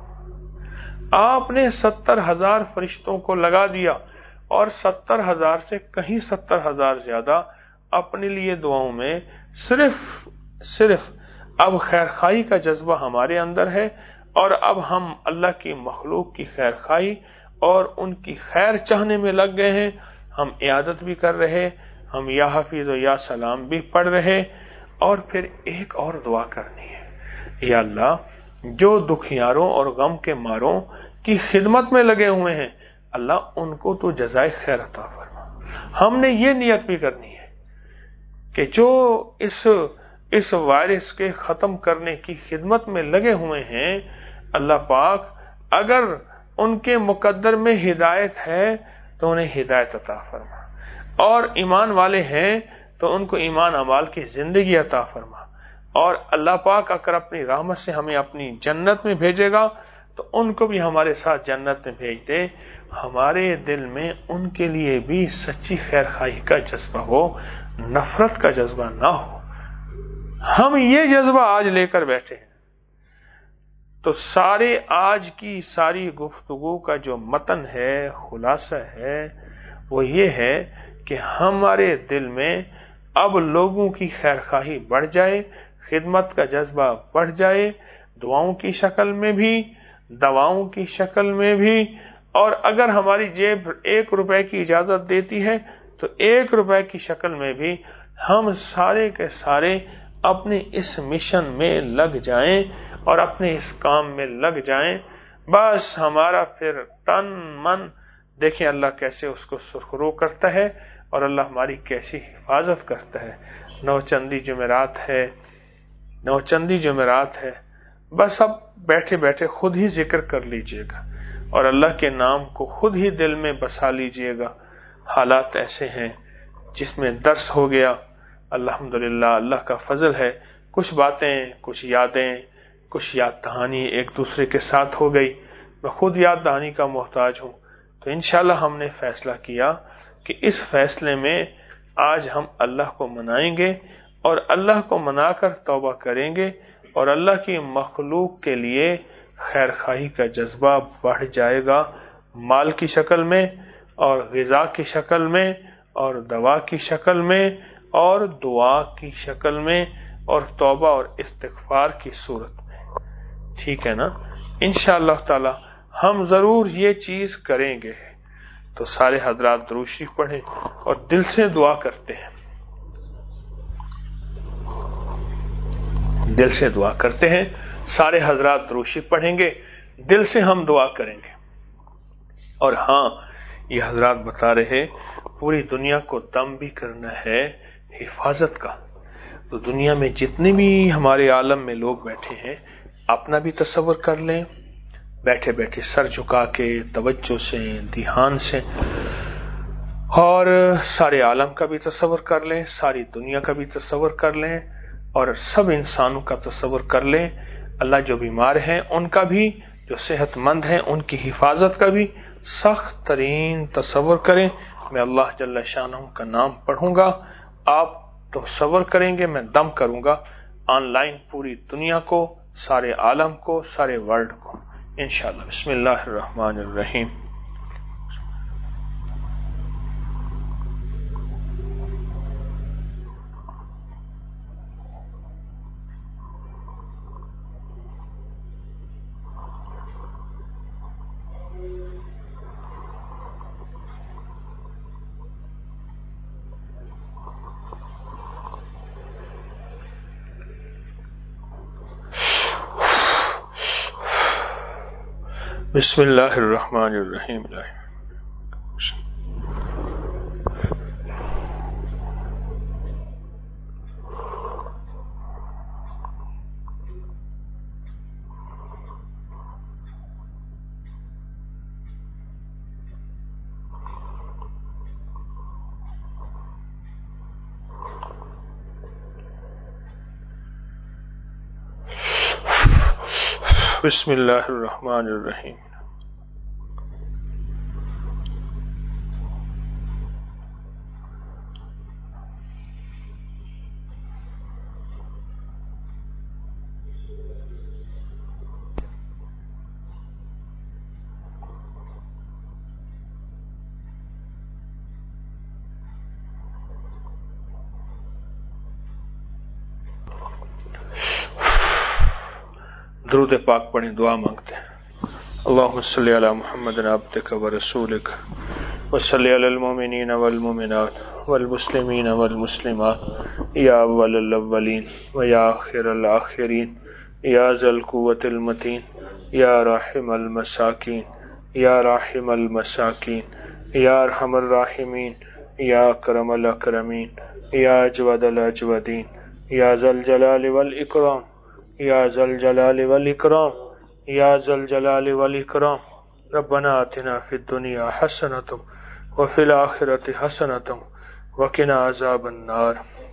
آپ نے ستر ہزار فرشتوں کو لگا دیا اور ستر ہزار سے کہیں ستر ہزار زیادہ اپنے لیے دعاؤں میں، صرف صرف اب خیر خواہی کا جذبہ ہمارے اندر ہے اور اب ہم اللہ کی مخلوق کی خیر خواہی اور ان کی خیر چاہنے میں لگ گئے ہیں۔ ہم عیادت بھی کر رہے، ہم یا حفیظ و یا سلام بھی پڑھ رہے، اور پھر ایک اور دعا کرنی ہے، یا اللہ جو دکھیاروں اور غم کے ماروں کی خدمت میں لگے ہوئے ہیں اللہ ان کو تو جزائے خیر عطا فرما۔ ہم نے یہ نیت بھی کرنی ہے کہ جو اس اس وائرس کے ختم کرنے کی خدمت میں لگے ہوئے ہیں اللہ پاک اگر ان کے مقدر میں ہدایت ہے تو انہیں ہدایت عطا فرما، اور ایمان والے ہیں تو ان کو ایمان اعمال کی زندگی عطا فرما، اور اللہ پاک اگر اپنی رحمت سے ہمیں اپنی جنت میں بھیجے گا تو ان کو بھی ہمارے ساتھ جنت میں بھیج دے، ہمارے دل میں ان کے لیے بھی سچی خیر خواہی کا جذبہ ہو، نفرت کا جذبہ نہ ہو۔ ہم یہ جذبہ آج لے کر بیٹھے ہیں تو سارے آج کی ساری گفتگو کا جو متن ہے، خلاصہ ہے، وہ یہ ہے کہ ہمارے دل میں اب لوگوں کی خیر خواہی بڑھ جائے، خدمت کا جذبہ بڑھ جائے، دعاؤں کی شکل میں بھی، دواؤں کی شکل میں بھی، اور اگر ہماری جیب ایک روپے کی اجازت دیتی ہے تو ایک روپے کی شکل میں بھی ہم سارے کے سارے اپنے اس مشن میں لگ جائیں اور اپنے اس کام میں لگ جائیں۔ بس ہمارا پھر تن من دیکھیں اللہ کیسے اس کو سرخرو کرتا ہے اور اللہ ہماری کیسی حفاظت کرتا ہے۔ نوچندی جمعرات ہے، نوچندی جمعرات ہے، بس اب بیٹھے بیٹھے خود ہی ذکر کر لیجئے گا اور اللہ کے نام کو خود ہی دل میں بسا لیجئے گا۔ حالات ایسے ہیں جس میں درس ہو گیا، الحمدللہ اللہ کا فضل ہے، کچھ باتیں، کچھ یادیں، کچھ یاد دہانی ایک دوسرے کے ساتھ ہو گئی۔ میں خود یاد دہانی کا محتاج ہوں، تو انشاءاللہ ہم نے فیصلہ کیا کہ اس فیصلے میں آج ہم اللہ کو منائیں گے اور اللہ کو منا کر توبہ کریں گے اور اللہ کی مخلوق کے لیے خیر خواہی کا جذبہ بڑھ جائے گا، مال کی شکل میں اور غذا کی شکل میں اور دوا کی شکل میں اور دعا کی شکل میں اور توبہ اور استغفار کی صورت میں۔ ٹھیک ہے نا؟ انشاءاللہ تعالی ہم ضرور یہ چیز کریں گے۔ تو سارے حضرات درود شریف پڑھیں اور دل سے دعا کرتے ہیں، دل سے دعا کرتے ہیں، سارے حضرات درود شریف پڑھیں گے، دل سے ہم دعا کریں گے۔ اور ہاں، یہ حضرات بتا رہے پوری دنیا کو دم بھی کرنا ہے حفاظت کا، تو دنیا میں جتنے بھی ہمارے عالم میں لوگ بیٹھے ہیں اپنا بھی تصور کر لیں، بیٹھے بیٹھے سر جھکا کے توجہ سے دھیان سے، اور سارے عالم کا بھی تصور کر لیں، ساری دنیا کا بھی تصور کر لیں، اور سب انسانوں کا تصور کر لیں، اللہ جو بیمار ہیں ان کا بھی، جو صحت مند ہیں ان کی حفاظت کا بھی سخت ترین تصور کریں۔ میں اللہ جل شانہ کا نام پڑھوں گا، آپ تصور کریں گے، میں دم کروں گا آن لائن پوری دنیا کو، سارے عالم کو، سارے ورلڈ کو انشاءاللہ۔ بسم اللہ الرحمن الرحیم۔ بسم اللہ الرحمن الرحیم۔ بسم اللہ الرحمن الرحیم۔ درود پاک پڑھیں، دعا مانگتے ہیں۔ اللہم صلی علی محمد عبدک ورسولک وصلی علی المؤمنین والمؤمنات والمسلمین والمسلمات یا اول الاولین و یا آخر الآخرین یا ذا القوة المتین یا راحم المساکین یا راحم المساکین یا ارحم الراحمین یا اکرم الاکرمین یا اجود الاجودین یا ذا الجلال والاکرام یا ذا الجلال والاکرام یا ذا الجلال والاکرام۔ ربنا آتنا فی الدنیا حسنۃ وفی الآخرۃ حسنۃ وقنا عذاب النار۔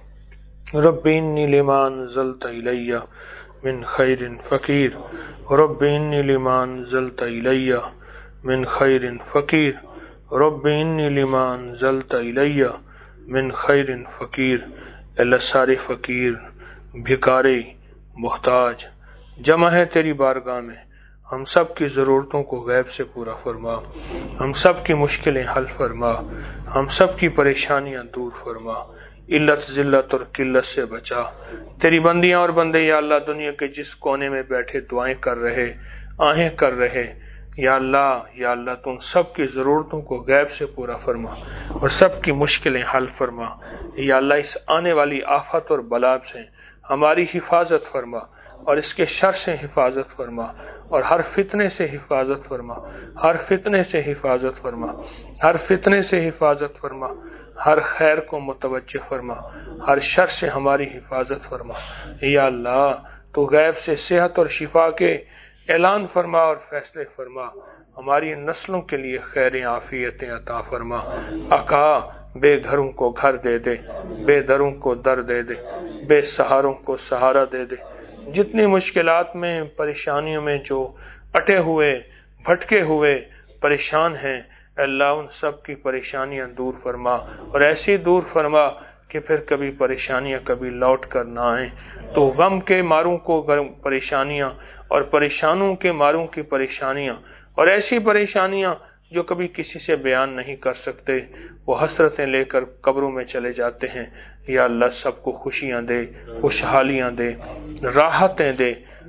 رب انی لما انزلت الی من خیر فقیر، رب انی لما انزلت الی من خیر فقیر، رب انی لما انزلت الی من خیر فقیر۔ اللہ سارے فقیر، بھکاری، محتاج جمع ہے تیری بارگاہ میں، ہم سب کی ضرورتوں کو غیب سے پورا فرما، ہم سب کی مشکلیں حل فرما، ہم سب کی پریشانیاں دور فرما، علت ذلت اور قلت سے بچا۔ تیری بندیاں اور بندے یا اللہ دنیا کے جس کونے میں بیٹھے دعائیں کر رہے، آہیں کر رہے، یا اللہ یا اللہ تم سب کی ضرورتوں کو غیب سے پورا فرما اور سب کی مشکلیں حل فرما۔ یا اللہ اس آنے والی آفت اور بلا سے ہماری حفاظت فرما اور اس کے شر سے حفاظت فرما اور ہر فتنے سے حفاظت فرما، ہر فتنے سے حفاظت فرما، ہر فتنے سے حفاظت فرما، ہر خیر کو متوجہ فرما، ہر شر سے ہماری حفاظت فرما۔ یا اللہ تو غیب سے صحت اور شفا کے اعلان فرما اور فیصلے فرما، ہماری نسلوں کے لیے خیر عافیتیں عطا فرما۔ آقا بے گھروں کو گھر دے دے، بے دروں کو در دے دے، بے سہاروں کو سہارا دے دے، جتنی مشکلات میں پریشانیوں میں جو اٹے ہوئے بھٹکے ہوئے پریشان ہیں، اللہ ان سب کی پریشانیاں دور فرما اور ایسی دور فرما کہ پھر کبھی پریشانیاں کبھی لوٹ کر نہ آئیں. تو غم کے ماروں کو پریشانیاں اور پریشانوں کے ماروں کی پریشانیاں اور ایسی پریشانیاں جو کبھی کسی سے بیان نہیں کر سکتے وہ حسرتیں لے کر قبروں میں چلے جاتے ہیں. یا اللہ سب کو خوشیاں دے، خوشحالیاں دے، راحتیں دے،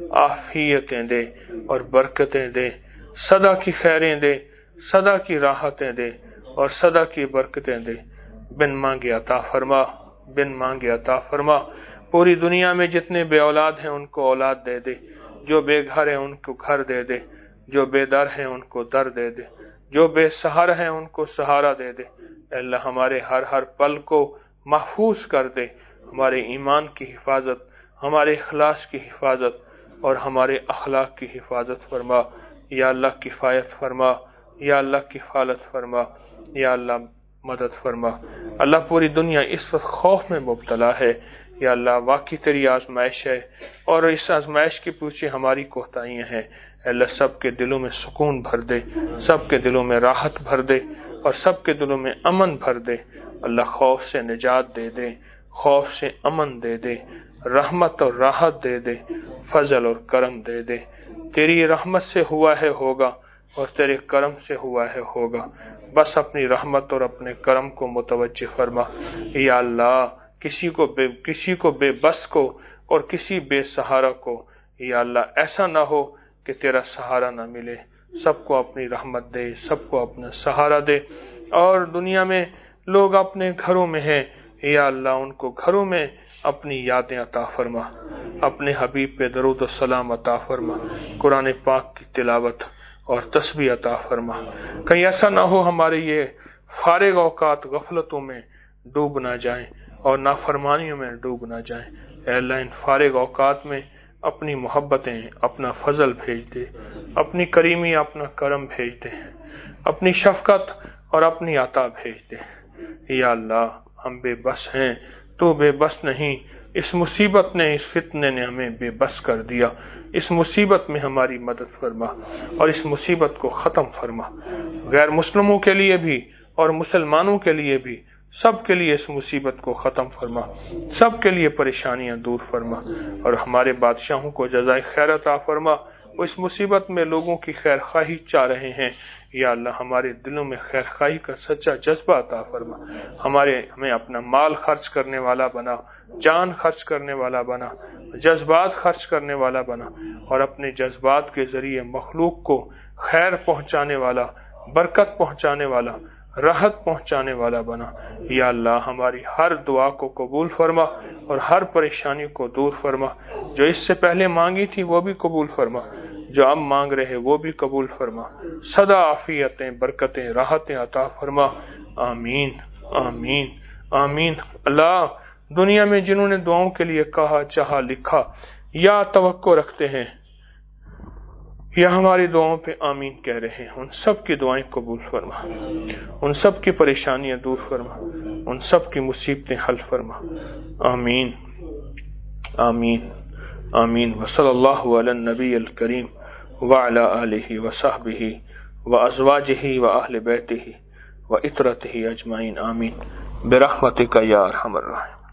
عافیتیں دے اور برکتیں دے، سدا کی خیریں دے، سدا کی راحتیں دے اور سدا کی برکتیں دے. بن مانگے عطا فرما، بن مانگے عطا فرما. پوری دنیا میں جتنے بے اولاد ہیں ان کو اولاد دے دے، جو بے گھر ہیں ان کو گھر دے دے، جو بے در ہیں ان کو در دے دے، جو بے سہارا ہیں ان کو سہارا دے دے. اے اللہ ہمارے ہر ہر پل کو محفوظ کر دے، ہمارے ایمان کی حفاظت، ہمارے اخلاص کی حفاظت اور ہمارے اخلاق کی حفاظت فرما. یا اللہ کفایت فرما، یا اللہ کفالت فرما، یا اللہ مدد فرما. اللہ پوری دنیا اس وقت خوف میں مبتلا ہے. یا اللہ واقعی تیری آزمائش ہے اور اس آزمائش کے پیچھے ہماری کوتاہیاں ہیں. اے اللہ سب کے دلوں میں سکون بھر دے، سب کے دلوں میں راحت بھر دے اور سب کے دلوں میں امن بھر دے. اللہ خوف سے نجات دے دے، خوف سے امن دے دے، رحمت اور راحت دے دے، فضل اور کرم دے دے. تیری رحمت سے ہوا ہے ہوگا اور تیرے کرم سے ہوا ہے ہوگا. بس اپنی رحمت اور اپنے کرم کو متوجہ فرما. یا اللہ کسی کو بے کسی کو بے بس کو اور کسی بے سہارا کو یا اللہ ایسا نہ ہو کہ تیرا سہارا نہ ملے. سب کو اپنی رحمت دے، سب کو اپنا سہارا دے. اور دنیا میں لوگ اپنے گھروں میں ہیں، یا اللہ ان کو گھروں میں اپنی یادیں عطا فرما، اپنے حبیب پہ درود و سلام عطا فرما، قرآن پاک کی تلاوت اور تسبیح عطا فرما. کہیں ایسا نہ ہو ہمارے یہ فارغ اوقات غفلتوں میں ڈوب نہ جائیں اور نافرمانیوں میں ڈوب نہ جائیں. اے اللہ ان فارغ اوقات میں اپنی محبتیں، اپنا فضل بھیج دے، اپنی کریمی، اپنا کرم بھیج دے، اپنی شفقت اور اپنی عطا بھیج دے. یا اللہ ہم بے بس ہیں، تو بے بس نہیں. اس مصیبت نے، اس فتنے نے ہمیں بے بس کر دیا. اس مصیبت میں ہماری مدد فرما اور اس مصیبت کو ختم فرما. غیر مسلموں کے لیے بھی اور مسلمانوں کے لیے بھی، سب کے لیے اس مصیبت کو ختم فرما، سب کے لیے پریشانیاں دور فرما اور ہمارے بادشاہوں کو جزائے خیر عطا فرما. وہ اس مصیبت میں لوگوں کی خیر خواہی چاہ رہے ہیں. یا اللہ ہمارے دلوں میں خیر خواہی کا سچا جذبہ عطا فرما. ہمارے ہمیں اپنا مال خرچ کرنے والا بنا، جان خرچ کرنے والا بنا، جذبات خرچ کرنے والا بنا اور اپنے جذبات کے ذریعے مخلوق کو خیر پہنچانے والا، برکت پہنچانے والا، راحت پہنچانے والا بنا. یا اللہ ہماری ہر دعا کو قبول فرما اور ہر پریشانی کو دور فرما. جو اس سے پہلے مانگی تھی وہ بھی قبول فرما، جو اب مانگ رہے وہ بھی قبول فرما. سدا عافیتیں، برکتیں، راحتیں عطا فرما. آمین آمین آمین. اللہ دنیا میں جنہوں نے دعاؤں کے لیے کہا، چاہا، لکھا یا توقع رکھتے ہیں یا ہماری دعاؤں پہ آمین کہہ رہے ہیں، ان سب کی دعائیں قبول فرما، ان سب کی پریشانیاں دور فرما، ان سب کی مصیبتیں حل فرما. آمین آمین آمین. وصلی اللہ علی النبی الکریم وعلی آلہ وصحبہ وازواجہ واہل بیتہ وعترتہ اجمعین. آمین برحمتک یا ارحم الراحمین.